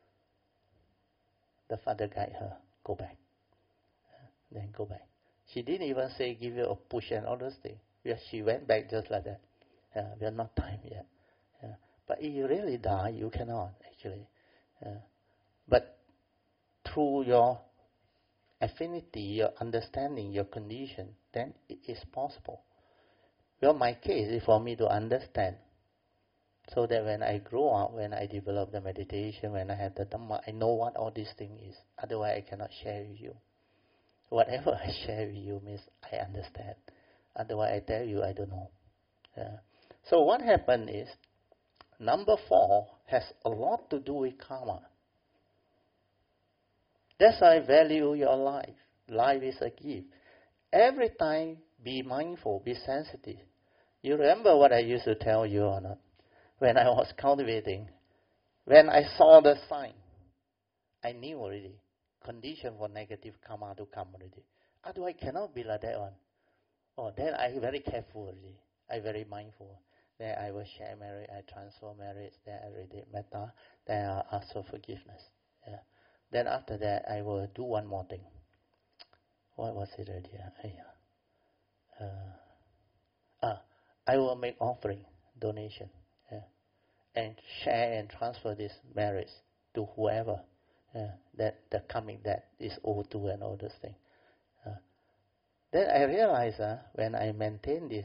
Speaker 4: The father guide her, go back. Then go back. She didn't even say give you a push and all those things. She went back just like that. We are not time yet. But if you really die, you cannot actually. But through your affinity, your understanding, your condition, then it is possible. Well, my case is for me to understand. So that when I grow up, when I develop the meditation, when I have the Dhamma, I know what all these things is. Otherwise, I cannot share with you. Whatever I share with you means I understand. Otherwise, I tell you, I don't know. So what happened is, number 4 has a lot to do with karma. That's why I value your life. Life is a gift. Every time, be mindful, be sensitive. You remember what I used to tell you or not? When I was cultivating, when I saw the sign, I knew already, condition for negative karma to come already. Otherwise, cannot be like that one. Oh, then I very careful already. I very mindful. Then I will share merit, I transfer merit, then I read metta, then I ask for forgiveness. Yeah. Then after that, I will do one more thing. What was it already? I will make offering, donation, and share and transfer these merits to whoever that the coming that is owed to and all those things. Then I realize when I maintain this,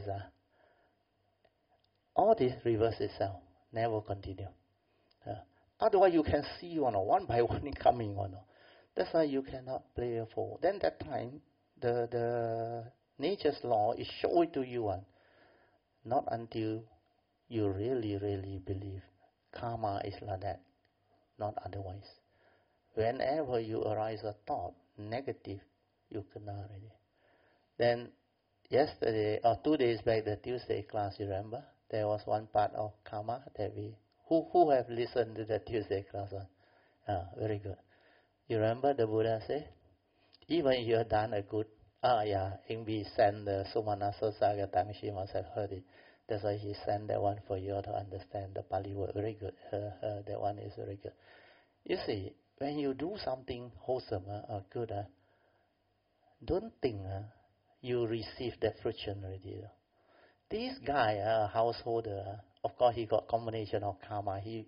Speaker 4: all this reverse itself, never continue. Otherwise, you can see one by one coming. That's why you cannot play a fool. Then that time, the nature's law is shown to you. Not until you really, really believe karma is like that, not otherwise. Whenever you arise a thought, negative, you cannot already. Then yesterday, or 2 days back, the Tuesday class, you remember? There was one part of karma that who have listened to the Tuesday class? Very good. You remember the Buddha say, even you have done a good, Ingvi sent the Sumanasa Sagatang, she must have heard it. That's why he sent that one for you to understand the Pali word. Very good. That one is very good. You see, when you do something wholesome or good, don't think you receive that fruition already. This guy, a householder, of course he got combination of karma. He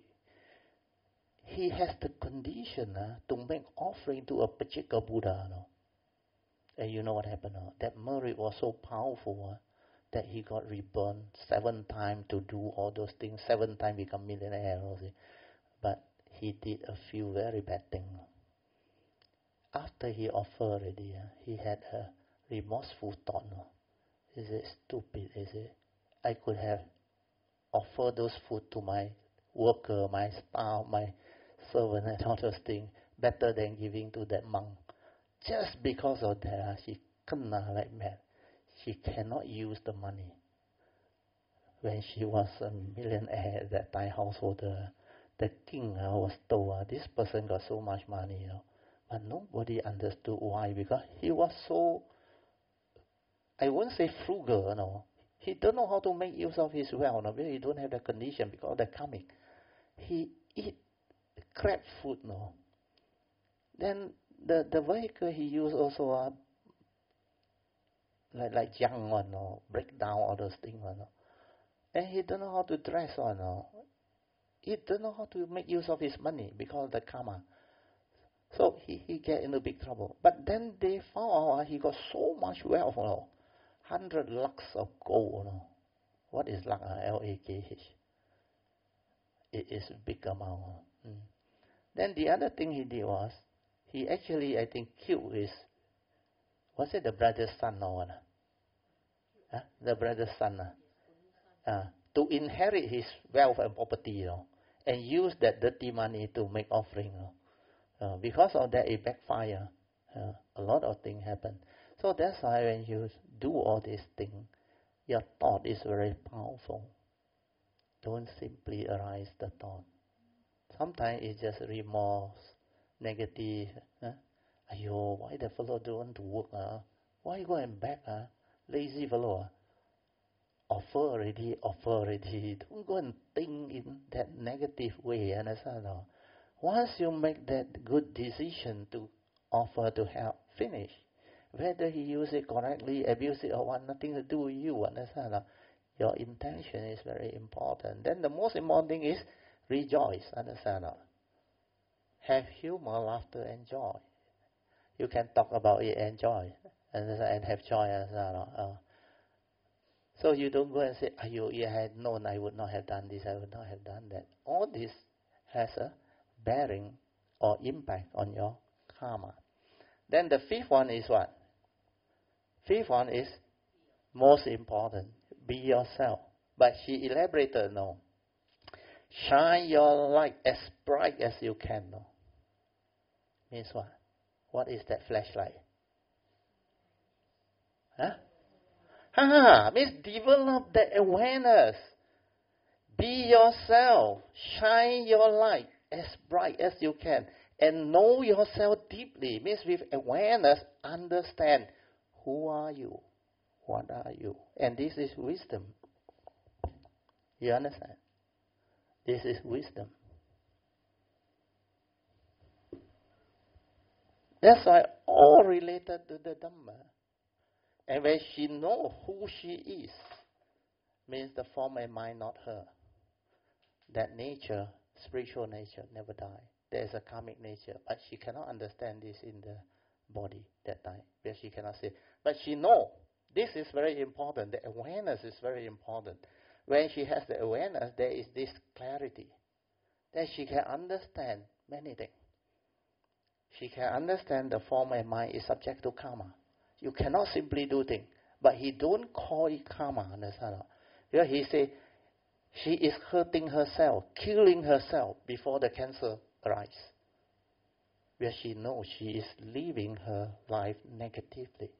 Speaker 4: has the condition to make offering to a particular Buddha. And you know what happened? That merit was so powerful that he got reborn 7 times to do all those things. 7 times become millionaire. But he did a few very bad things. After he offered already, he had a remorseful thought. Is it stupid? Is it? I could have offered those food to my worker, my staff, my servant, and all those things better than giving to that monk. Just because of that, she kena like mad. She cannot use the money. When she was a millionaire at that time, householder, the king was told, this person got so much money, but nobody understood why, because he was so, I won't say frugal, no. He don't know how to make use of his wealth, no, because he don't have the condition because of the coming. He eat crab food, no. Then the vehicle he used also like young one, no, break down all those things, no. And he don't know how to dress, no. He don't know how to make use of his money because of the karma. So he get into big trouble. But then they found out he got so much wealth, 100 lakhs of gold. What is lakh? L-A-K-H. It is a big amount. Then the other thing he did was, he actually, I think, killed his, was it the brother's son or what? The brother's son. To inherit his wealth and property, and use that dirty money to make offering. Because of that, it backfire. A lot of things happen. So that's why when you do all these things, your thought is very powerful. Don't simply arise the thought. Sometimes it's just remorse, negative. Ayo, why the fellow don't want to work? Why go and back? Lazy fellow. Offer already. Don't go and think in that negative way. Understand? Once you make that good decision to offer to help, finish. Whether he use it correctly, abuse it, or what, nothing to do with you. Understand? Your intention is very important. Then the most important thing is rejoice. Understand? Have humor, laughter, and joy. You can talk about it, enjoy, and have joy. Understand? So you don't go and say, if I had known, I would not have done this, I would not have done that. All this has a bearing or impact on your karma. Then the 5th one is what? 5th one is most important. Be yourself. But she elaborated, no. Shine your light as bright as you can, no. Means what? What is that flashlight? Means develop that awareness. Be yourself. Shine your light as bright as you can. And know yourself deeply. Means with awareness, understand who are you? What are you? And this is wisdom. You understand? This is wisdom. That's why all related to the Dhamma. And when she knows who she is, means the form and mind, not her. That nature, spiritual nature, never die. There is a karmic nature, but she cannot understand this in the body that time, because she cannot see. But she knows. This is very important. The awareness is very important. When she has the awareness, there is this clarity. Then she can understand many things. She can understand the form and mind is subject to karma. You cannot simply do things. But he don't call it karma, understand? Because he say, she is hurting herself, killing herself before the cancer arises. Because she knows she is living her life negatively.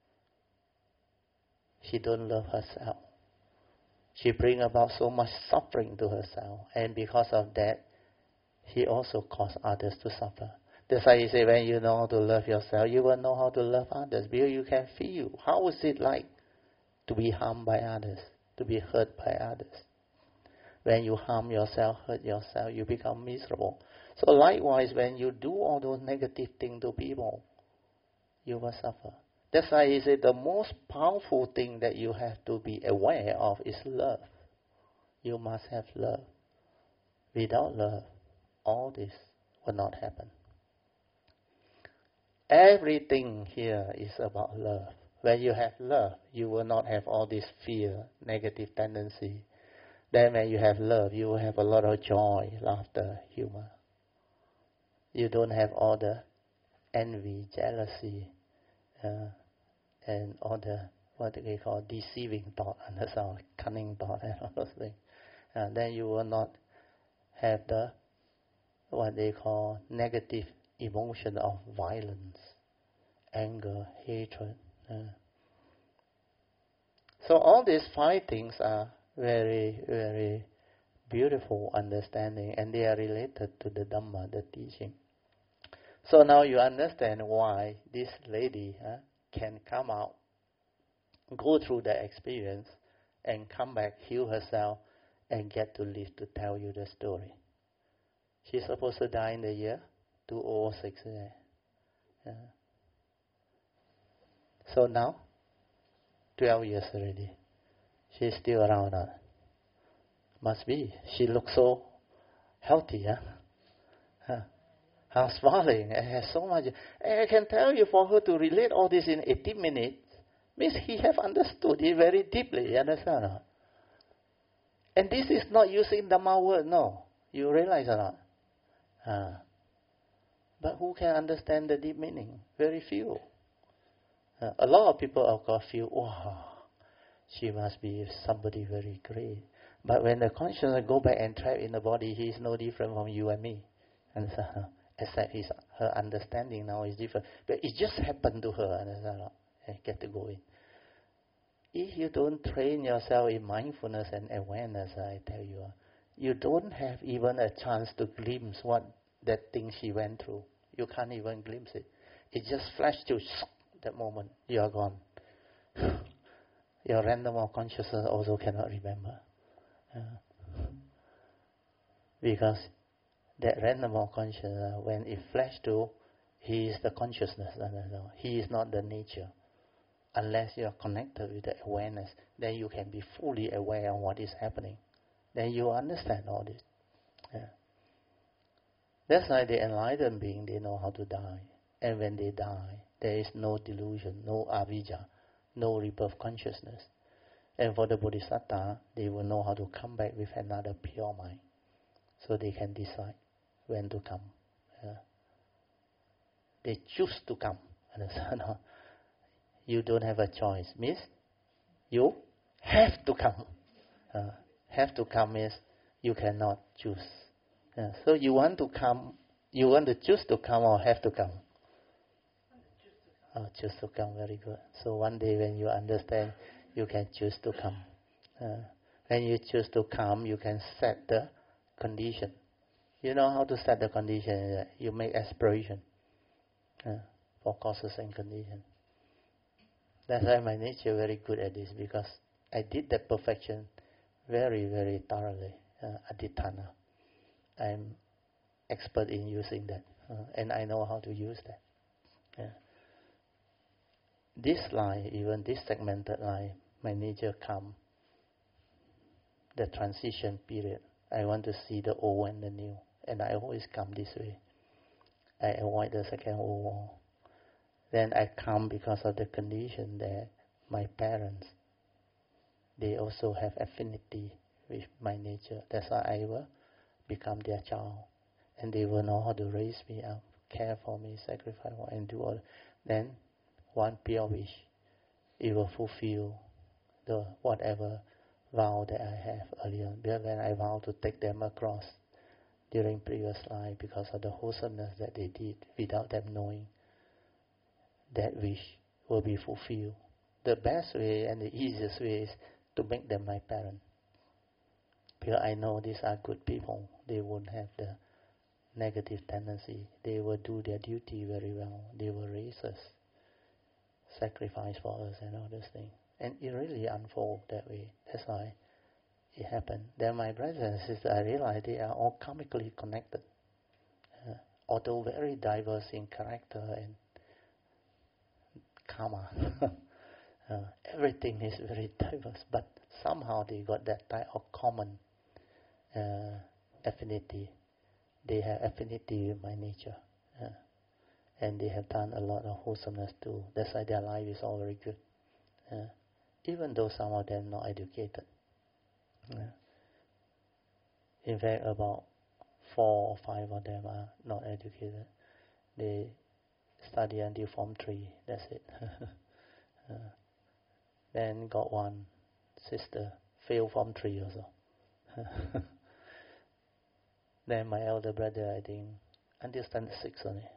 Speaker 4: She don't love herself. She bring about so much suffering to herself. And because of that, she also cause others to suffer. That's why he say, when you know how to love yourself, you will know how to love others. Because you can feel how is it like to be harmed by others, to be hurt by others. When you harm yourself, hurt yourself, you become miserable. So likewise, when you do all those negative things to people, you will suffer. That's why he said the most powerful thing that you have to be aware of is love. You must have love. Without love, all this will not happen. Everything here is about love. When you have love, you will not have all this fear, negative tendency. Then when you have love, you will have a lot of joy, laughter, humor. You don't have all the envy, jealousy, and all the, what they call, deceiving thought, and cunning thought, and all those things. Then you will not have the, what they call, negative emotion of violence, anger, hatred. So all these 5 things are very, very beautiful understanding, and they are related to the Dhamma, the teaching. So now you understand why this lady can come out, go through the experience, and come back, heal herself, and get to live to tell you the story. She's supposed to die in the year 2006. So now, 12 years already. She's still around. Must be. She looks so healthy. Her smiling and has so much. And I can tell you, for her to relate all this in 18 minutes, means he have understood it very deeply. You understand? And this is not using Dhamma word, no. You realize or not? But who can understand the deep meaning? Very few. A lot of people, of course, feel, wow, she must be somebody very great. But when the consciousness go back and trap in the body, he is no different from you and me. And so, except her understanding now is different. But it just happened to her. And get to go in. If you don't train yourself in mindfulness and awareness, I tell you, you don't have even a chance to glimpse what that thing she went through. You can't even glimpse it. It just flashed you. That moment, you are gone. Your random of consciousness also cannot remember. Because that random of consciousness, when it flashed to, he is the consciousness. He is not the nature. Unless you are connected with the awareness, then you can be fully aware of what is happening. Then you understand all this. That's why the enlightened being, they know how to die. And when they die, there is no delusion, no avijja, no rebirth consciousness. And for the bodhisattva, they will know how to come back with another pure mind. So they can decide when to come. They choose to come. Understand? You don't have a choice. Means you have to come. Have to come means you cannot choose. So you want to come, you want to choose to come or have to come?
Speaker 1: choose to come, very good. So one day when you understand, you can choose to come. When you choose to come, you can set the condition. You know how to set the condition? You make aspiration for causes and conditions. That's why my nature very good at this, because I did that perfection very, very thoroughly. Aditana. I'm expert in using that, and I know how to use that. This line, even this segmented line, my nature come. The transition period. I want to see the old and the new, and I always come this way. I avoid the second World War. Then I come because of the condition that my parents, they also have affinity with my nature. That's why I will become their child, and they will know how to raise me up, care for me, sacrifice, and do all. Then one pure wish, it will fulfill the whatever vow that I have earlier. When I vow to take them across during previous life, because of the wholesomeness that they did without them knowing, that wish will be fulfilled. The best way and the easiest way is to make them my parent. Because I know these are good people. They won't have the negative tendency. They will do their duty very well. They will raise us, sacrifice for us and all those things. And it really unfolds that way. That's why it happened. Then my brothers and sisters, I realized they are all karmically connected. Although very diverse in character and karma. Everything is very diverse, but somehow they got that type of common affinity. They have affinity with my nature. And they have done a lot of wholesomeness too. That's why their life is all very good. Even though some of them not educated. In fact, about 4 or 5 of them are not educated. They study until Form 3, that's it. Then got one sister, failed Form 3 also. Then my elder brother, I think, until Standard 6 only.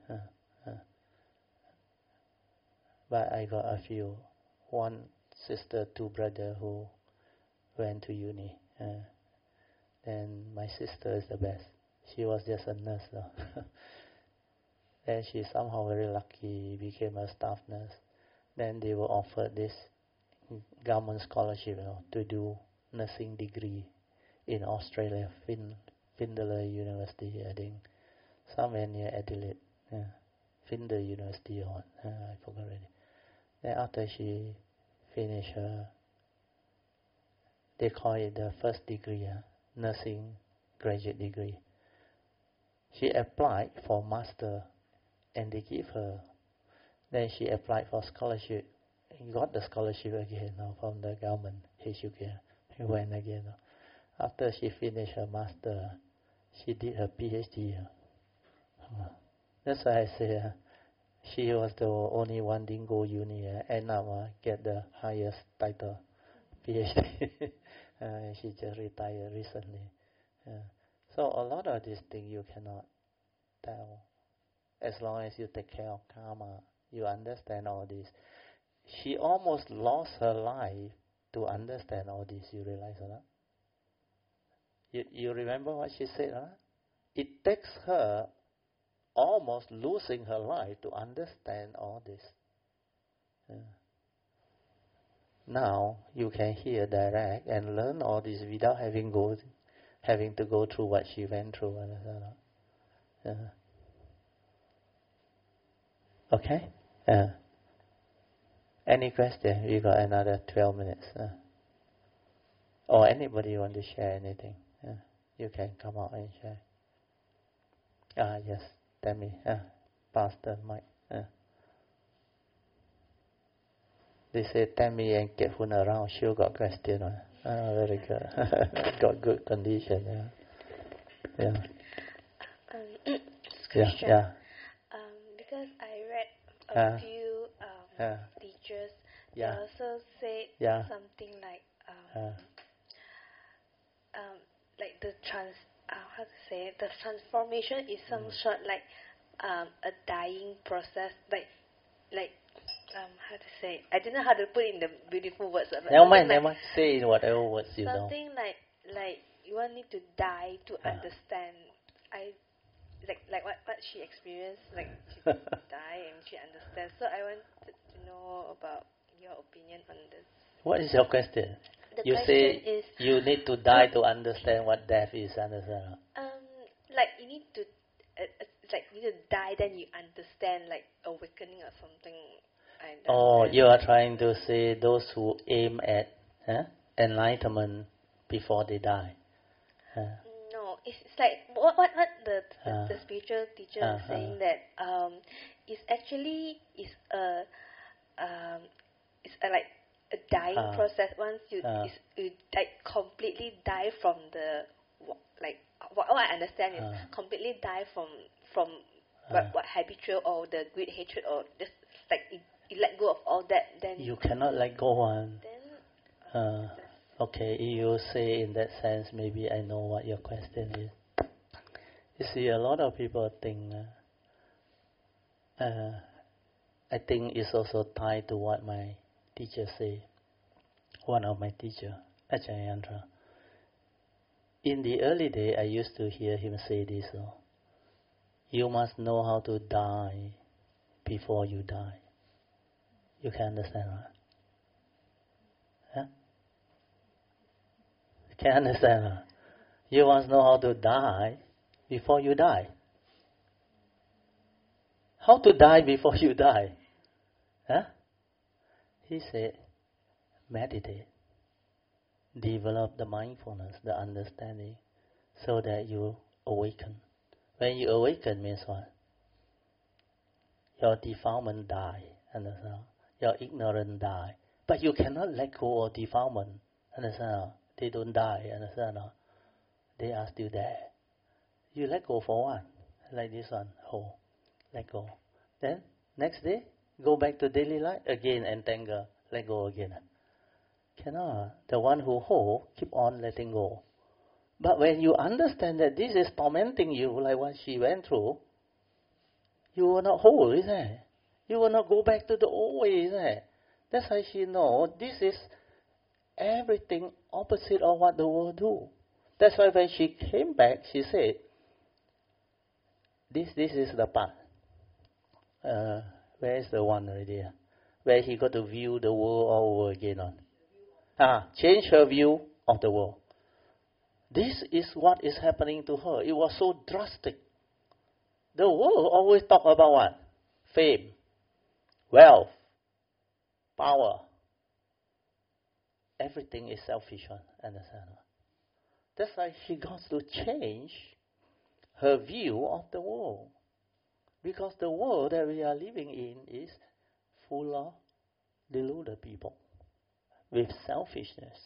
Speaker 1: But I got a few. One sister, 2 brothers who went to uni. Then my sister is the best. She was just a nurse though. Then she somehow very lucky became a staff nurse. Then they were offered this government scholarship to do nursing degree in Australia, Findler University, I think, somewhere near Adelaide. Finder University or I forgot already. Then after she finished her, they call it the first degree, nursing graduate degree. She applied for master, and they give her. Then she applied for scholarship, and got the scholarship again from the government, HUK. She went again. After she finished her master, she did her PhD. That's why I say she was the only one didn't go uni, end up get the highest title, PhD. She just retired recently. So a lot of these things you cannot tell. As long as you take care of karma, you understand all this. She almost lost her life to understand all this, you realize or not? You remember what she said, huh? It takes her almost losing her life to understand all this. Now you can hear direct and learn all this without having to go through what she went through. Okay? Any question? We got another 12 minutes. Or anybody want to share anything? You can come out and share. Yes. Tell me. Pass the mic. They say, tell me and get one around. Sure got question. Very good. Got good condition. Yeah.
Speaker 5: Yeah. Because I read a few teachers, they also said something like the the transformation is some sort like a dying process, like how to say? I don't know how to put it in the beautiful words.
Speaker 4: Never mind. Say in whatever words you know.
Speaker 5: Something like you want me to die to understand. I like what she experienced, like she died and she understands. So I wanted to know about your opinion on this.
Speaker 4: What is your question? You say is, you need to die to understand what death is. Understand?
Speaker 5: Like you need to, like you need to die, then you understand, like awakening or something.
Speaker 4: You are trying to say those who aim at enlightenment before they die.
Speaker 5: No, it's like what the spiritual teacher is saying that it's actually it's like a dying process. Once you like completely die from the like what I understand is completely die from what habitual or the greed, hatred, or just like you let go of all that, then
Speaker 4: you cannot let go on. Then okay, you say in that sense, maybe I know what your question is. You see, a lot of people think. I think it's also tied to what my teacher say. One of my teacher, Ajahn Yandra. In the early day, I used to hear him say this. You must know how to die before you die. You can understand, right? Huh? Can understand, right? You must know how to die before you die. How to die before you die? Huh? He said, meditate. Develop the mindfulness, the understanding, so that you awaken. When you awaken means what? Your defilement die, understand? Your ignorance die. But you cannot let go of defilement, understand? They don't die, understand? They are still there. You let go for what? Like this one, let go. Then, next day, go back to daily life, again entangle, let go again. Cannot. The one who hold, keep on letting go. But when you understand that this is tormenting you, like what she went through, you will not hold, isn't it? You will not go back to the old way, isn't it? That's why she knows this is everything opposite of what the world do. That's why when she came back, she said, this is the part. Where is the one already? Where he got to view the world all over again on. Change her view of the world. This is what is happening to her. It was so drastic. The world always talk about what? Fame, wealth, power. Everything is selfish one, understand? That's why she got to change her view of the world. Because the world that we are living in is full of deluded people with selfishness,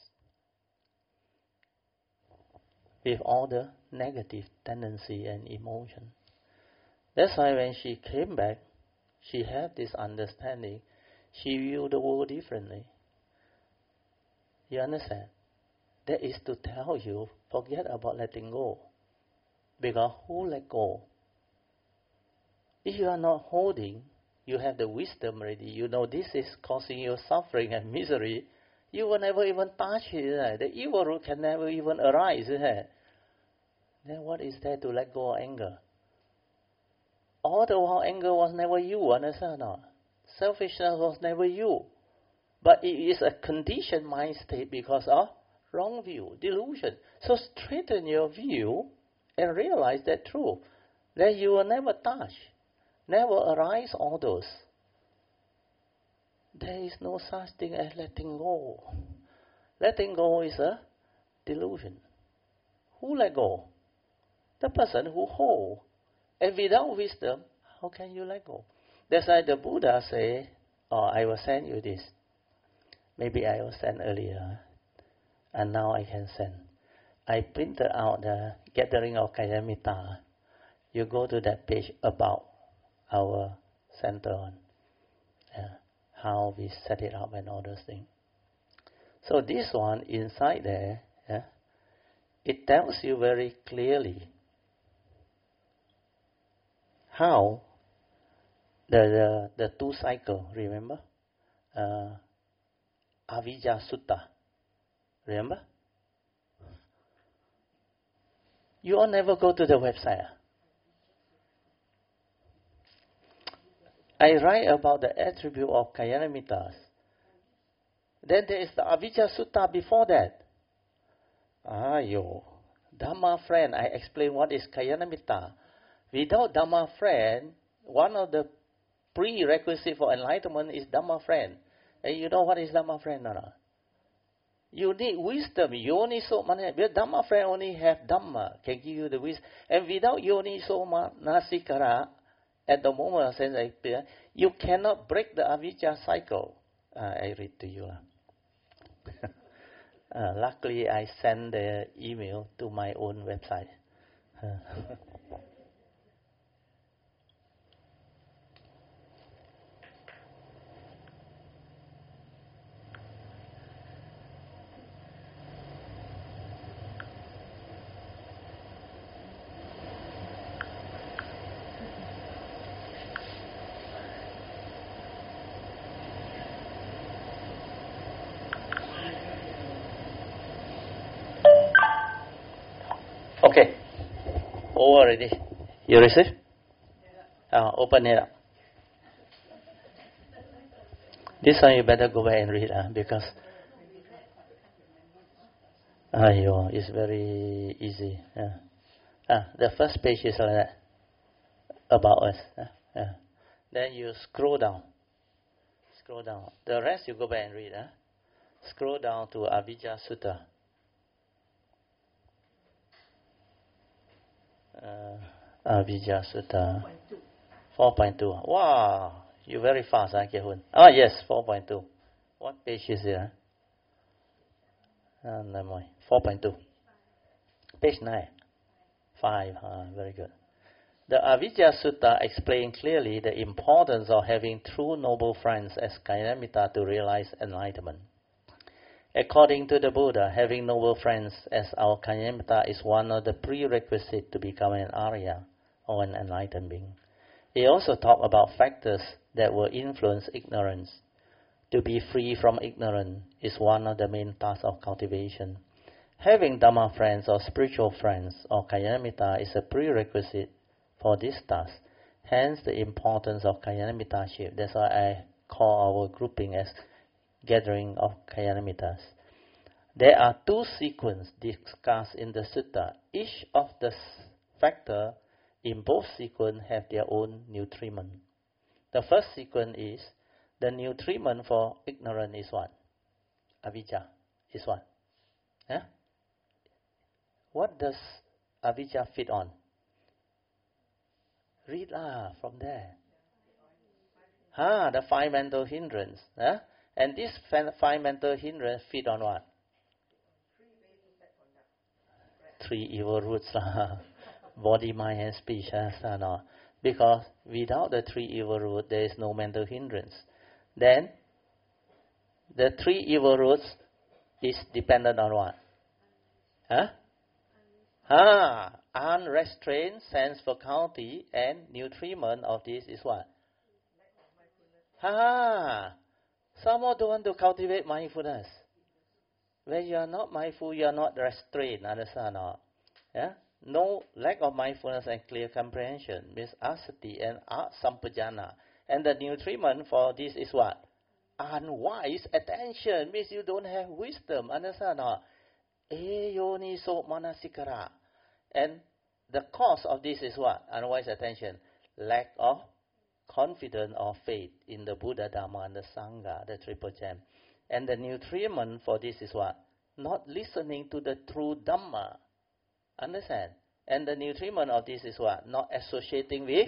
Speaker 4: with all the negative tendency and emotion. That's why when she came back, she had this understanding. She viewed the world differently. You understand? That is to tell you, forget about letting go. Because who let go? If you are not holding, you have the wisdom already. You know this is causing you suffering and misery. You will never even touch it. Right? The evil root can never even arise. Right? Then what is there to let go of anger? All the while anger was never you, understand or not? Selfishness was never you. But it is a conditioned mind state because of wrong view, delusion. So straighten your view and realize that truth. Then you will never touch, never arise all those. There is no such thing as letting go. Letting go is a delusion. Who let go? The person who holds. And without wisdom, how can you let go? That's why the Buddha say, I will send you this. Maybe I will send earlier. And now I can send. I printed out the Gathering of Kayamita. You go to that page about our center on how we set it up and all those things. So this one inside there, it tells you very clearly how the two cycle, remember? Avijja Sutta. Remember? You all never go to the website. I write about the attribute of Kalyanamitas. Then there is the Avijja Sutta before that. Dhamma friend, I explain what is Kalyanamitta. Without Dhamma friend, one of the prerequisites for enlightenment is Dhamma friend. And you know what is Dhamma friend or not? You need wisdom. Yoniso Manasikara. Because Dhamma friend only have Dhamma, can give you the wisdom. And without Yoniso Manasikara, at the moment of sense experience, you cannot break the avijja cycle. I read to you. Luckily, I send the email to my own website. Okay. Over already. You receive? Open it up. This one you better go back and read because it's very easy. The first page is like that. About us. Then you scroll down. The rest you go back and read. Scroll down to Avijja Sutta. Avijja Sutta 4.2. Wow, you very fast, Kehun. Yes, 4.2. What page is it? Never mind. 4.2. Page 9. 5. Very good. The Avijja Sutta explains clearly the importance of having true noble friends as Kalyanamitta to realize enlightenment. According to the Buddha, having noble friends as our Kalyanamitta is one of the prerequisites to become an Arya, or an enlightened being. He also talked about factors that will influence ignorance. To be free from ignorance is one of the main tasks of cultivation. Having Dhamma friends or spiritual friends or Kalyanamitta is a prerequisite for this task. Hence the importance of Kalyanamittaship. That's why I call our grouping as gathering of Kalyanamittas. There are two sequences discussed in the sutta. Each of the factors in both sequences have their own nutriment. The first sequence is the nutriment for ignorance is what? Avijja is what? What does avijja feed on? Read from there. The five mental hindrance. And this five mental hindrance feed on what? Three evil roots. Body, mind, and speech. Because without the three evil roots, there is no mental hindrance. Then, the three evil roots is dependent on what? Unrestrained sense faculty and nutriment of this is what? Someone don't want to cultivate mindfulness. When you are not mindful, you are not restrained. Understand or not? No lack of mindfulness and clear comprehension means asati and sampajana. And the nutriment for this is what? Unwise attention means you don't have wisdom. Understand or not? Yoniso manasikara. And the cause of this is what? Unwise attention. Lack of confidence or faith in the Buddha, Dhamma, and the Sangha, the triple gem. And the nutriment for this is what? Not listening to the true Dhamma. Understand? And the nutriment of this is what? Not associating with?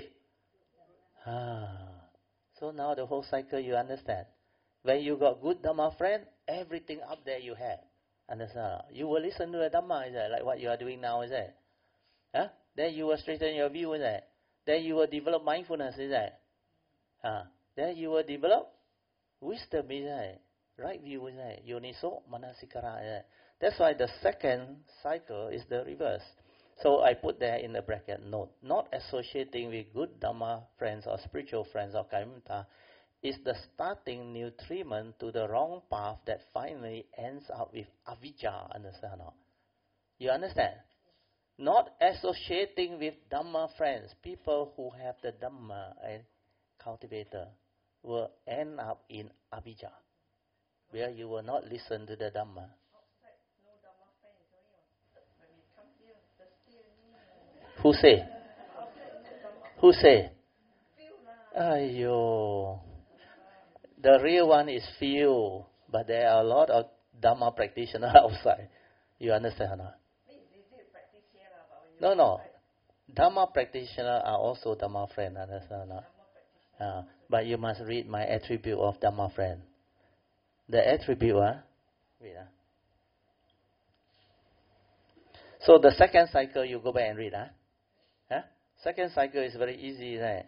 Speaker 4: So now the whole cycle you understand. When you got good Dhamma friend, everything up there you have. Understand? You will listen to the Dhamma, is it? Like what you are doing now, is it? Then you will straighten your view, is it? Then you will develop mindfulness, is it? Then you will develop wisdom, is it? Right view, is it? Yoniso manasikara, is it? That's why the second cycle is the reverse. So I put there in the bracket note, not associating with good Dhamma friends or spiritual friends or Kalyanamitta is the starting nutriment to the wrong path that finally ends up with avijja. Understand or not? You understand? Not associating with Dhamma friends. People who have the Dhamma and cultivator will end up in avijja, where you will not listen to the Dhamma. Who say? Who say? Aiyo. The real one is few, but there are a lot of Dhamma practitioners outside. You understand or not? No. Dhamma practitioners are also Dhamma friends. Understand or not? But you must read my attribute of Dhamma friend. The attribute, read. So the second cycle, you go back and read. Second cycle is very easy, right?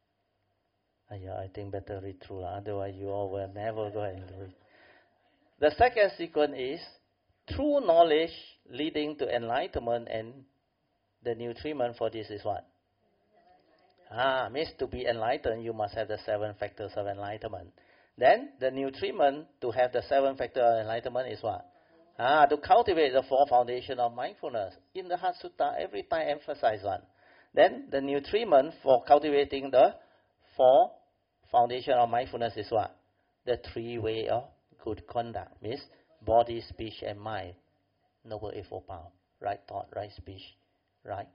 Speaker 4: I think better read through, otherwise you all will never go and read. The second sequence is true knowledge leading to enlightenment, and the nutriment for this is what? Means to be enlightened, you must have the 7 factors of enlightenment. Then the nutriment to have the 7 factors of enlightenment is what? To cultivate the 4 foundations of mindfulness. In the Heart Sutta, every time emphasize one. Then the nutriment for cultivating the 4 foundations of mindfulness is what? The 3 ways of good conduct. Means body, speech, and mind. Noble Eightfold Path. Right thought, right speech, right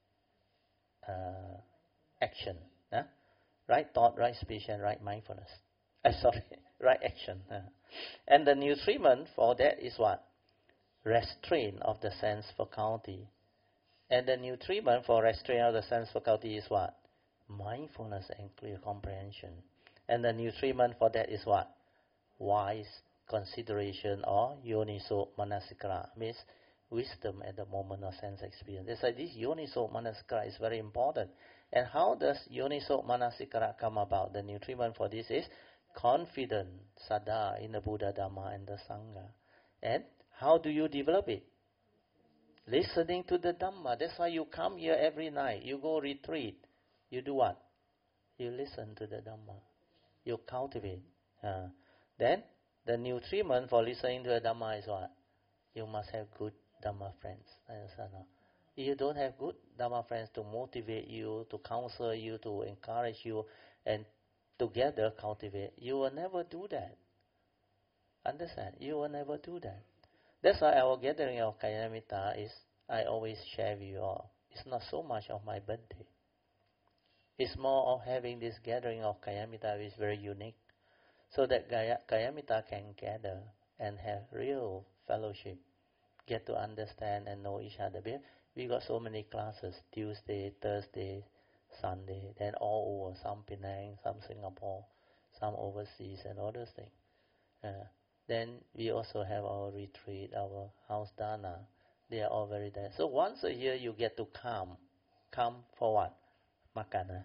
Speaker 4: action. Right thought, right speech, and right mindfulness. Right action. And the nutriment for that is what? Restraint of the sense faculty. And the nutriment for restraint of the sense faculty is what? Mindfulness and clear comprehension. And the nutriment for that is what? Wise consideration or yoniso manasikara. Means wisdom at the moment of sense experience. That's why this yoniso manasikara is very important. And how does yoniso manasikara come about? The nutriment for this is confident, saddha in the Buddha, Dhamma, and the Sangha. And how do you develop it? Listening to the Dhamma. That's why you come here every night. You go retreat. You do what? You listen to the Dhamma. You cultivate. Then the nutriment for listening to the Dhamma is what? You must have good Dhamma friends. If you don't have good Dhamma friends to motivate you, to counsel you, to encourage you, and together cultivate, you will never do that. Understand? You will never do that. That's why our gathering of Kalyana is, I always share with you all, it's not so much of my birthday. It's more of having this gathering of Kalyana which is very unique, so that Kalyana can gather and have real fellowship, get to understand and know each other. We got so many classes, Tuesday, Thursday, Sunday, then all over, some Penang, some Singapore, some overseas, and all those things. Then we also have our retreat, our house dana. They are all very there. So once a year you get to come. Come for what? Makan.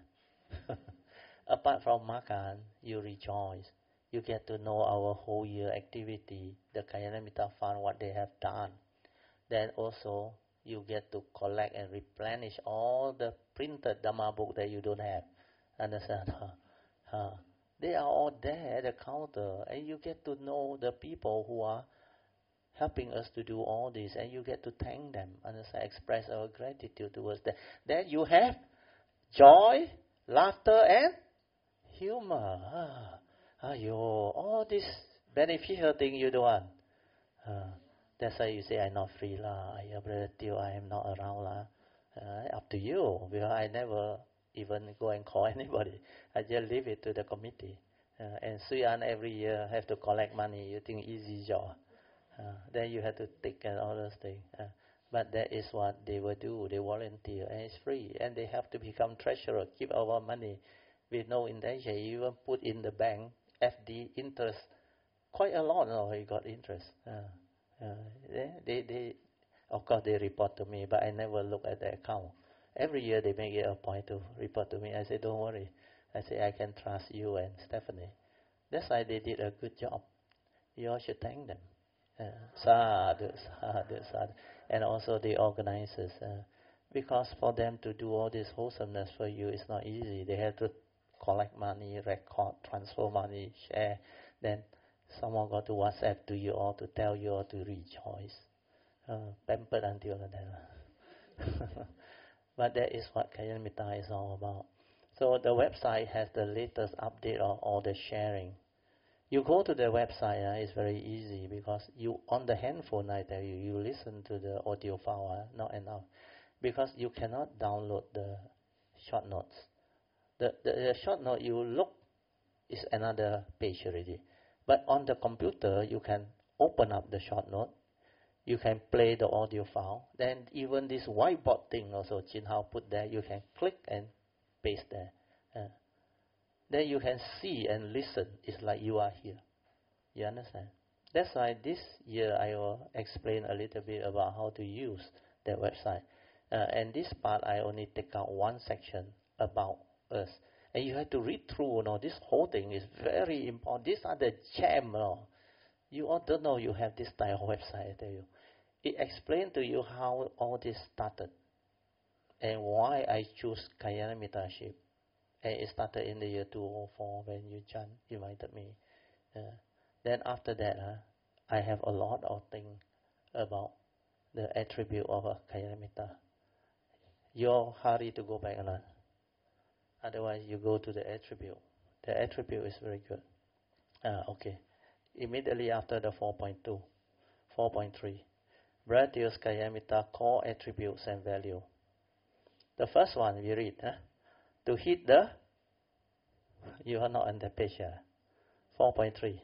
Speaker 4: Apart from makan, you rejoice. You get to know our whole year activity, the Kalyana Fund, what they have done. Then also you get to collect and replenish all the printed Dhamma book that you don't have. Understand? They are all there at the counter, and you get to know the people who are helping us to do all this, and you get to thank them, understand, express our gratitude towards them. Then you have joy, laughter, and humor. All this beneficial thing you don't want. That's why you say, I'm not free lah. Till I am not around lah. Up to you, because I never even go and call anybody. I just leave it to the committee. And Suyan every year have to collect money. You think easy job. Then you have to take and all those things. But that is what they will do. They volunteer and it's free. And they have to become treasurer, keep our money with no intention. You even put in the bank, FD interest, quite a lot. No, he got interest. They of course they report to me, but I never look at the account. Every year they make it a point to report to me. I say, don't worry. I say, I can trust you and Stephanie. That's why they did a good job. You all should thank them. Sadhu. And also the organizers. Because for them to do all this wholesomeness for you is not easy. They have to collect money, record, transfer money, share. Then someone got to WhatsApp to you all to tell you all to rejoice. Pampered until that. But that is what Kalyanamitta is all about. So the website has the latest update of all the sharing. You go to the website, it's very easy because you on the handphone, I tell you, you listen to the audio file, not enough. Because you cannot download the short notes. The short note you look is another page already. But on the computer, you can open up the short note. You can play the audio file. Then even this whiteboard thing also, Chin Hao put there, you can click and paste there. Then you can see and listen. It's like you are here. You understand? That's why this year I will explain a little bit about how to use that website. And this part I only take out one section about us. And you have to read through, this whole thing is very important. These are the gem, You all don't know you have this type of website, I tell you. It explains to you how all this started and why I choose Kalyanamitta-ship. And it started in the year 2004 when Yu Chan invited me. Then after that, I have a lot of things about the attribute of a Kalyanamitta. You're hurry to go back or not? Otherwise, you go to the attribute. The attribute is very good. Okay. Immediately after the 4.2, 4.3. Bharatiya's Kalyanamitta core attributes and value. The first one we read, to hit the, you are not on the page here, 4.3.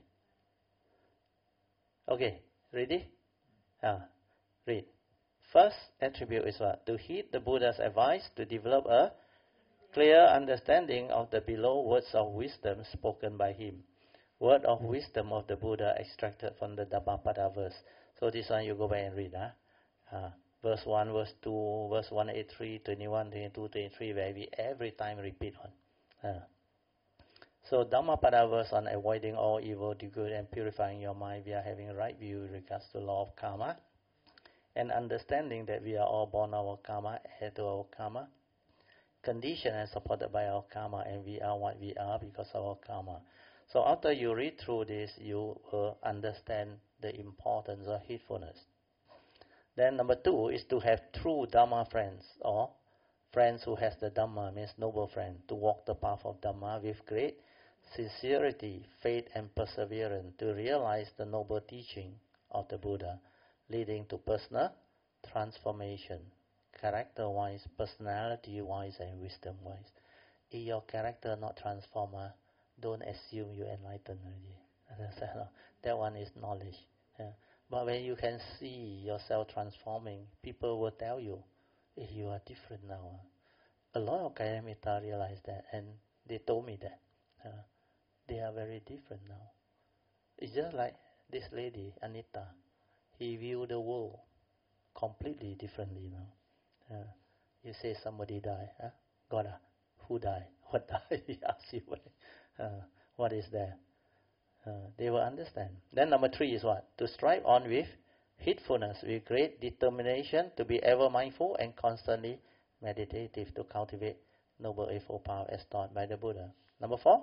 Speaker 4: Okay, ready? Read. First attribute is what? To heed the Buddha's advice to develop a clear understanding of the below words of wisdom spoken by him. Word of wisdom of the Buddha extracted from the Dhammapada verse. So this one you go back and read. Verse 1, verse 2, verse 183, 21, 22, 23, where we every time repeat on. So Dhammapada verse on avoiding all evil, do good, and purifying your mind. We are having a right view with regards to law of karma. And understanding that we are all born our karma, heir to our karma. Conditioned and supported by our karma, and we are what we are because of our karma. So after you read through this, you will understand the importance of heedfulness. Then number 2 is to have true Dhamma friends, or friends who has the Dhamma, means noble friend, to walk the path of Dhamma with great sincerity, faith and perseverance to realize the noble teaching of the Buddha, leading to personal transformation, character-wise, personality-wise and wisdom-wise. If your character not transformed, don't assume you enlightened already. That one is knowledge. But when you can see yourself transforming, people will tell you, you are different now. A lot of Kalyanamitta realized that, and they told me that. They are very different now. It's just like this lady, Anita. He viewed the world completely differently now. You say somebody died. God, who died? What died? He asks you, what is that? They will understand. Then number 3 is what? To strive on with heedfulness, with great determination, to be ever mindful and constantly meditative, to cultivate noble eightfold power as taught by the Buddha. Number 4?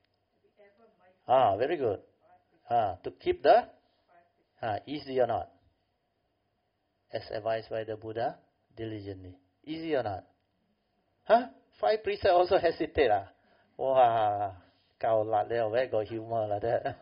Speaker 4: Very good. To keep the easy or not? As advised by the Buddha, diligently. Easy or not? 5 precepts also hesitate. Wow. Where got humor like that?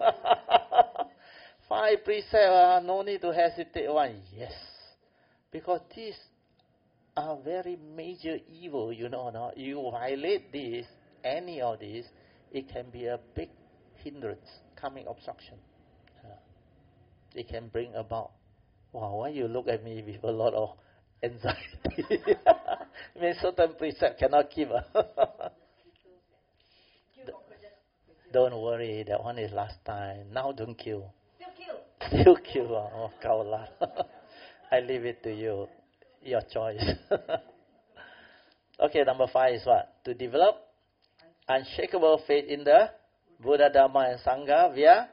Speaker 4: 5 precepts, no need to hesitate one. Yes. Because these are very major evil, no? You violate this, any of this, it can be a big hindrance, coming obstruction. It can bring about, why you look at me with a lot of anxiety? I mean, certain precepts cannot keep. Don't worry, that one is last time. Now don't kill. Still kill. Oh, Kaola. I leave it to you. Your choice. Okay, number 5 is what? To develop unshakable faith in the Buddha, Dhamma and Sangha via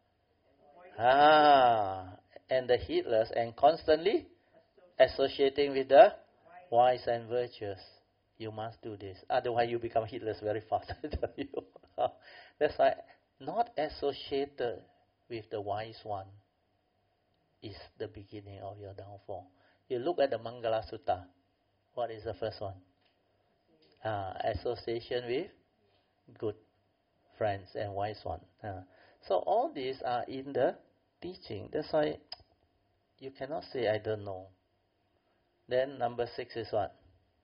Speaker 4: and the heedless and constantly associating with the wise and virtuous. You must do this. Otherwise, you become heedless very fast. I tell you. That's why not associated with the wise one is the beginning of your downfall. You look at the Mangala Sutta. What is the first one? Association with good friends and wise one. So all these are in the teaching. That's why you cannot say I don't know. Then number 6 is what?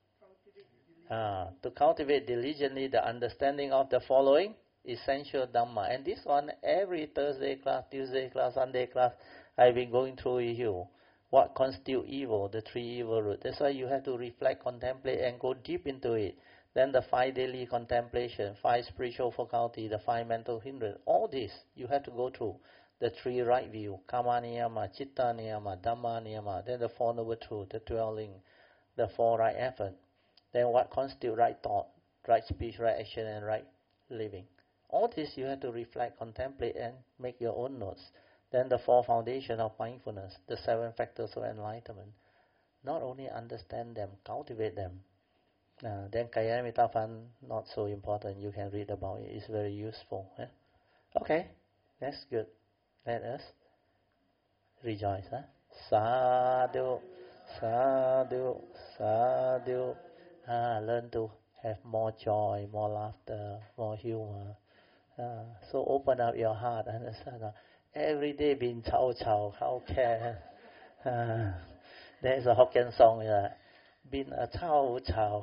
Speaker 4: To cultivate diligently the understanding of the following essential Dhamma. And this one, every Thursday class, Tuesday class, Sunday class, I've been going through with you. What constitute evil, the 3 evil roots. That's why you have to reflect, contemplate, and go deep into it. Then the 5 daily contemplation, 5 spiritual faculty, the 5 mental hindrance. All this you have to go through. The 3 right view, Kama Niyama, Chitta Niyama, Dhamma Niyama. Then the 4 noble truth, the 12 link, the 4 right effort. Then what constitute right thought, right speech, right action, and right living. All this you have to reflect, contemplate, and make your own notes. Then the 4 foundation of mindfulness, the 7 factors of enlightenment. Not only understand them, cultivate them. Then Kalyana Fund, not so important. You can read about it. It's very useful. Okay, that's good. Let us rejoice. Sadhu, sadhu, sadhu. Learn to have more joy, more laughter, more humor. So open up your heart. Understand? Every day being chow chow, how can? There's a Hokkien song. Been a chow chow.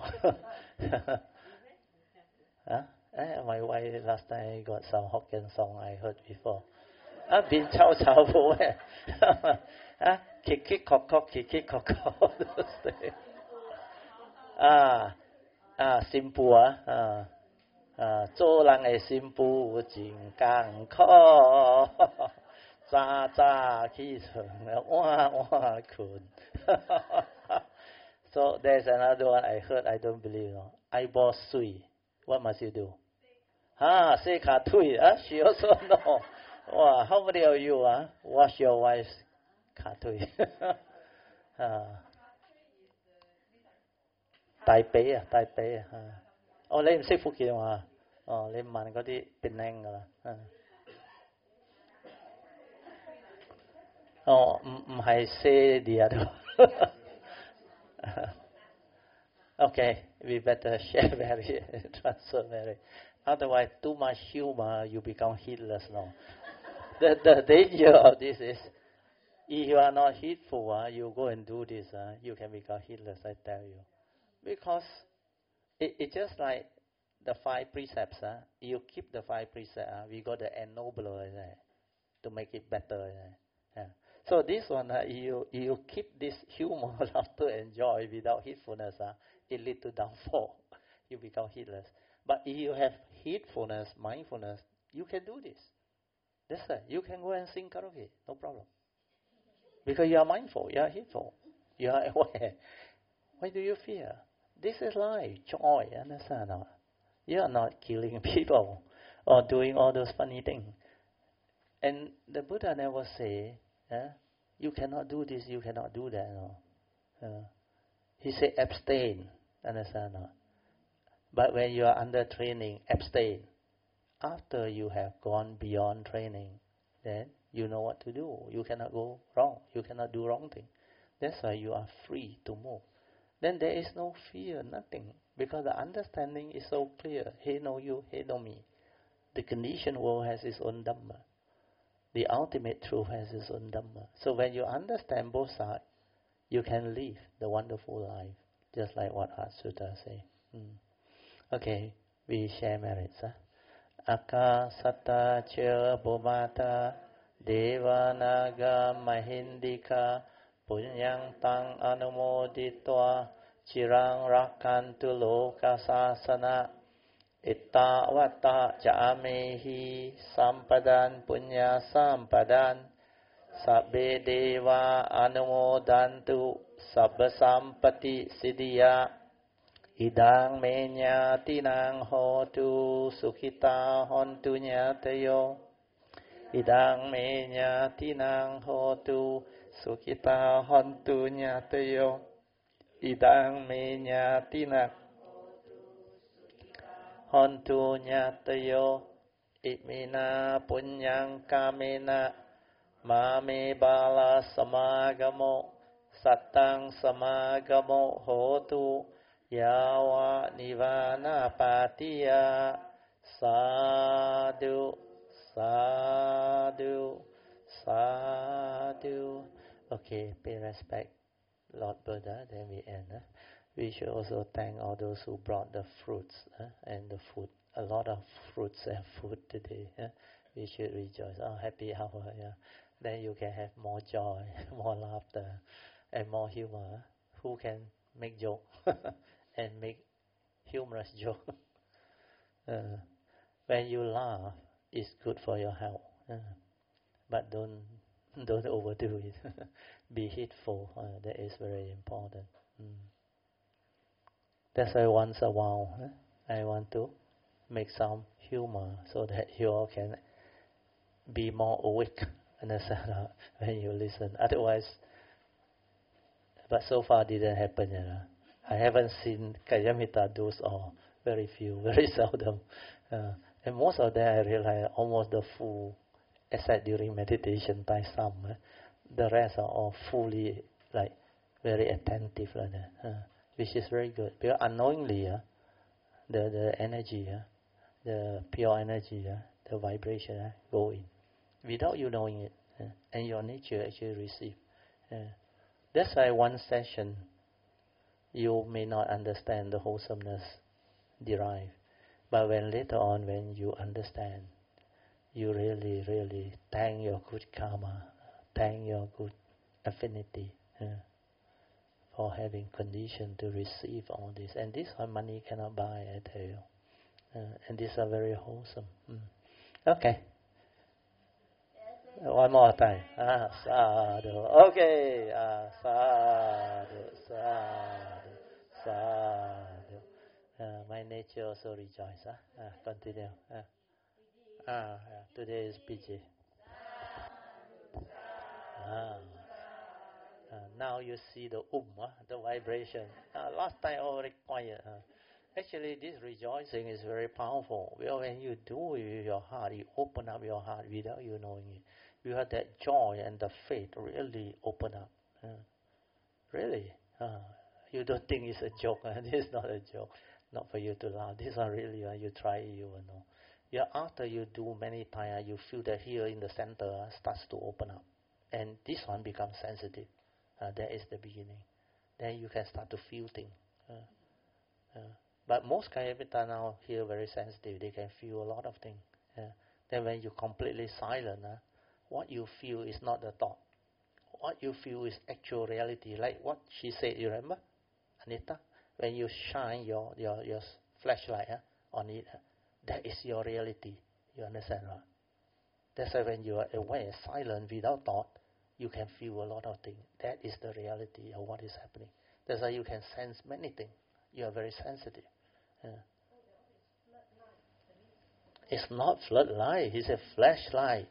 Speaker 4: My wife last time got some Hokkien song I heard before. Been chow chow for where? Kick cock cock, kick cock cock. Simple. 做人的心不真艰苦，早早起床，晚晚困。So there's another one I heard, I don't believe. Eyeball sui. What must you do? Say katui. She also know. Wow, how many of you wash your wife's katui? Taipei. Taipei. 你唔識福建話？你問嗰啲變靚㗎啦。唔係 say the other. Okay, we better share very, transfer very. Otherwise, too much humor, you become heedless now. The danger of this is, if you are not heedful, you go and do this, you can become heedless, I tell you. Because it's just like the 5 precepts. You keep the 5 precepts. We got the ennobler to make it better. So this one, you keep this humor, laughter, and joy without heedfulness. It leads to downfall. You become heedless. But if you have heedfulness, mindfulness, you can do this. That's it. You can go and sing karaoke, no problem. Because you are mindful, you are heedful, you are aware. Why do you fear? This is life, joy, understand? You are not killing people or doing all those funny things. And the Buddha never say, you cannot do this, you cannot do that. He said abstain, understand? But when you are under training, abstain. After you have gone beyond training, then you know what to do. You cannot go wrong. You cannot do wrong thing. That's why you are free to move. Then there is no fear, nothing. Because the understanding is so clear. He know you, he know me. The conditioned world has its own Dhamma. The ultimate truth has its own Dhamma. So when you understand both sides, you can live the wonderful life. Just like what Sutta say. Okay, we share merits. Akasata cha Bhumata Devanaga Mahindika Punyang Tang Anumoditwa Chirang Rakantu Loka Sasana Itta Vata Jamehi Sampadan Punya Sampadan Sabbe Deva Anumodantu Sabba Sampati Siddhya Idang menya tinang hotu sukhita hontu nyatayo. Idang menya tinang hotu sukhita hontu nyatayo. Idang menya tinang Hontu nyatayo imina punyang kamena mame bala samagamo sattang samagamo hotu yawa nivana patiya sadhu sadhu sadhu. Okay, pay respect Lord Buddha, then we end. We should also thank all those who brought the fruits and the food. A lot of fruits and food today. We should rejoice. Oh, happy hour. Yeah. Then you can have more joy, more laughter, and more humor. Who can make joke and make humorous joke? When you laugh, it's good for your health. But don't overdo it. Be hateful. That is very important. That's why once a while I want to make some humor so that you all can be more awake understand when you listen. Otherwise, but so far didn't happen yet. I haven't seen Kayamita do all. Very few, very seldom. And most of them I realize almost the full, except during meditation time some. The rest are all fully very attentive like that. Which is very good. Because unknowingly, the energy, the pure energy, the vibration go in. Without you knowing it. And your nature actually receive. That's why one session, you may not understand the wholesomeness derived. But when later on, when you understand, you really, really thank your good karma, thank your good affinity. For having condition to receive all this. And this one money cannot buy, I tell you. And these are very wholesome. Okay. One more time. Sadhu. Okay. Sadhu, sadhu, sadhu. My nature also rejoice. Continue. Today is PG. Now you see the the vibration. Last time already quiet. Actually, this rejoicing is very powerful. Well, when you do it with your heart, you open up your heart without you knowing it. You have that joy and the faith really open up. Really. You don't think it's a joke. This is not a joke. Not for you to laugh. This one really, when you try it, you will know. Yeah, after you do many times, you feel that here in the center starts to open up. And this one becomes sensitive. That is the beginning. Then you can start to feel things. But most Kayamita now here very sensitive. They can feel a lot of things. Then when you completely silent, what you feel is not the thought. What you feel is actual reality. Like what she said, you remember? Anita? When you shine your flashlight on it, that is your reality. You understand, right? That's why when you are aware, silent, without thought, you can feel a lot of things. That is the reality of what is happening. That's why you can sense many things. You are very sensitive. It's not floodlight. It's a flashlight.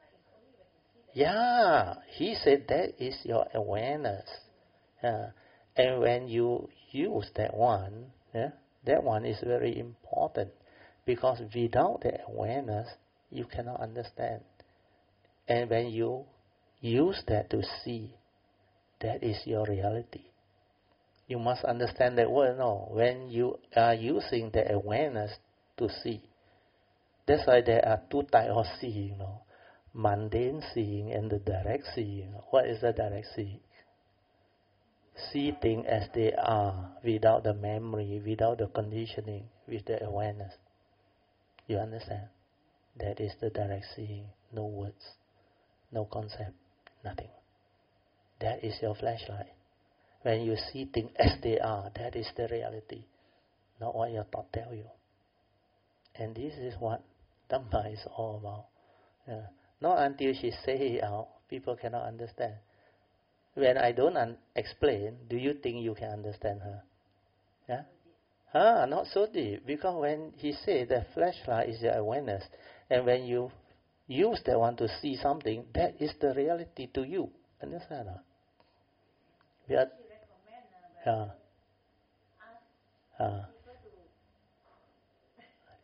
Speaker 4: Yeah, he said that is your awareness. And when you use that one is very important. Because without the awareness, you cannot understand. And when you use that to see, that is your reality. You must understand that word, no. When you are using the awareness to see, that's why there are two types of seeing, mundane seeing and the direct seeing. What is the direct seeing? See things as they are, without the memory, without the conditioning, with the awareness. You understand? That is the direct seeing. No words, no concept, nothing. That is your flashlight. When you see things as they are, that is the reality, not what your thought tell you. And this is what Dhamma is all about. Not until she say it out, people cannot understand. When I don't explain, do you think you can understand her? Yeah? Not so deep. Because when he said that flashlight is your awareness, and when you use that one to see something, that is the reality to you. Understand?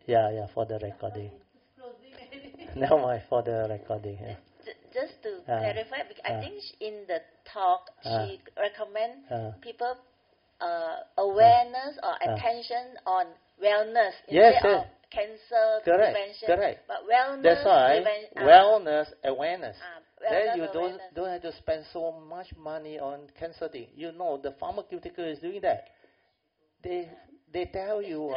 Speaker 4: Yeah, for the recording. Never mind, for the recording. Yeah.
Speaker 2: Just to clarify, because I think in the talk she recommend people awareness or attention on wellness instead of cancer prevention.
Speaker 4: Correct.
Speaker 2: But wellness,
Speaker 4: that's why wellness awareness. Then you don't have to spend so much money on cancer thing. You know the pharmaceutical is doing that. They tell you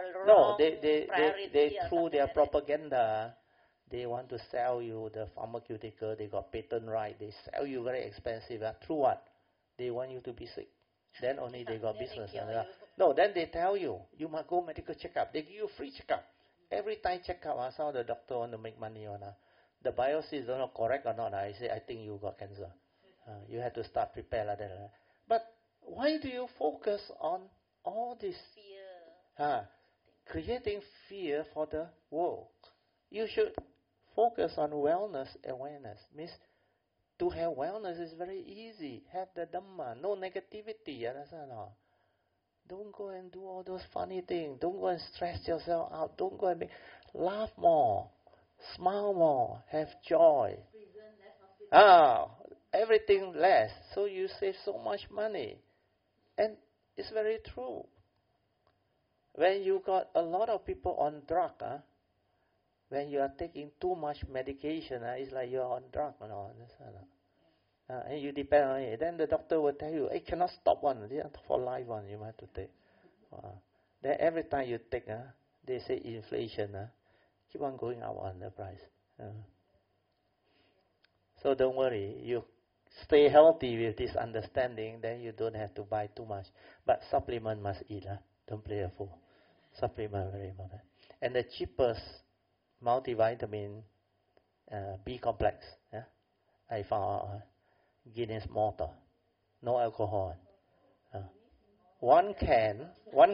Speaker 4: they through their propaganda. They want to sell you the pharmaceutical. They got patent right. They sell you very expensive. Through what? They want you to be sick. Then only they got business. No, then they tell you must go medical checkup. They give you free checkup. Every time checkup, how the doctor want to make money on. The biopsy is not correct or not. I say I think you got cancer. You have to start prepare like that. But why do you focus on all this
Speaker 2: fear?
Speaker 4: Creating fear for the world. You should focus on wellness awareness. Means to have wellness is very easy. Have the Dhamma, no negativity. Understand? Don't go and do all those funny things. Don't go and stress yourself out. Don't go and laugh more, smile more, have joy. Everything less. So you save so much money. And it's very true. When you got a lot of people on drug, when you are taking too much medication, it's like you're on drug. And you depend on it. Then the doctor will tell you, hey, cannot stop one. For life one, you have to take. Then every time you take, they say inflation, keep on going up on the price. So don't worry. You stay healthy with this understanding, then you don't have to buy too much. But supplement must eat. Don't play a fool. Supplement very important. And the cheapest multivitamin, B complex, I found out, Guinness Malta, no alcohol. One can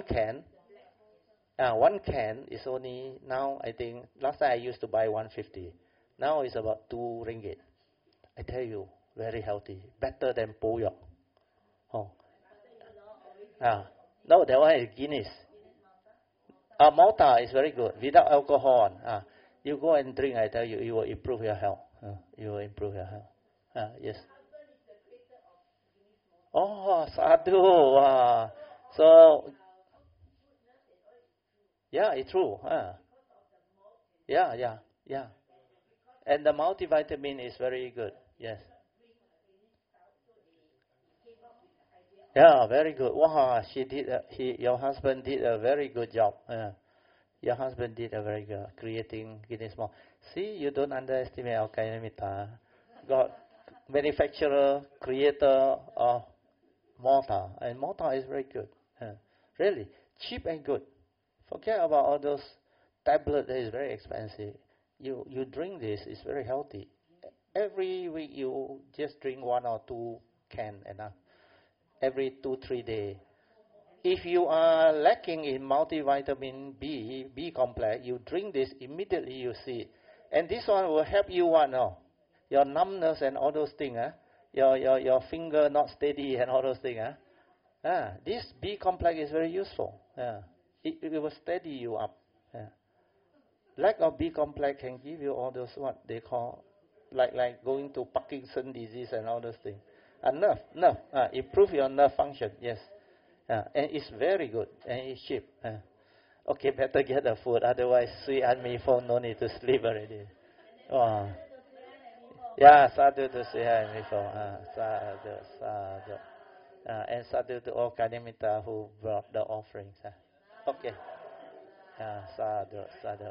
Speaker 4: is only, now I think, last time I used to buy 150. Now it's about 2 ringgit. I tell you, very healthy, better than Poyok. No, that one is Guinness. Malta is very good, without alcohol. You go and drink, I tell you, it will improve your health. You will improve your health. Yes. Sadhu. So, yeah, it's true. Yeah. And the multivitamin is very good. Yes. Yeah, very good. Wow, your husband did a very good job. Your husband did a very good creating Guinness Malta. See, you don't underestimate our Kainamita. Got manufacturer, creator of Malta, and Malta is very good. Really, cheap and good. Forget about all those tablets that is very expensive. You drink this, it's very healthy. Every week you just drink 1 or 2 cans enough. Every 2-3 days. If you are lacking in multivitamin B complex, you drink this, immediately you see it. And this one will help you your numbness and all those things. Your finger not steady and all those things. This B complex is very useful. It will steady you up. Lack of B complex can give you all those what they call like going to Parkinson's disease and all those things. Nerve, improve your nerve function, yes. And it's very good, and it's cheap. Okay, better get the food, otherwise Sri and me phone no need to sleep already. Yeah, sadhu to Sri and me phone. Sadhu. And sadhu to all Kainamita who brought the offerings. Okay. Sadhu.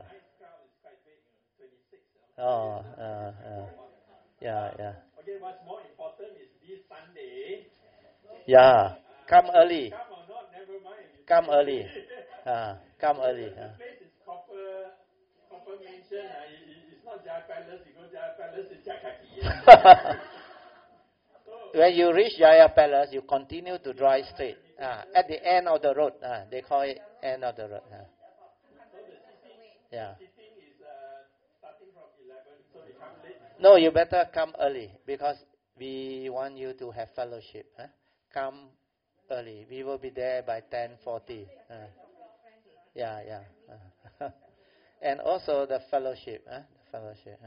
Speaker 4: Yeah.
Speaker 6: Okay, what's more important is this Sunday.
Speaker 4: Yeah, come early.
Speaker 6: Come or not, never mind.
Speaker 4: Come early. Come early.
Speaker 6: The place is copper mansion. It's not Jaya Palace. You go Jaya Palace, it's Jakaki.
Speaker 4: When you reach Jaya Palace, you continue to drive straight. At the end of the road, they call it end of the road. Yeah. No, you better come early because we want you to have fellowship. Come early. We will be there by 10:40. Yeah. And also the fellowship. The fellowship.